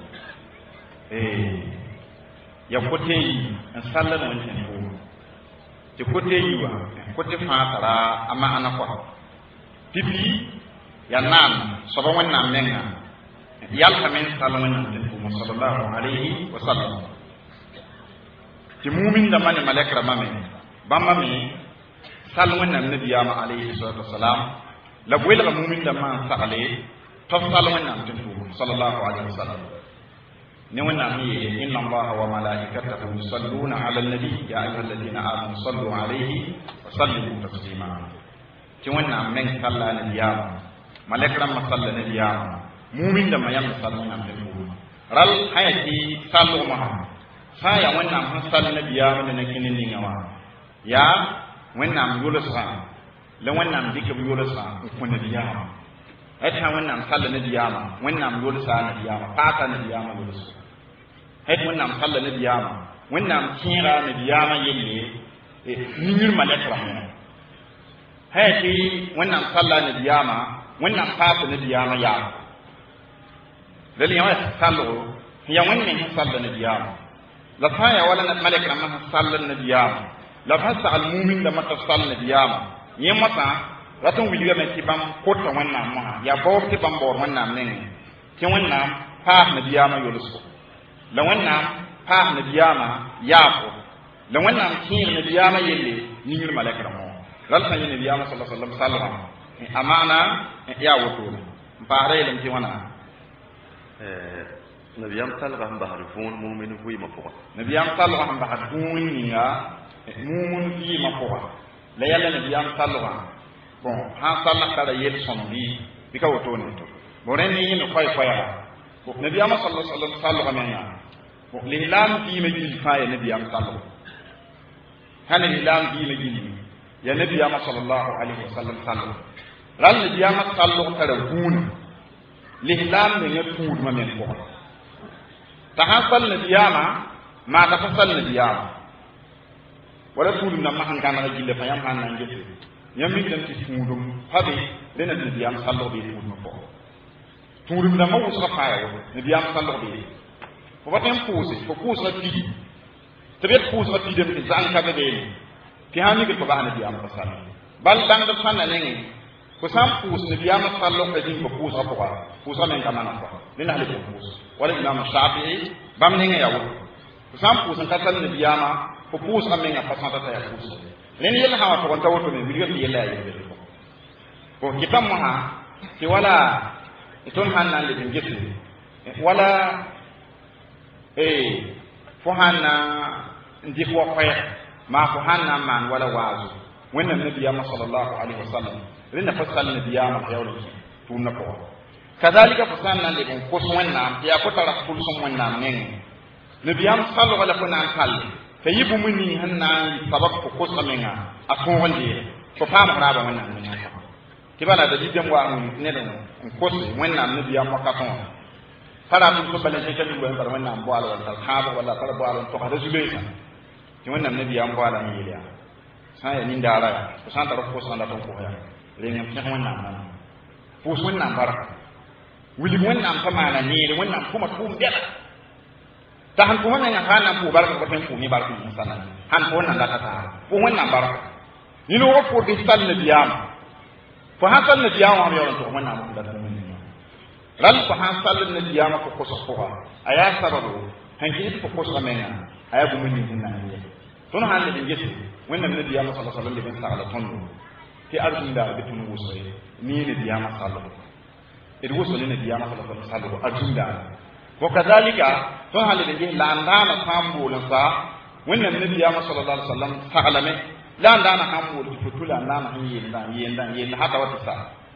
ya kote yi sallallahu alaihi wasallam ti kote yi wa kote fa tara amma ana ko pipi ya nan soba wannan menga yal kamen sallallahu alaihi wasallam ti mu'min da mane malakra mame bamma mi sallu wannan nabiyama alaihi salatu wasalam la gwela ga mu'min da man sale to sallu wannan sallallahu alaihi wasallam ne wannan mi inna allaha wa malaikatahu yusalluna ala nabi ya ayyuhalladhina amanu sallu alaihi wa sallimu taslima ci wannan men sallah na biyama malakram masalla na biyama mu'min da mayam sallah na biyama ral hayati sallu ma saya wannan han sallah na biyama da nakinin ni ngawa ya wannan yulu sa la wannan dike yulu sa ko na biyama ai ta wannan sallah na biyama wannan yulu sa na biyama fata na biyama yulu sa ai wannan sallah na biyama wannan kira na biyama yelle ni nyir malakram hayati wannan sallah na biyama wannan fata na biyama ya dalil yawa sallu ya wannan sallah na biyama la faya wala na malaka amma sallah na biyama la fasa al mu'min da mata sallah na biyama yemata ratun widiga men kibam kota wannan ma ya bawti bam bor wannan men ki wannan fa na biyama yulusu la wannan fa na biyama ya ko la wannan kin na biyama yelle ni ngir malaka mo ral fa yene biyama sallallahu alaihi wasallam amana ya wuto bare lam ci wana nabiyam sallallahu bahrifun mu'min fu mafuqa nabiyam sallallahu bahrifun ya mu'min fi mafuqa la yalla nabiyam sallallahu bon ha sallallahu kala yel sombi bika wuto ne to boren ni yin koy koya nabiyam sallallahu alaihi wasallam men ya bon l'islam fi ma jil fa nabiyam sallallahu hanin ilam dina gini ya nabiyama sallallahu alaihi wasallam sallu ral nabiyama sallu tara guna l'islam ne ya tuud ma men ko ta hasal nabiyama ma ta fasal nabiyama wala tuud na ma han kana gille fa yam han nan jesse yam mi dem ci tuudum habe dena nabiyam sallu bi tuud ma ko tuudum na ma wusa faaya nabiyam sallu bi fo batem pousse fo pousse la ti tebet pousse la ti dem ci zanka be be ti hani ko ba nabiyam sallu bal dan da fanna nengi ko sam pousse nabiyam sallu ko din ko pousse ko pousse men kamana ko dina hale ko pousse wala imam shafi'i bam nengi yawo ko sam pousse ka sal nabiyama ko pousse men ga fasanta ta ya pousse len yel hawa to on tawoto me wiyo yella yebe ko kitam ha ti wala ton hanna le ngesi wala fo hanna ndi ko khoy ma fo hanna man wala wazu wenna nabiyama sallallahu alaihi wasallam rinna fasal nabiyama yawlo tunna ko kadhalika fasanna le ko so wenna ya ko tara kul so wenna men nabiyam sallallahu alaihi wasallam kal fayibu muni hanna sabab ko so menga akon wonde ko fam raba wenna men kibala da jidem wa ne da ko so wenna nabiyam makaton fara mun ko balen ke min bar wenna bo ala wal sahaba wala fara bo ala to rasulullah ti wenna nabiyam bo ala ni ya sa ya ni ndara ko san tara ko san da ton ko ya le nyam ci wenna man pousse wenna baraka wili wenna am famana ni wenna kuma tum dela ta han ko wenna ngana pu baraka ko tan fu ni baraka ni sana han ko wenna ngata ta ko wenna baraka ni no ko di sal nabiyam fa hasan nabiyam am yawan to wenna am da ral fa hasan nabiyam ko so ko aya sababu han ki ko so menga aya bu min ni nan ni ton han le ngesi wenna nabiyam sallallahu alaihi wasallam be sala ton ti arjunda be tun wusay ni nabiyam sallallahu الوصل للنبي محمد صلى الله عليه وسلم أجندا وكذلك فهل الذي لا عندنا حمول صا وإن النبي محمد صلى الله عليه وسلم سألمه لا عندنا حمول تفتول عندنا يندان حتى وتسا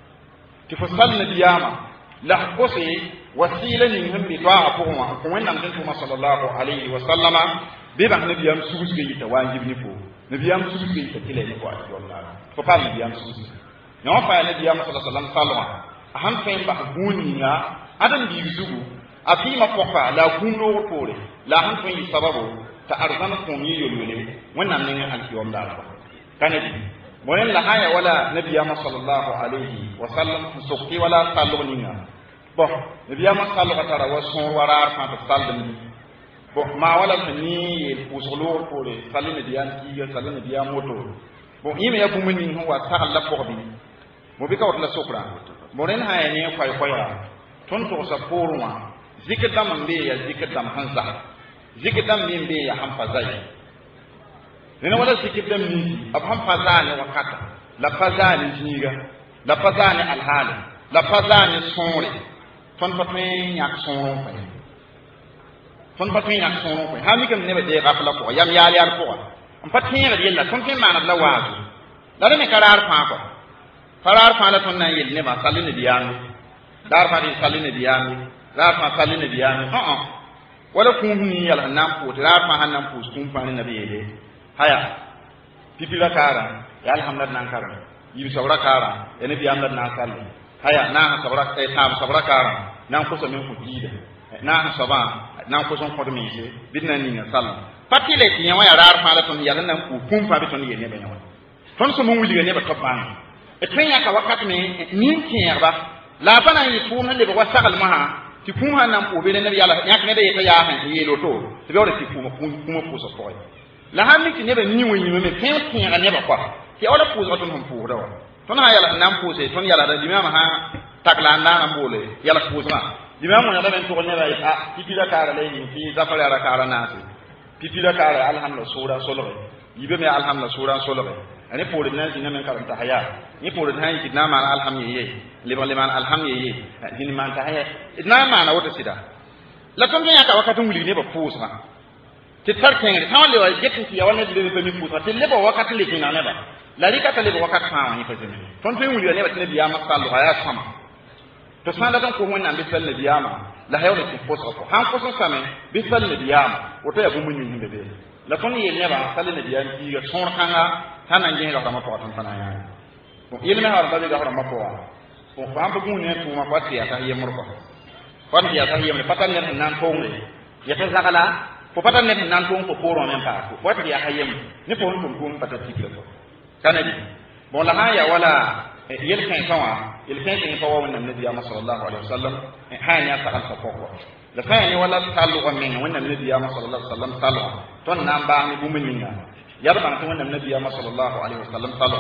تفصل النبي محمد لا قصي وسيلة منهم بدعاء فهما وإن النبي صلى الله عليه وسلم بيبقى النبي محمد سوس كي تواجب نفو النبي محمد سوس كي تكلم نفو الله فقال النبي محمد سوس نوفى النبي محمد صلى الله عليه وسلم ahan fen ba guniya adam bi zugu afima fofa la kuno tore la han fen sababu ta arzana ko mi yolole wannan ne alkiyom da ba kanadi monen la haya wala nabiyama sallallahu alaihi wa sallam suqi wala salluninga bo nabiyama sallallahu tara wason warar fa ta sallin bo ma wala ni usulu tore sallin diyan ki sallin diyan moto bo yime ya bumuni ho wa sahalla ko bi mo bi ka wala sokra moren haya ne kwai kwaya ton to sa porwa zikdam mbe ya zikdam hanza zikdam mbe ya hanfazai nina wala zikdam ni ab hanfazani wakata la fazani jiga la fazani alhali la fazani sonre ton patme nyak sonro fa ton patme nyak sonro fa ha mi kam ne be de gafla ko yam yali ar ko am patme ya yella ton ke manat la wazu la ne karar fa ko farar fa la ton na yel ne ba salline diyami dar fa di salline diyami dar fa salline diyami wala kun ni yal nan ko dar fa hanan ko kun fa ni nabi yele haya pipila kara ya alhamdulillah nan kara yi sabra kara ya nabi amdan na salli haya na sabra kai ta sabra kara nan ko so min ko dida na saba nan ko son ko mi je binna ni na sall patile ti nyawa ya dar fa la ton yal nan ko kun fa bi ton yele be nyawa ton so mun wuli ne ba toppan etwenya ka wakat me nin tierba la bana yi fu na le ba sagal maha ti fu ha nan po be ne yalla yak ne de ta ya han yi lo to ti be ti fu ma fu so ko la ha mi ti ne be ni woni me fen tiera ne ba kwa ti ola fu so ton hum fu do ton ha yalla nan fu se ton yalla da limama ha takla na na mbole yalla fu ma limama yalla men to ne ba ti bi da kara le ni fi zafara ra kara na ti bi da kara alhamdulillah sura solo yibe me alhamdulillah sura solo ani pore na dina men karanta haya ni pore na yi na man alhamdulillah liman alhamdulillah dina man ta haya na man wata sida la ton ya ka wakatun wuli ne ba fusa ti tarken ri tawle wa jetin ti yawan ne be mi fusa ti leba wakatun le dina ne ba la rika ta leba wakat fa ni fa jini ton tin wuli ne ba tin biya masallu haya sama to sanda kan ko wannan bi sallu biyama la hayawle ti fusa ko han ko so same bi sallu biyama wato ya bu mun ni be la ton yel ba sale ne biya ti ga son kanga tanan je ga ma ko tan tan ya ko yel me har ba ga ma ko ko fa ba gun ne to ma kwati ya ta yemur ko kwati ya ta yemur patan ne nan to ngi ya ta zakala ko patan ne nan to ko poro men pa ko kwati ya hayem ni ko on ko patati ko kanadi bon la haya wala yel kan tawa yel kan tan tawa wannan nabi sallallahu alaihi wasallam hanya ta kan ko la fani wala talu ko men wannan nabi sallallahu alaihi wasallam talu ton nan ba ni buminga yar ban ton wannan nabi sallallahu alaihi wasallam talu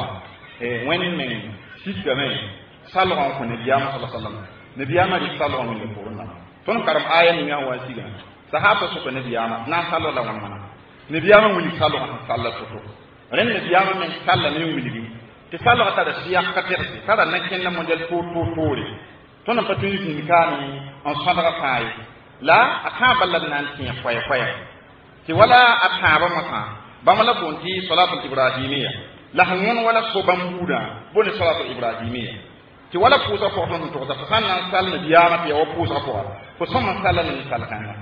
wen men sikka men salu ko nabi sallallahu alaihi wasallam nabi ri salu ko men ko na ton karam aya ni ngawa siga sahaba su ko nabi na salu la wannan nabi wuli salu ko sallatu to ren nabi men sallama ni wuli ti salo ta da siya katerti kada na kenna model tori to na patuni ni kani on sadaka fay la aka ballan nan tiya faya ti wala aka ba mata ba mala bonti salatu ibrahimiyya la hangon wala ko bambuda boni salatu ibrahimiyya ti wala pusa ko ton to ta sanna sal na biyama ti wa pusa ko somma sallan ni salkanga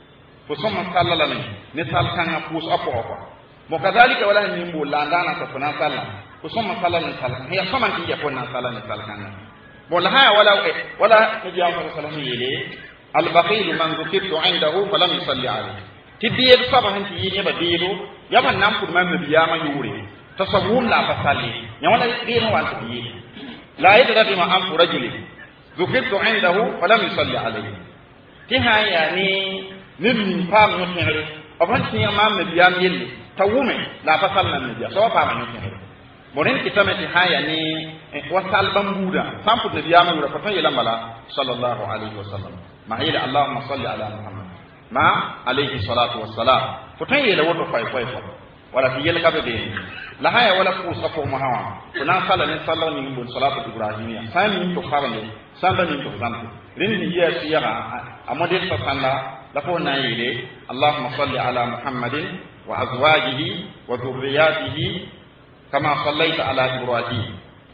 ko somma sallala ni salkanga pusa ko mo kadhalika wala ni mbo landana ko fana sallan kusoma sala ni sala hiya kama ngia pona sala ni sala kana bola haya wala nabi sallallahu alaihi yele al bakhil man dhukirtu indahu falam yusalli alayhi tibiye saba hanti yini ba diro yaba nam kur man nabi ma yure tasawwum la fasali nya wala diro wa tibiye la yadra bima am rajuli dhukirtu indahu falam yusalli alayhi ti haya ni nim pam no tere afanti ma nabi yele tawume la fasal nabi so pa ma no tere moren kitamati haya ni wasal bambuda sampu de biyama wura ko tan mala sallallahu alaihi wasallam ma ila allahumma salli ala muhammad ma alaihi salatu wassalam ko tan yela woto fay wala fi yel kabe de la haya wala ko sako mahawa kuna sala ni sallallahu ni bon salatu ibrahimiyya sami to kharale sala ni to zamto rin ni ya siyara amode fa sala la ko na yele allahumma salli ala muhammadin wa azwajihi wa dhurriyyatihi كما صليت على إبراهيم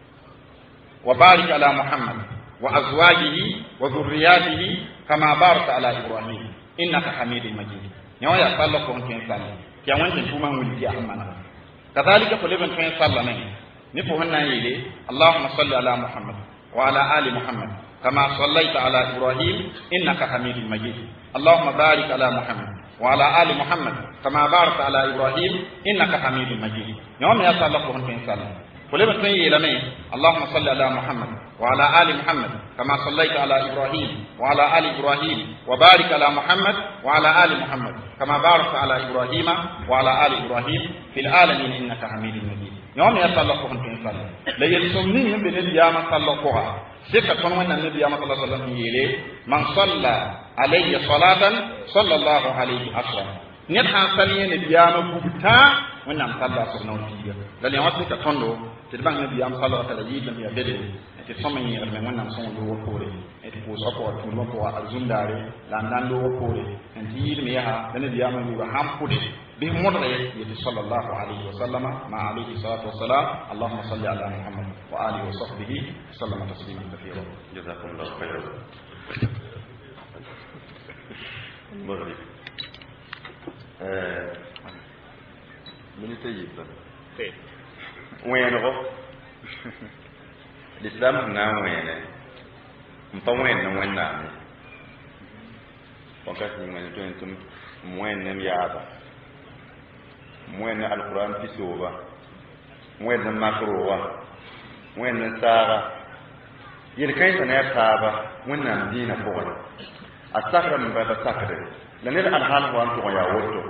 وبارك على محمد وأزواجه وذرياته كما باركت على إبراهيم إنك حميد مجيد نيو يا صلى الله عليه وسلم كي وانت توما ولدي أمنا كذلك فلبن فين صلى ني نفهنا يلي اللهم صل على محمد وعلى آل محمد كما صليت على إبراهيم إنك حميد مجيد اللهم بارك على محمد وعلى آل محمد كما باركت على إبراهيم إنك حميد مجيد يوم يا صلى الله عليه وسلم فلما تنيي لمن اللهم صل على محمد وعلى آل محمد كما صليت على إبراهيم وعلى آل إبراهيم وبارك على محمد وعلى آل محمد كما باركت على إبراهيم وعلى آل إبراهيم في العالمين إنك حميد مجيد يوم يا صلى الله عليه وسلم لا يلزمني من بني يا صلى الله عليه وسلم سكة من النبي صلى الله عليه وسلم يلي من صلى عليه صلاة صلى الله عليه أسلم نحن صلي النبي بوتا ونعم صلى سبحانه وتعالى لأن يوصل كتندو تبان النبي صلى الله عليه وسلم يبدأ تسمى يرمي ونعم صلى الله عليه وسلم تبوس أقوى تنمو أقوى الزنداري لأن دو وقوله تنتيل ميها النبي يبهم قوله بمرة صلى الله عليه وسلم مع عليه الصلاة والسلام اللهم صل على محمد وآله وصحبه وسلم تسليما كثيرا جزاكم الله خيرا مغرب من طيب وين غو الإسلام هنا وين مطوين وين نعم وقت من تنتم وين نم يعبا وين القرآن في سوبا وين المكروه وين السارة يلكين سنة سابا وين دين فوق السكر من بعد السكر لأن الحال هو أنتم يا وتو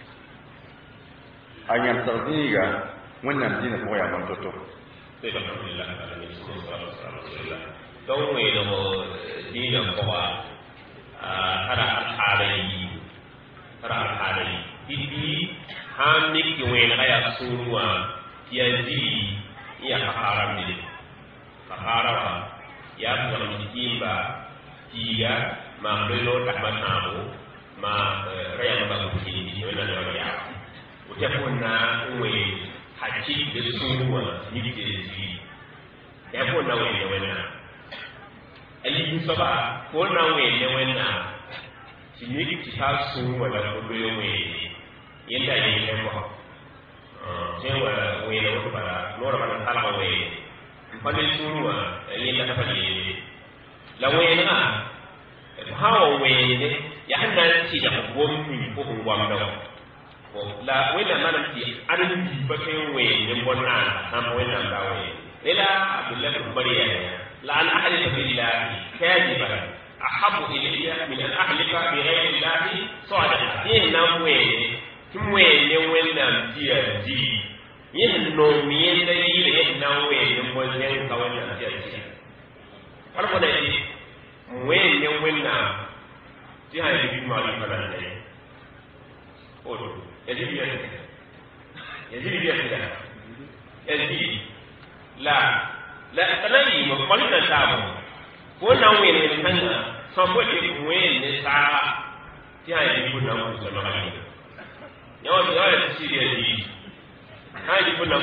أن يمتزيجا وين دين فوق يا وتو دون وين دين فوق ترى الحالي دي hamik wen aya sunwa yazi ya haram ni sahara ya bukan timba tiga ma belo tak manamu ma raya ma bukini wena ya utapona uwe haji de sunwa yikezi ya pona wena ali soba pona wena siniki ta sunwa la kodo yenda yi ko sewa wele wo para lora para kala wele pale sunwa yenda ta pale la wele na hawa wele ya hanna ci da gomni ko gwamda ko la wele na ci arin ba kai wele bonna sam wele da wele ila abdullah bariya la an ahlifa billahi kadiban ahabu ilayya min an ahlifa bi ghayri llahi sadiqa inna wele tumwele wenda ji yin no miye da yile na wele mbozen ka wenda ji wala ko dai wele wenda ti ha yi ma ni kala ne o yazidi la tanani mo kwalita tabo ko na wele tanga so ko ti wele sa ti ha yi ko na ko so na yawa da shi da yi haji kuna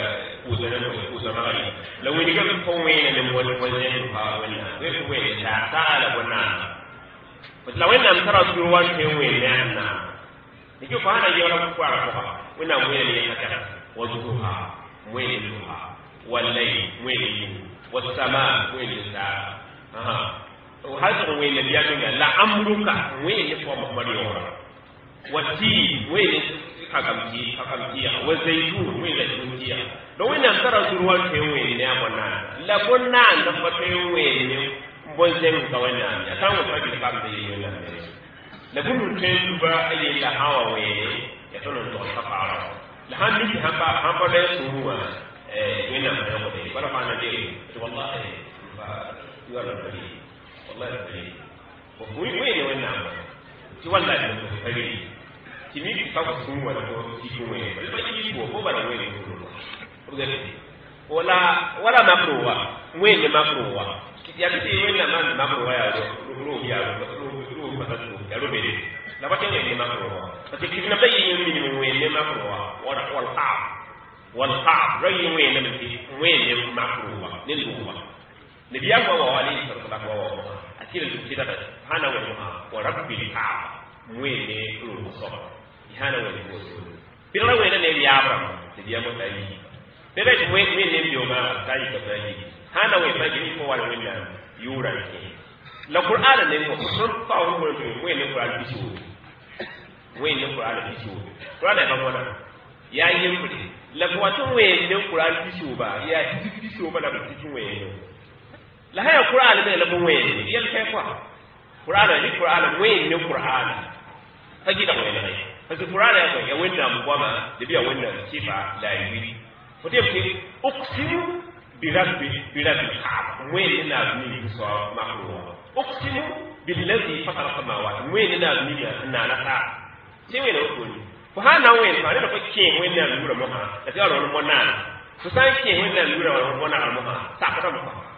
kuza mali la wini ga ko wena ne mo wani ha wannan sai ku wena ta sala wannan but la wena mtara su ruwan ke wena na nike ko hana yau ku fara ko wena wena ne haka wazuha wena duha wallahi wena wasama wena sa aha o hasa wena biya ga la amruka wena ko mamariyo wati wele hakamti wa zaitun wele tunjiya do wena tara surwan ke wele ne abonna la bonna da fate wele bonzen ka wana ya tan wa fadi kam da yi na la bunu ten ba ali la hawa wele ya tono to safara la handi hamba da suwa wena da ko dai bara fana dai to wallahi ba yuwa bari wallahi bari ko wele wena ti wallahi ko bari kimi ka ko sun wala ko cikin waye ba yi ko ba da waye ko ga wala makruwa waye makruwa ya bi waye na makruwa ya ro ya ro ba ta ko ya ro bere la ba tene ne makruwa ba ti kina bayi yin min waye makruwa wal qab rai waye ne mi waye makruwa ne duwa ne biya ko wa wali sallallahu alaihi wa sallam akira kita hana wa rabbil qab mwene ruso ihana wele boso bila wele ne yabra ne biya mota yi bebe mwene ne bioma tayi ko tayi hana wele ba ji ko wala wele yura ke la qur'an ne ko sun fa ho ko mwene qur'an bisu mwene qur'an bisu qur'an ba mona ya yi kudi la ko wato mwene qur'an bisu ba ya bisu ba la bisu mwene la haya qur'an ne la mwene yel kai kwa qur'an ni qur'an mwene qur'an haji da wani ne kace qur'ani ya wanda mu kwama da biya wannan sifa la yi ko dai ke uqsimu bi rabbil ka'ab wani na ni so makruwa uqsimu billazi fatara samawati wani na ni na na ta sai wani ko ni ko hana wani ma da ko ke wani na lura mu ha da ga ron mu na ko san ke wani na lura mu na mu ha ta ka mu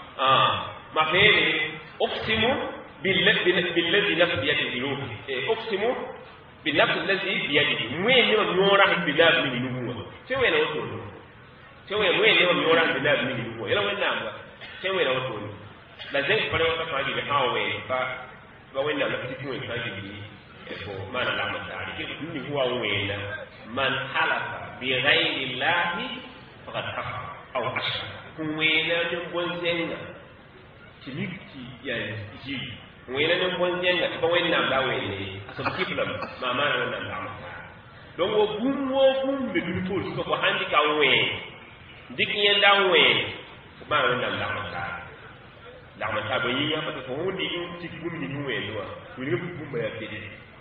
ma fere uqsimu billazi nafsi biyadihi uqsimu بالنفس الذي بيده وين يورا بالله من نبوه سوي له وصول سوي وين يورا بالله من نبوه يلا وين نعم سوي له وصول لازم فريق تفاجئ بحاوي وين لا تكون تفاجئ فو ما لا متعرف كيف هو وين من حلف بغير الله فقد كفر او اشرك وين نبون زينا تليكي يا جي wena ne bonjen ga ba wenna la wele asam kiplam mama na wenna la mata don wo gum be dum to ko ko handi ka we dik yen da we ba wenna la mata ba yi ya ba ko wodi in ti gum ni we do we ne gum ba ya tede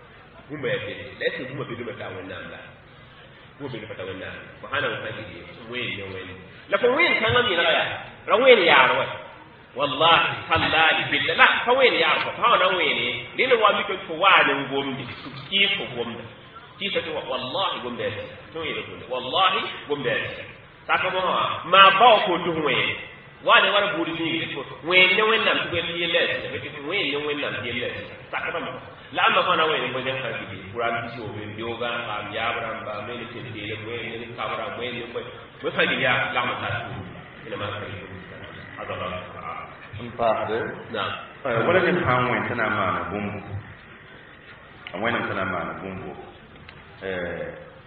la se gum be do ta wenna la ko be do ta wenna ko hana wa ta di we ne we la ko we kan ngam ni la ya ra we ya ro wallahi tallahi billahi la kawai ya ko fa na wene dole wa mi ko fo wa ne gombi ki fo gombi ki ta wallahi gombe to yi dole wallahi gombe saka mo ma ba ko du we wa ne wara buri ni ko we ne we nan ko yi le we ne we nan yi le saka mo la ma fa na wene ko jan ka bi quran bi so be yoga am ya bram ba me ne te le we ne ka bra we ne ko we fa di ya la ma ta ina ma ka yi adala Mpahde na wala ni hamwe tana mana bumbu amwena tana mana bumbu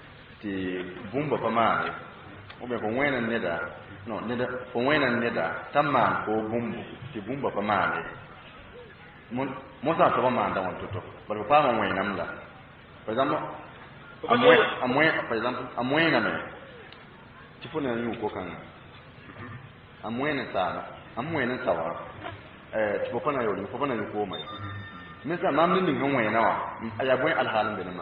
ti bumba pa maane o be ko wena neda no neda ko wena neda tamman ko bumbu ti bumba pa maane mo sa to ma nda won toto ba ko pa mo wena mla par exemple amwe na me ti fo na yu ko kan amwe na sawa ti fo na yo ni fo na yu ko mai mesa mam ni ngam wena wa ayabwe alhalan bin ma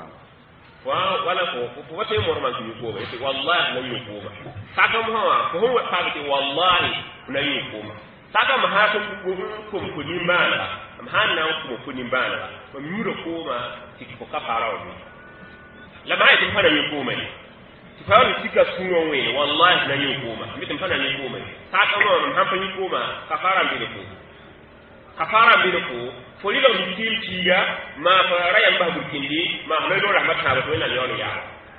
wala ko wate mor man ki ko be wallahi na yi ko ba saka mo ha ko ho ta bi wallahi na yi ko ma saka ma ha ko ko ni mbana am han na ko ni mbana ko mi ro ko ma ti ko ka fara o la ma yi fara yi ko ma ti fara ni tika suno we wallahi na yi ko ma mi tin fara yi ko ma saka mo han fa yi ko ma ka fara bi ko kafara bi ko folilo mitil tiya ma fara yan ba burkindi ma no do rahmat ta to ina yono ya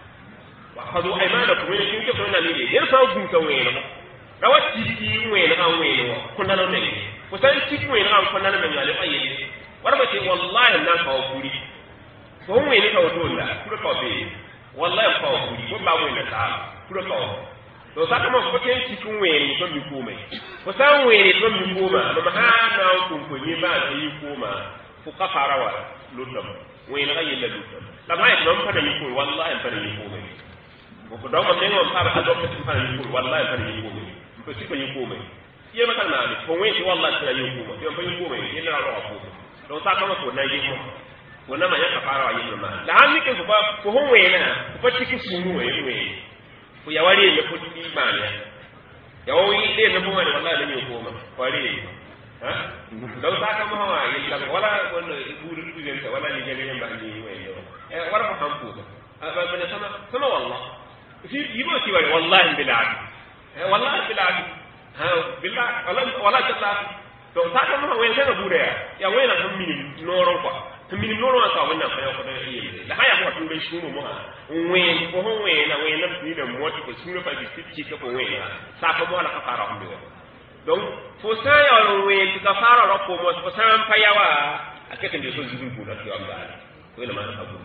wa khadu aymanakum min kinke to ina ni yer sa gun ka weno rawati ti weno an weno ko nano ne ko san ti weno an ko nano ne ale ayi warba ti wallahi nan ka okuri ko weno ka to la kuro ka be wallahi ka okuri ko ba weno ta kuro ka to saka mo ko ten ti kun weno to bi ko me ko san weno to bi ko ma ma ha na ko ko ni ba yi ko ma fu kafara wa lutum weno ga yella lutum la ma yi fa da yi ko wallahi fa da yi ko me ko do ma ne mo fa ba do fa da yi ko wallahi fa da yi ko me ko ti ko yi ko me ye ma kan na ni ko weno wallahi fa da yi ko me yo fa yi ko me yella ro ko do saka mo ko na yi ko ko na ma ya kafara wa yella ma la han ni ke ko ba ko ho weno ko ti ki sunu weno ko ya wari ya ko di manya ya o yi de na mo ne wallahi ne ko ma wari ha do sa ka mo ha yi la wala wala iburu ku den ta wala ni jeni yamba ni we yo wala ko hampu ba ba sama wallah fi yibo ci wari wallahi billahi wallahi billahi ha billahi wala tallahi to sa ka mo we ne bure ya we na hammi noron kwa hammi noron ka wannan fa ya ko da yi da haya ko tun shi mu ha we ko ho we na ni da moti ko sun fa bi ci ka ko we na sa ka mo la ka fara on do donc fo sa ya we ka fara ro ko mo fo sa fa ya wa akete ndi so zugu ko da ki amba ko le ma ka ko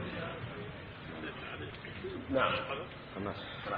na ana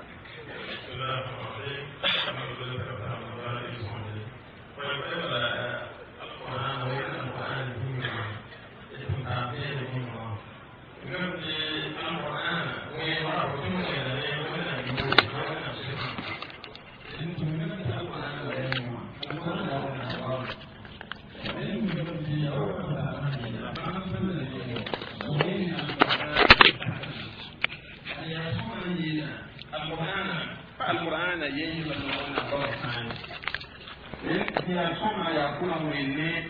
القرآن يجب أن يكون قرآن هي السنة يكون من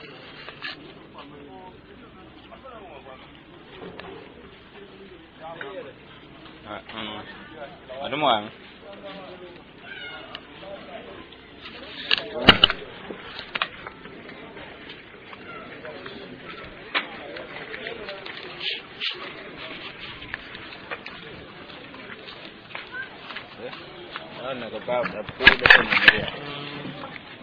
đúng rồi đó là cái bao đập cua để mình